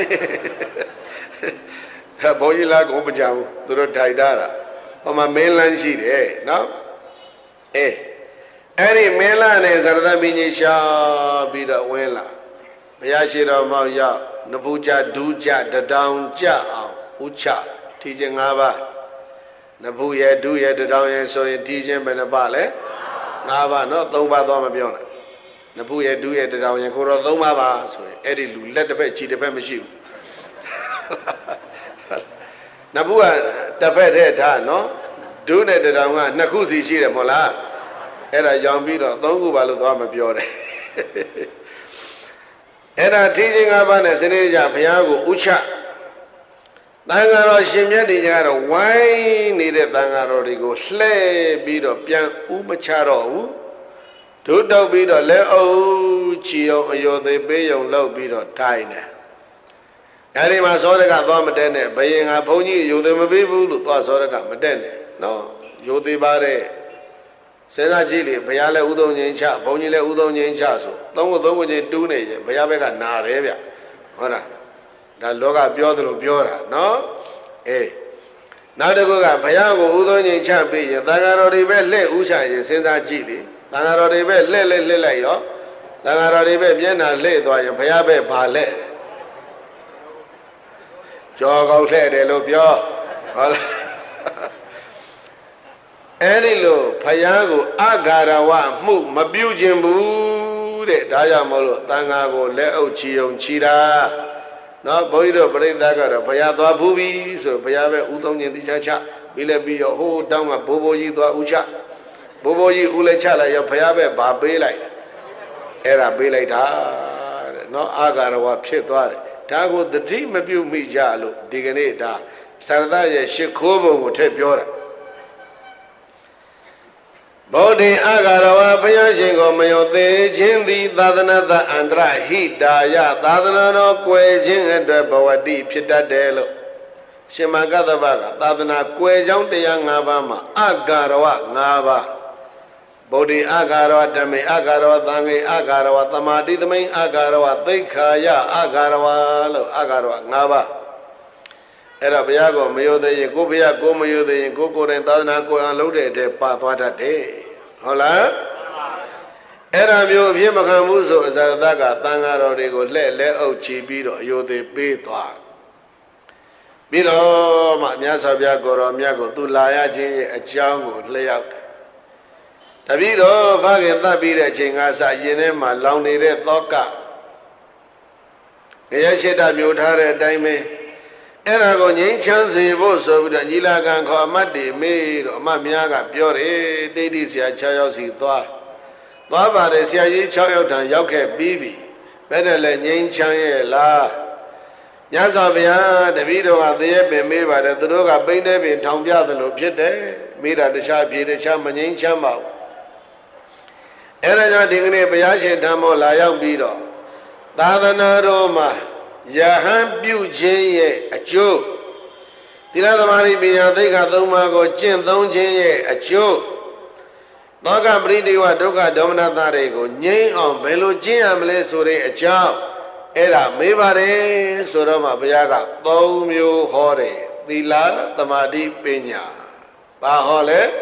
ဘုန်းကြီးလားကိုမကြဘူးသူတို့ထိုင်ထားတာဟောမှာမင်းလမ်းရှိတယ်နော်အေးအဲ့ဒီမင်းလမ်းနဲ့ဇရဒမင်းကြီးရှာပြီးတော့ဝင်းလာဘုရားရှိတော်မောင်ရောက်နဖူးကြဒူးကြတတောင်ကြအောင်ဥချထီချင်း၅ပါးနဖူးရဲ့ဒူးရဲ့တတောင်ရဲ့ဆိုရင်ထီချင်းဘယ်နှပါလဲ၅ပါးနော်၃ပါးသွားမပြောနဲ့နဖူးရဲ့ဒူးရဲ့တတောင်ရဲ့ကိုတော့၃ပါးပါဆိုရင်အဲ့ဒီလူလက်တစ်ဖက်ခြေတစ်ဖက်မရှိဘူးနဖူးကတစ်ဖက်တည်းထားနော်ဒူးနဲ့တတောင်ကနှစ်ခုစီရှိတယ်မဟုတ်လားအဲ့ဒါရောင်ပြီးတော့သုံးခုပါလို့သွားမပြောတယ်အဲ့ဒါထီးချင်းငါးပါးနဲ့စနေကြဘုရားကိုဥချတန်ဃာတော်ရှင်မြတ်တွေကတော့ဝိုင်းနေတဲ့တန်ဃာတော်တွေကိုလှဲ့ပြီးတော့ပြန်ဥမချတော့ဘူးဒုတောက်ပြီးတော့လက်အုပ်ချီအောင်အယောသေးပေးအောင်လုပ်ပြီးတော့ထိုင်တယ်အဲဒီမှာသောရကသွားမတက်နဲ့ဘယင်ကဘုန်းကြီးယိုသေးမပေးဘူးလို့သွားသောရကမတက်နဲ့နော်ယိုသေးပါတဲ့စဉ်းစားကြည့်လေဘုရားလည်းဥသုံးချင်းချဘုန်းကြီးလည်းဥသုံးချင်းချဆိုသုံးခုသုံးခုချင်းတူးနေရင်ဘုရားဘက်ကနာတယ်ဗျဟုတ်လားဒါလောကပြောသလိုပြောတာနော်အေးနောက်တစ်ခုကဘုရားကိုဥသုံးချင်းချပြီးရင်သံဃာတော်တွေပဲလက်ဥချရင်စဉ်းစားကြည့်လေသံဃာတော်တွေပဲလက်လက်လက်လိုက်ရောသံဃာတော်တွေပဲမျက်နှာလက်သွားရင်ဘုရားပဲဘာလက်ကြောကောက်လှဲ့တယ်လို့ပြောဟုတ်လားအဲ့ဒီလိုဘုရားကိုအဂါရဝမှုမပြုခြင်းဘူးတဲ့ဒါကြောင့်မို့လို့သံဃာကိုလက်အုပ်ချီုံချီတာနော်ဘုန်းကြီးတို့ပြိဿကတော့ဘုရားသွားဖူးပြီဆိုဘုရားပဲဥသုံးခြင်းတိချာချပြီးလည်းပြီးရောဟိုတောင်းကဘိုးဘိုးကြီးသွားဥချဘိုးဘိုးကြီးဥလည်းချလိုက်ရောဘုရားပဲဗာပေးလိုက်အဲ့ဒါပေးလိုက်တာတဲ့နော်အဂါရဝဖြစ်သွားတယ်ဒါကိုတတိမပြုတ်မိကြလို့ဒီကနေ့ဒါသရဒရဲ့ရှ िख ိုးပုံကိုထည့်ပြောတာဗုဒ္ဓင်အဂါရဝဘုရားရှင်ကိုမယောသေးခြင်းသည်သာသနာတအန္တရဟိတာယသာသနာတော်ကွယ်ခြင်းအတွက်ဘဝတိဖြစ်တတ်တယ်လို့ရှင်မကတ္တဗကသာသနာကွယ်ကြောင်းတရား၅ပါးမှာအဂါရဝ၅ပါးဗုဒ္ဓင်အဂါရဝဓမ္မေအဂါရဝသံဃေအဂါရဝသမာဓိသမိန်အဂါရဝသိက္ခာယအဂါရဝလို့အဂါရဝ၅ပါးအဲ့ဒါဘုရားကိုမယိုသေးရင်ကိုဘုရားကိုမယိုသေးရင်ကိုကိုယ်တိုင်သာသနာကိုယ်အောင်လုပ်တဲ့အတဲ့ပါသွားတတ်တယ်ဟုတ်လားအဲ့ဒါမျိုးအဖြစ်မခံဘူးဆိုအဇာရတကသံဃာတော်တွေကိုလှဲ့လဲအုပ်ချီပြီးတော့အယိုသေးပေးသွားပြီးတော့မှမြတ်စွာဘုရားကိုယ်တော်မြတ်ကိုသူလာရခြင်းရဲ့အကြောင်းကိုလျှောက်တယ်တပည့်တော်ဖခင်သတ်ပြီးတဲ့အချိန်ကစရင်ထဲမှာလောင်နေတဲ့သောကငရဲရှိတမျိုးထားတဲ့အတိုင်းပဲအဲ့ဒါကိုငြိမ်းချမ်းစေဖို့ဆိုပြီးတော့ညီလာခံခေါ်အမတ်တွေမေးတော့အမတ်များကပြောတယ်တိတိဆရာ၆ယောက်စီသွားသွားပါတယ်ဆရာကြီး၆ယောက်ထံရောက်ခဲ့ပြီးပြီဘယ်နဲ့လဲငြိမ်းချမ်းရဲ့လားညဇောဗျာတပည့်တော်ကသေရဲ့ပင်မေးပါတယ်သူတို့ကပိန်းတဲ့ပင်ထောင်ပြသလိုဖြစ်တယ်မေးတာတခြားပြေတခြားမငြိမ်းချမ်းပါဘူးအဲ့ဒါကြောင့်ဒီကနေ့ဘုရားရှင်ဓမ္မောလာရောက်ပြီးတော့သာသနာတော်မှာယဟန်ပြုခြင်းရဲ့အကျိုးသီလသမာဓိပညာသိက္ခာသုံးပါးကိုကျင့်သုံးခြင်းရဲ့အကျိုးသောကပရိဒေဝဒုက္ခဒေါမနတာတွေကိုငြိမ်းအောင်ဘယ်လိုကျင့်ရမလဲဆိုတဲ့အကြောင်းအဲ့ဒါမေးပါတယ်ဆိုတော့မှဘုရားကသုံးမျိုးဟောတယ်သီလသမာဓိပညာဘာဟောလဲ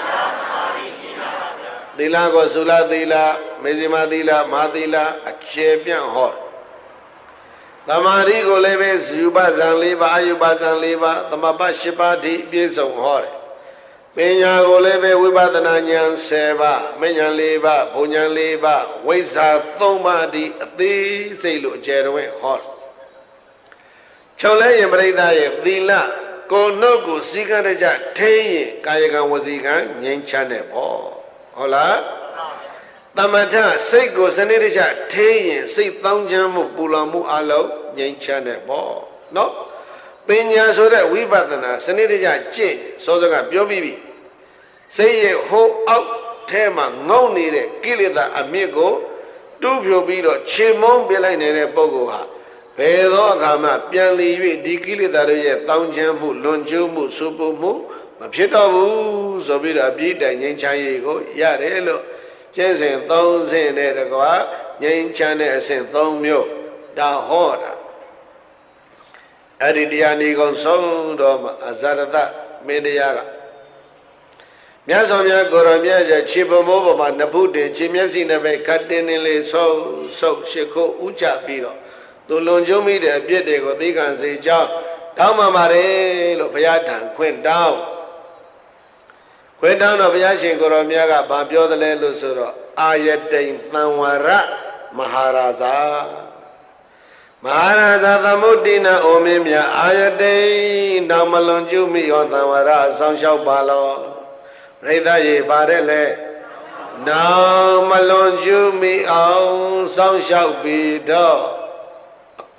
သီလကိုသုလသီလမေဇိမသီလမဟာသီလအခြေပြန့်ဟောသမာဓိကိုလည်းပဲယူပဇံ၄ပါးအယူပဇံ၄ပါးသမပ၈ပါးဒီပြည့်စုံဟောတယ်ပညာကိုလည်းပဲဝိပဿနာဉာဏ်၁၀ပါးမဉဏ်၄ပါးဘုံဉာဏ်၄ပါးဝိဇ္ဇာ၃ပါးဒီအသေးစိတ်လို့အကျယ်တွင်ဟောတယ်ချုပ်လဲရင်ပရိသတ်ရဲ့သီလကိုနှုတ်ကိုစည်းကမ်းတကျထိန်းရင်ကာယကံဝစီကံငြိမ်းချမ်းတဲ့ပေါ့ဟုတ်လားသမထစိတ်ကိုစနစ်တကျထိန်းရင်စိတ်တောင်းချမ်းမှုပူလောင်မှုအလုံးငြိမ်းချမ်းတဲ့ပေါ့နော်ပညာဆိုတဲ့ဝိပဿနာစနစ်တကျကျင့်စောစောကပြောပြီးပြီစိတ်ရဲ့ဟိုးအောက်ထဲမှာငုံနေတဲ့ကိလေသာအမြစ်ကိုတူးဖြိုပြီးတော့ခြေမုံပြလိုက်နေတဲ့ပုဂ္ဂိုလ်ဟာဘယ်သောအခါမှပြန်လည်၍ဒီကိလေသာတွေရဲ့တောင်းချမ်းမှုလွန်ကျူးမှုစူပူမှုမဖြစ်တော့ဘူးဆိုပြီးတော့အပြည့်တိုင်ငြိမ်းချမ်းရေးကိုရတယ်လို့ကျင့်စဉ်သုံးဆင့်တဲ့တကွာငြိမ်းချမ်းတဲ့အစဉ်သုံးမျိုးဒါဟောတာအဲ့ဒီတရားဤကုံဆုံးတော့မှအဇရတမင်းတရားကမြတ်စွာဘုရားကိုယ်တော်မြတ်ရဲ့ခြေပမိုးပေါ်မှာနဖုတင်ခြေမျက်စိနဲ့ပဲခတ်တင်းတင်းလေးဆုပ်ဆုပ်ရှ िख ိုးဥချပြီးတော့သူလွန်ကျုံးမိတဲ့အပြစ်တွေကိုသိခံစေကြောင်းတောင်းပန်ပါတယ်လို့ဘုရားထံခွင့်တောင်းခွင့်တောင်းတော့ဘုရားရှင်ကိုယ်တော်မြတ်ကဗာပြောတယ်လဲလို့ဆိုတော့အာယတိန်သံဝရမဟာရာဇာမဟာရာဇာသမုဒ္ဒိနာအိုမင်းမြတ်အာယတိန်တောင်မလွန်ကျူးမိရောသံဝရဆောင်းလျှောက်ပါလောပရိသတ်ရေပါတယ်လေနောင်မလွန်ကျူးမိအောင်ဆောင်းလျှောက်ပြီးတော့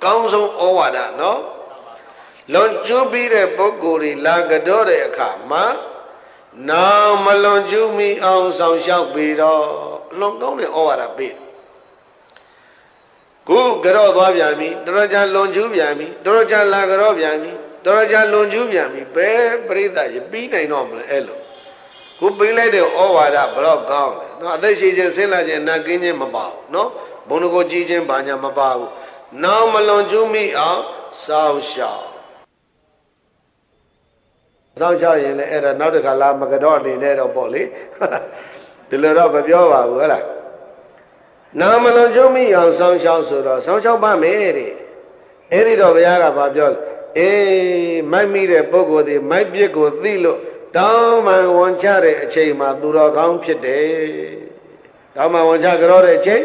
ကောင်းဆုံးဩဝါဒနော်လွန်ကျူးပြီးတဲ့ပုဂ္ဂိုလ်တွေလာကြတော့တဲ့အခါမှာနာမလွန်ကျူးမိအောင်ဆောင်ရှောက်ပြီးတော့လွန်ကောင်းတဲ့ဩဝါဒပေးခုကြော့သွားပြန်ပြီတော်ကြလွန်ကျူးပြန်ပြီတော်ကြလာကြော့ပြန်ပြီတော်ကြလွန်ကျူးပြန်ပြီဘယ်ပရိသတ်ရပြီးနိုင်တော့မလဲအဲ့လိုခုပေးလိုက်တဲ့ဩဝါဒဘလောက်ကောင်းလဲနော်အသက်ရှိခြင်းဆင်းလာခြင်းနာကင်းခြင်းမပါဘူးနော်ဘုံကိုကြည်ခြင်းဘာညာမပါဘူးနာမလွန်ကျူးမိအောင်စောင့်ရှောက်စောင့်ရှောက်ရင်လည်းအဲ့ဒါနောက်တစ်ခါလာမကတော့အနေနဲ့တော့ပေါ့လေဒီလိုတော့မပြောပါဘူးဟုတ်လားနာမလွန်ကျူးမိအောင်စောင့်ရှောက်ဆိုတော့စောင့်ရှောက်ပါမယ်တဲ့အဲ့ဒီတော့ဘုရားကဘာပြောလဲအေးမိုက်မိတဲ့ပုဂ္ဂိုလ်ဒီမိုက်ပြစ်ကိုသိလို့တောင်းမှန်ဝန်ချတဲ့အချိန်မှာသူတော်ကောင်းဖြစ်တယ်တောင်းမှန်ဝန်ချကြောတဲ့အချိန်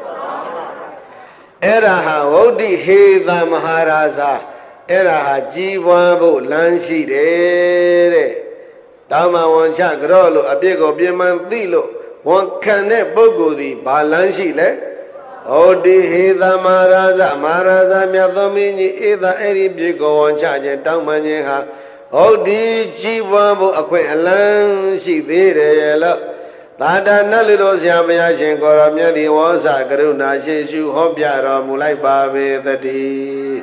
အဲ့ဒါဟာဝုဒ္ဓိဟေသမဟာရာဇာအဲ့ဒါဟာကြီးပွားဖို့လမ်းရှိတယ်တဲ့တောင်းမှန်ဝန်ချကြောလို့အပြစ်ကိုပြင်မှန်သိလို့ဝန်ခံတဲ့ပုဂ္ဂိုလ်ဒီဘာလမ်းရှိလဲဟောတိဟေသမဟာရာဇမဟာရာဇမြတ်သောမင်းကြီးဧသာအဲ့ဒီပြစ်ကိုဝန်ချခြင်းတောင်းမှန်ခြင်းဟာဟုတ်ဒီကြီးပွားဖို့အခွင့်အလမ်းရှိသေးတယ်ရဲ့လို့သာဒနာလူတော်ဆရာဘုရားရှင်ကိုရောမြတ်ဒီဝေါစာကရုဏာရှိရှုဟောပြတော်မူလိုက်ပါပေသတည်း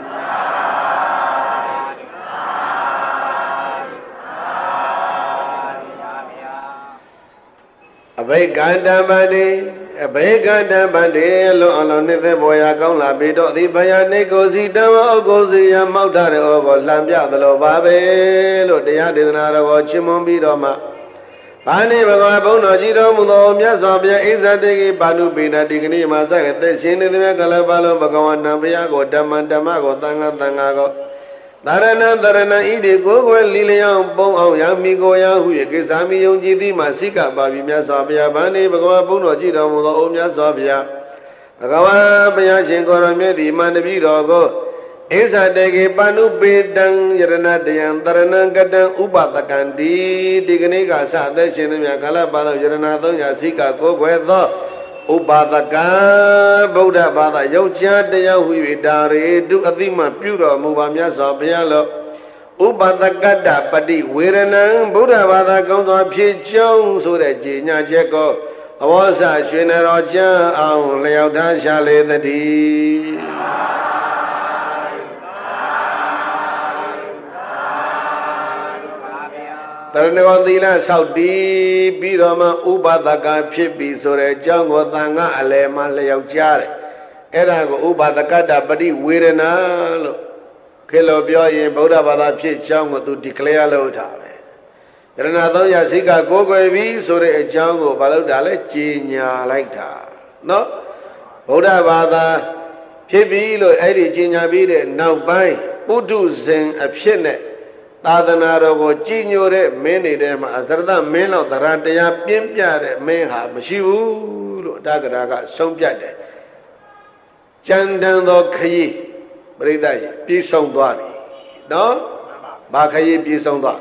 အဘိကန္တပတိအဘိကန္တပတိလွန်အလွန်နှစ်သက်ပေါ်ရာကောင်းလာပြီတော့ဒီဘယနေကိုစီတဝအကိုစီရမောက်ထားတဲ့ဩဘောလှံပြသလိုပါပဲလို့တရားဒေသနာတော်ကိုချီးမွမ်းပြီးတော့မှဘာနေဘဂဝါဘုန်းတော်ကြီးတော်မူသောမြတ်စွာဘုရားဣဇာတေကိပါဏုပိဏဒီကနေ့မှာဆက်သက်ရှင်နေတဲ့ကလပါလုံးဘဂဝါနံဘုရားကိုဓမ္မဓမ္မကိုသံဃာသံဃာကိုသာရဏသရဏဣတိကိုကိုလီလျောင်းပုံအောင်ရမိကိုရဟု၍ကိစ္ဆာမိယုံကြည်သည်မှာစိကပါပြီမြတ်စွာဘုရားဘာနေဘဂဝါဘုန်းတော်ကြီးတော်မူသောအိုမြတ်စွာဘုရားဘဂဝါဘုရားရှင်ကိုရောမြတ်ဒီမန္တပိတော်ကိုဣဇာတေကိပါဏုပိတံယရဏတယံတရဏံကတံဥပတကံဒီဒီကနေ့ကစသက်ရှင်သည်များကလပါလုံးယရဏသုံးရာစိကကိုခွဲသောဥပဒကံဗုဒ္ဓဘာသာယောက်ျားတရားဟူ၍ဒါရေတုအတိမပြုတော်မူပါမြတ်စွာဘုရားလို့ဥပဒကတ္တပတိဝေရဏံဗုဒ္ဓဘာသာကောင်းသောဖြစ်ကြောင်းဆိုတဲ့ကြေညာချက်ကိုအဝေါစာရွှေနတော်ကျမ်းအောင်လျောက်ထားရှာလေသတည်းတရဏဂောသီလဆောက်တည်ပြီးတော့မှဥပဒကဖြစ်ပြီဆိုတဲ့အကြောင်းကိုသံဃာအလယ်မှာလျောက်ကြားတယ်အဲ့ဒါကိုဥပဒကတ္တပတိဝေဒနာလို့ခေလို့ပြောရင်ဗုဒ္ဓဘာသာဖြစ်ကြောင်းကိုသူဒီကလျာလုပ်ထားတယ်ယရဏသုံးရာစိကကိုးကွယ်ပြီဆိုတဲ့အကြောင်းကိုဘာလို့တာလဲကြီးညာလိုက်တာနော်ဗုဒ္ဓဘာသာဖြစ်ပြီလို့အဲ့ဒီကြီးညာပြီးတဲ့နောက်ပိုင်းပုထုဇဉ်အဖြစ်နဲ့သာသနာတော်ကိုကြည်ညိုတဲ့မင်းတွေထဲမှာအစရတမင်းလောက်တရားတရားပြင်းပြတဲ့မင်းဟာမရှိဘူးလို့တက္ကရာကဆုံးဖြတ်တယ်ကြံတန်သောခရီးပရိသတ်ကြီးပြေဆုံးသွားပြီနော်ဘာခရီးပြေဆုံးသွား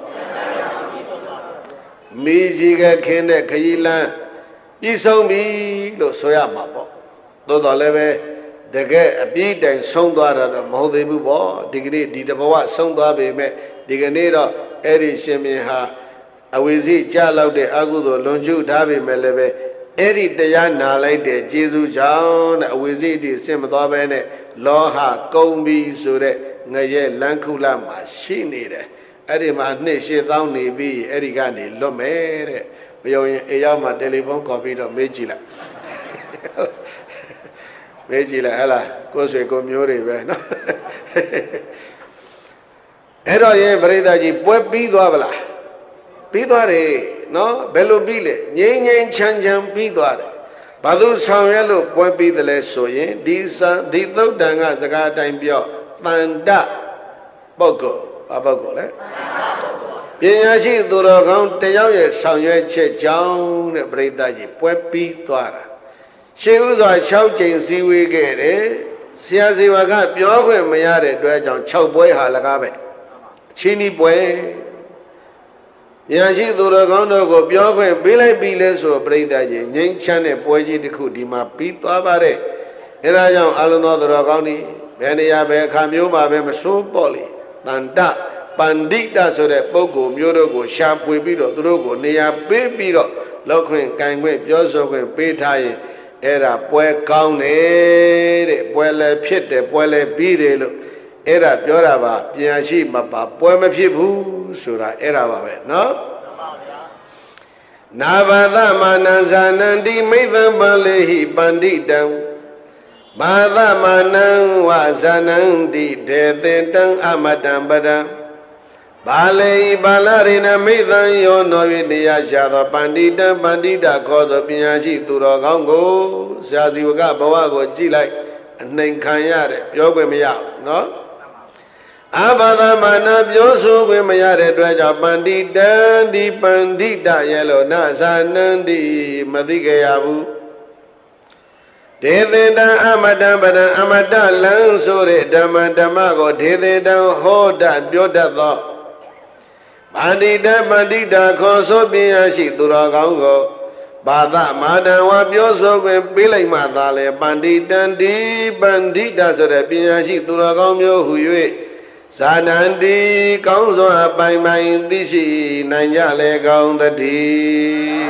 မိကြီးကခင်းတဲ့ခရီးလမ်းပြေဆုံးပြီလို့ဆိုရမှာပေါ့သို့တော်လည်းပဲတကယ်အပြည့်တိုင်ဆုံးသွားတာတော့မဟုတ်သေးဘူးပေါ့ဒီကနေ့ဒီတဘဝဆုံးသွားပေမဲ့ဒီကနေ့တော့အဲ့ဒီရှင်မင်းဟာအဝိဇ္ဇကြလောက်တဲ့အကုသိုလ်လွန်ကျူးထားပေမဲ့လည်းပဲအဲ့ဒီတရားနာလိုက်တဲ့ကျေးဇူးကြောင့်တဲ့အဝိဇ္ဇတိဆင့်မသွားဘဲနဲ့လောဟကုံပြီးဆိုတဲ့ငရဲလန်းခုလမှာရှိနေတယ်အဲ့ဒီမှာနှစ်ရှစ်သောင်းနေပြီးအဲ့ဒီကနေလွတ်မယ်တဲ့မယုံရင်အေရောက်မှာတယ်လီဖုန်းခေါ်ပြီးတော့မေးကြည့်လိုက်မေးကြည့်လိုက်ဟဲ့လားကိုယ်ဆွေကိုမျိုးတွေပဲနော်အဲ့တော့ရေပရိသတ်ကြီးပွဲပြီးသွားဗလားပြီးသွားတယ်နော်ဘယ်လိုပြီးလဲငြိမ်းငြိမ်းချမ်းချမ်းပြီးသွားတယ်ဘာလို့ဆောင်ရွက်လို့ပွဲပြီးတယ်လဲဆိုရင်ဒီစံဒီသုတ်တန်ကစကားအတိုင်းပြောတန်တပုဂ္ဂိုလ်ဘာပုဂ္ဂိုလ်လဲပညာရှိသူတော်ကောင်းတယောက်ရဲ့ဆောင်ရွက်ချက်ကြောင့်တဲ့ပရိသတ်ကြီးပွဲပြီးသွားတာရှေးဥစွာ၆ကြိမ်စည်းဝေးခဲ့တယ်ဆရာစီဝါကပြောခွင့်မရတဲ့အတွက်ကြောင့်၆ပွဲဟာလကားပဲချင်းဒီပွဲညာရှိသူတော်ကောင်းတို့ကိုပြောခွင့်ပေးလိုက်ပြီလဲဆိုပြိဿကြီးငြိမ်းချမ်းတဲ့ပွဲကြီးတစ်ခုဒီမှာပြီးသွားပါတယ်အဲဒါကြောင့်အလုံးသောသူတော်ကောင်းတွေဘယ်နေရာပဲအခါမျိုးမှာပဲမဆိုးပေါ့လေတန်တပန္တိတဆိုတဲ့ပုဂ္ဂိုလ်မျိုးတို့ကိုရှာဖွေပြီးတော့သူတို့ကိုနေရာပေးပြီးတော့လောက်ခွင့်ကင်ခွင့်ပြောဆိုခွင့်ပေးထားရင်အဲ့ဒါပွဲကောင်းတယ်တဲ့ပွဲလည်းဖြစ်တယ်ပွဲလည်းပြီးတယ်လို့အဲ့ဒါပြောတာပါပြန်ရှိမပါပွဲမဖြစ်ဘူးဆိုတာအဲ့ဒါပါပဲနော်နာဘာသမနံဇာနန္တိမိသံပလေဟိပန္တိတံဘာသမနံဝဇာနန္တိဒေတေတံအမတံပဒံဘာလေဘာလရိနမိသံယောနောဝိတရားရှာသောပန္တိတံပန္တိတခေါ်သောပညာရှိသူတော်ကောင်းကိုဇာတိဝကဘဝကိုကြည့်လိုက်အနှိမ်ခံရတယ်ပြောခွင့်မရဘူးနော်အဘာသမနာပြောဆိုခွင့်မရတဲ့အတွက်ကြောင့်ပန္တိတံဒီပန္တိတရဲ့လို့နာဇာနန္တိမသိကြရဘူးဒေသေတံအမတံပဒံအမတလံဆိုတဲ့ဓမ္မဓမ္မကိုဒေသေတံဟောတပြောတတ်သောပန္တိတပန္တိတခေါ်ဆိုပညာရှိသူတော်ကောင်းကိုဘာသမာတံဝါပြောဆိုခွင့်ပေးလိုက်မှသာလေပန္တိတံဒီပန္တိတဆိုတဲ့ပညာရှိသူတော်ကောင်းမျိုးဟူ၍ဇာနန္တိကောင်းစွာပိုင်ပိုင်သိရှိနိုင်ကြလေကောင်းသတည်း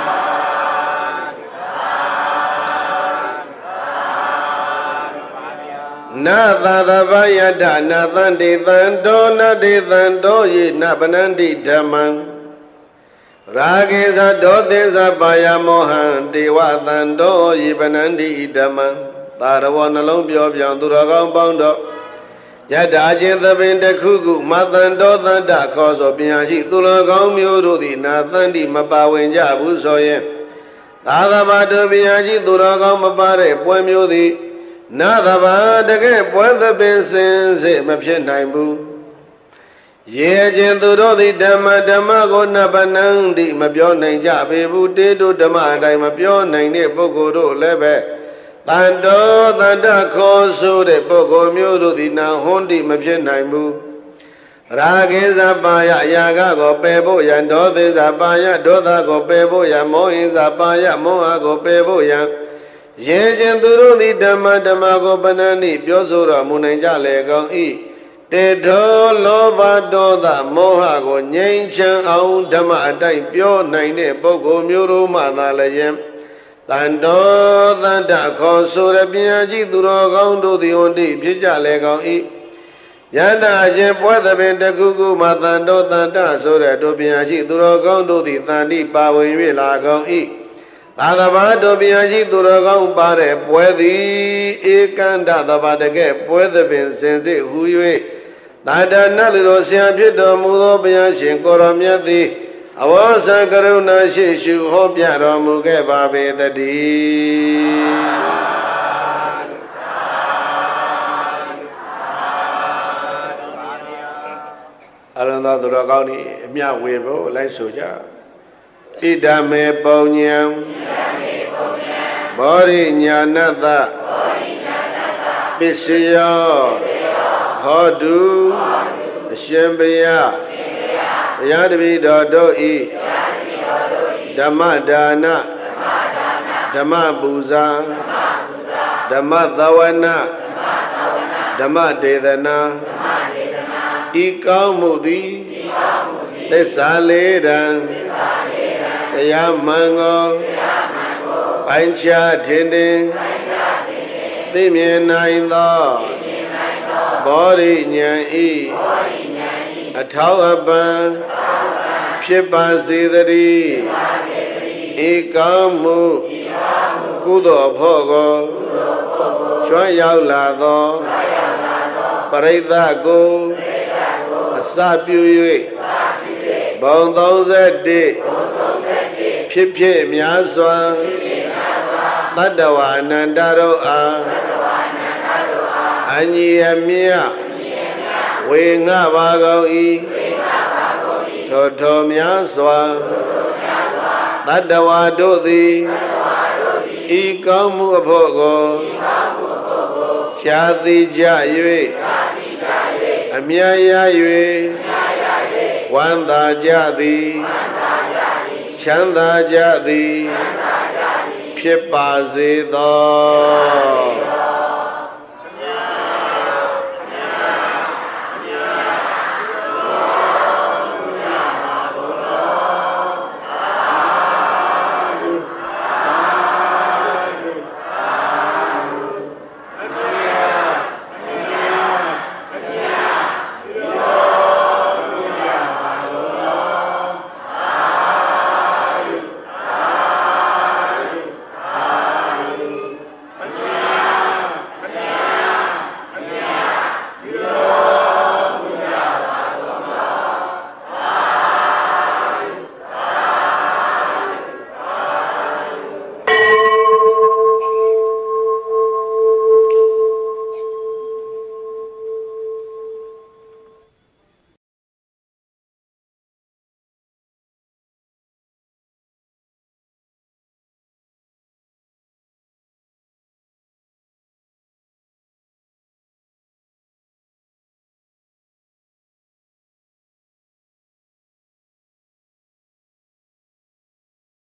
နာသသဗယတနာသန္တိသံတောနတိသံတောယေနဗနန္တိဓမ္မံရာဂေသဒောသေသပါယမောဟံတေဝသံတောယေဗနန္တိဓမ္မံသာရဝနှလုံးပြောပြောင်းသူတော်ကောင်းပေါင်းတော့ယထာချင်းသပင်တစ်ခုခုမသံတောသန္တခေါ်ဆိုပညာရှိသူတော်ကောင်းမျိုးတို့သည်နာသန္တိမပါဝင်ကြဘူးဆိုရင်သာသမာတုပညာရှိသူတော်ကောင်းမပါတဲ့ပွဲမျိုးသည်နာသဘာတကယ်ပွဲသပင်စင်စေမဖြစ်နိုင်ဘူးရေခြင်းသူတို့သည်ဓမ္မဓမ္မကိုနဗနံတိမပြောနိုင်ကြပေဘူးတေတုဓမ္မအတိုင်းမပြောနိုင်တဲ့ပုဂ္ဂိုလ်တို့လည်းပဲတန်တော်တန်တခေါ်ဆိုတဲ့ပုဂ္ဂိုလ်မျိုးတို့သည်နာဟွန်းတိမဖြစ်နိုင်ဘူးရာဂေဇပါယအယာကကိုပယ်ဖို့ရန်ဒေါသေဇပါယဒေါသကိုပယ်ဖို့ရန်မောဟိဇပါယမောဟကိုပယ်ဖို့ရန်ရေခြင်းသူတို့သည်ဓမ္မဓမ္မကိုပဏ္ဏိပြောဆိုတော်မူနိုင်ကြလေကောင်း၏တေထောလောဘဒေါသမောဟကိုငြိမ်းချမ်းအောင်ဓမ္မအတိုင်းပြောနိုင်တဲ့ပုဂ္ဂိုလ်မျိုးတို့မှသာလည်းတန်တော်တန်တခေါ်ဆိုရပညာရှိသူတော်ကောင်းတို့သည်ဟွန်တိဖြစ်ကြလေကောင်း၏ယန္တာချင်းပွဲသပင်တခုခုမှတန်တော်တန်တဆိုတဲ့တို့ပညာရှိသူတော်ကောင်းတို့သည်တန်တိပါဝင်၍လာကောင်း၏သာသဘာတို့ပညာရှိသူတော်ကောင်းပါတဲ့ပွဲသည်ဧကန္တသဘာတကဲ့ပွဲသပင်စင်စစ်ဟူ၍သာဒနာလူတော်ဆရာဖြစ်တော်မူသောဘုရားရှင်ကိုရောမြတ်သည်အဝေါဇံကရုဏာရှိရှုဟောပြတော်မူခဲ့ပါပေတည်းအရဟံသောသူတော်ကောင်းဤအမြဝေဖို့လိုက်ဆိုကြဣဒံမေပုံညံဘောရိညာဏတ္တပစ္စယောဟောတုအရှင်ဘုရားဘုရားတပည့်တော်တို့ဤဓမ္မဒါနဓမ္မပူဇာဓမ္မသဝနာဓမ္မဒေသနာဤကောင်းမှုသည်သစ္စာလေးတံတရားမှန်ကိုပိုင်းခြားထင်ထင်သိမြင်နိုင်သောဘောရိညာဤအထောက်အပံ့ဖြစ်ပါစေတည်းဤကောင်းမှုကုသိုလ်ဖို့ကိုကျွမ်းရောက်လာသောပရိသတ်ကိုအစပြု၍ဘုံသုံးဆယ်ဖြစ်ဖြစ်များစွာတတ္တဝအနန္တတို့အားအညီအမြဝေငှပါကုန်၏ထိုထိုများစွာတတ္တဝတို့သည်ဤကောင်းမှုအဖို့ကိုရှားသိကြ၍အမြတ်ရ၍ဝမ်းသာကြသည်ချမ်းသာကြသည်ဖြစ်ပါစေသော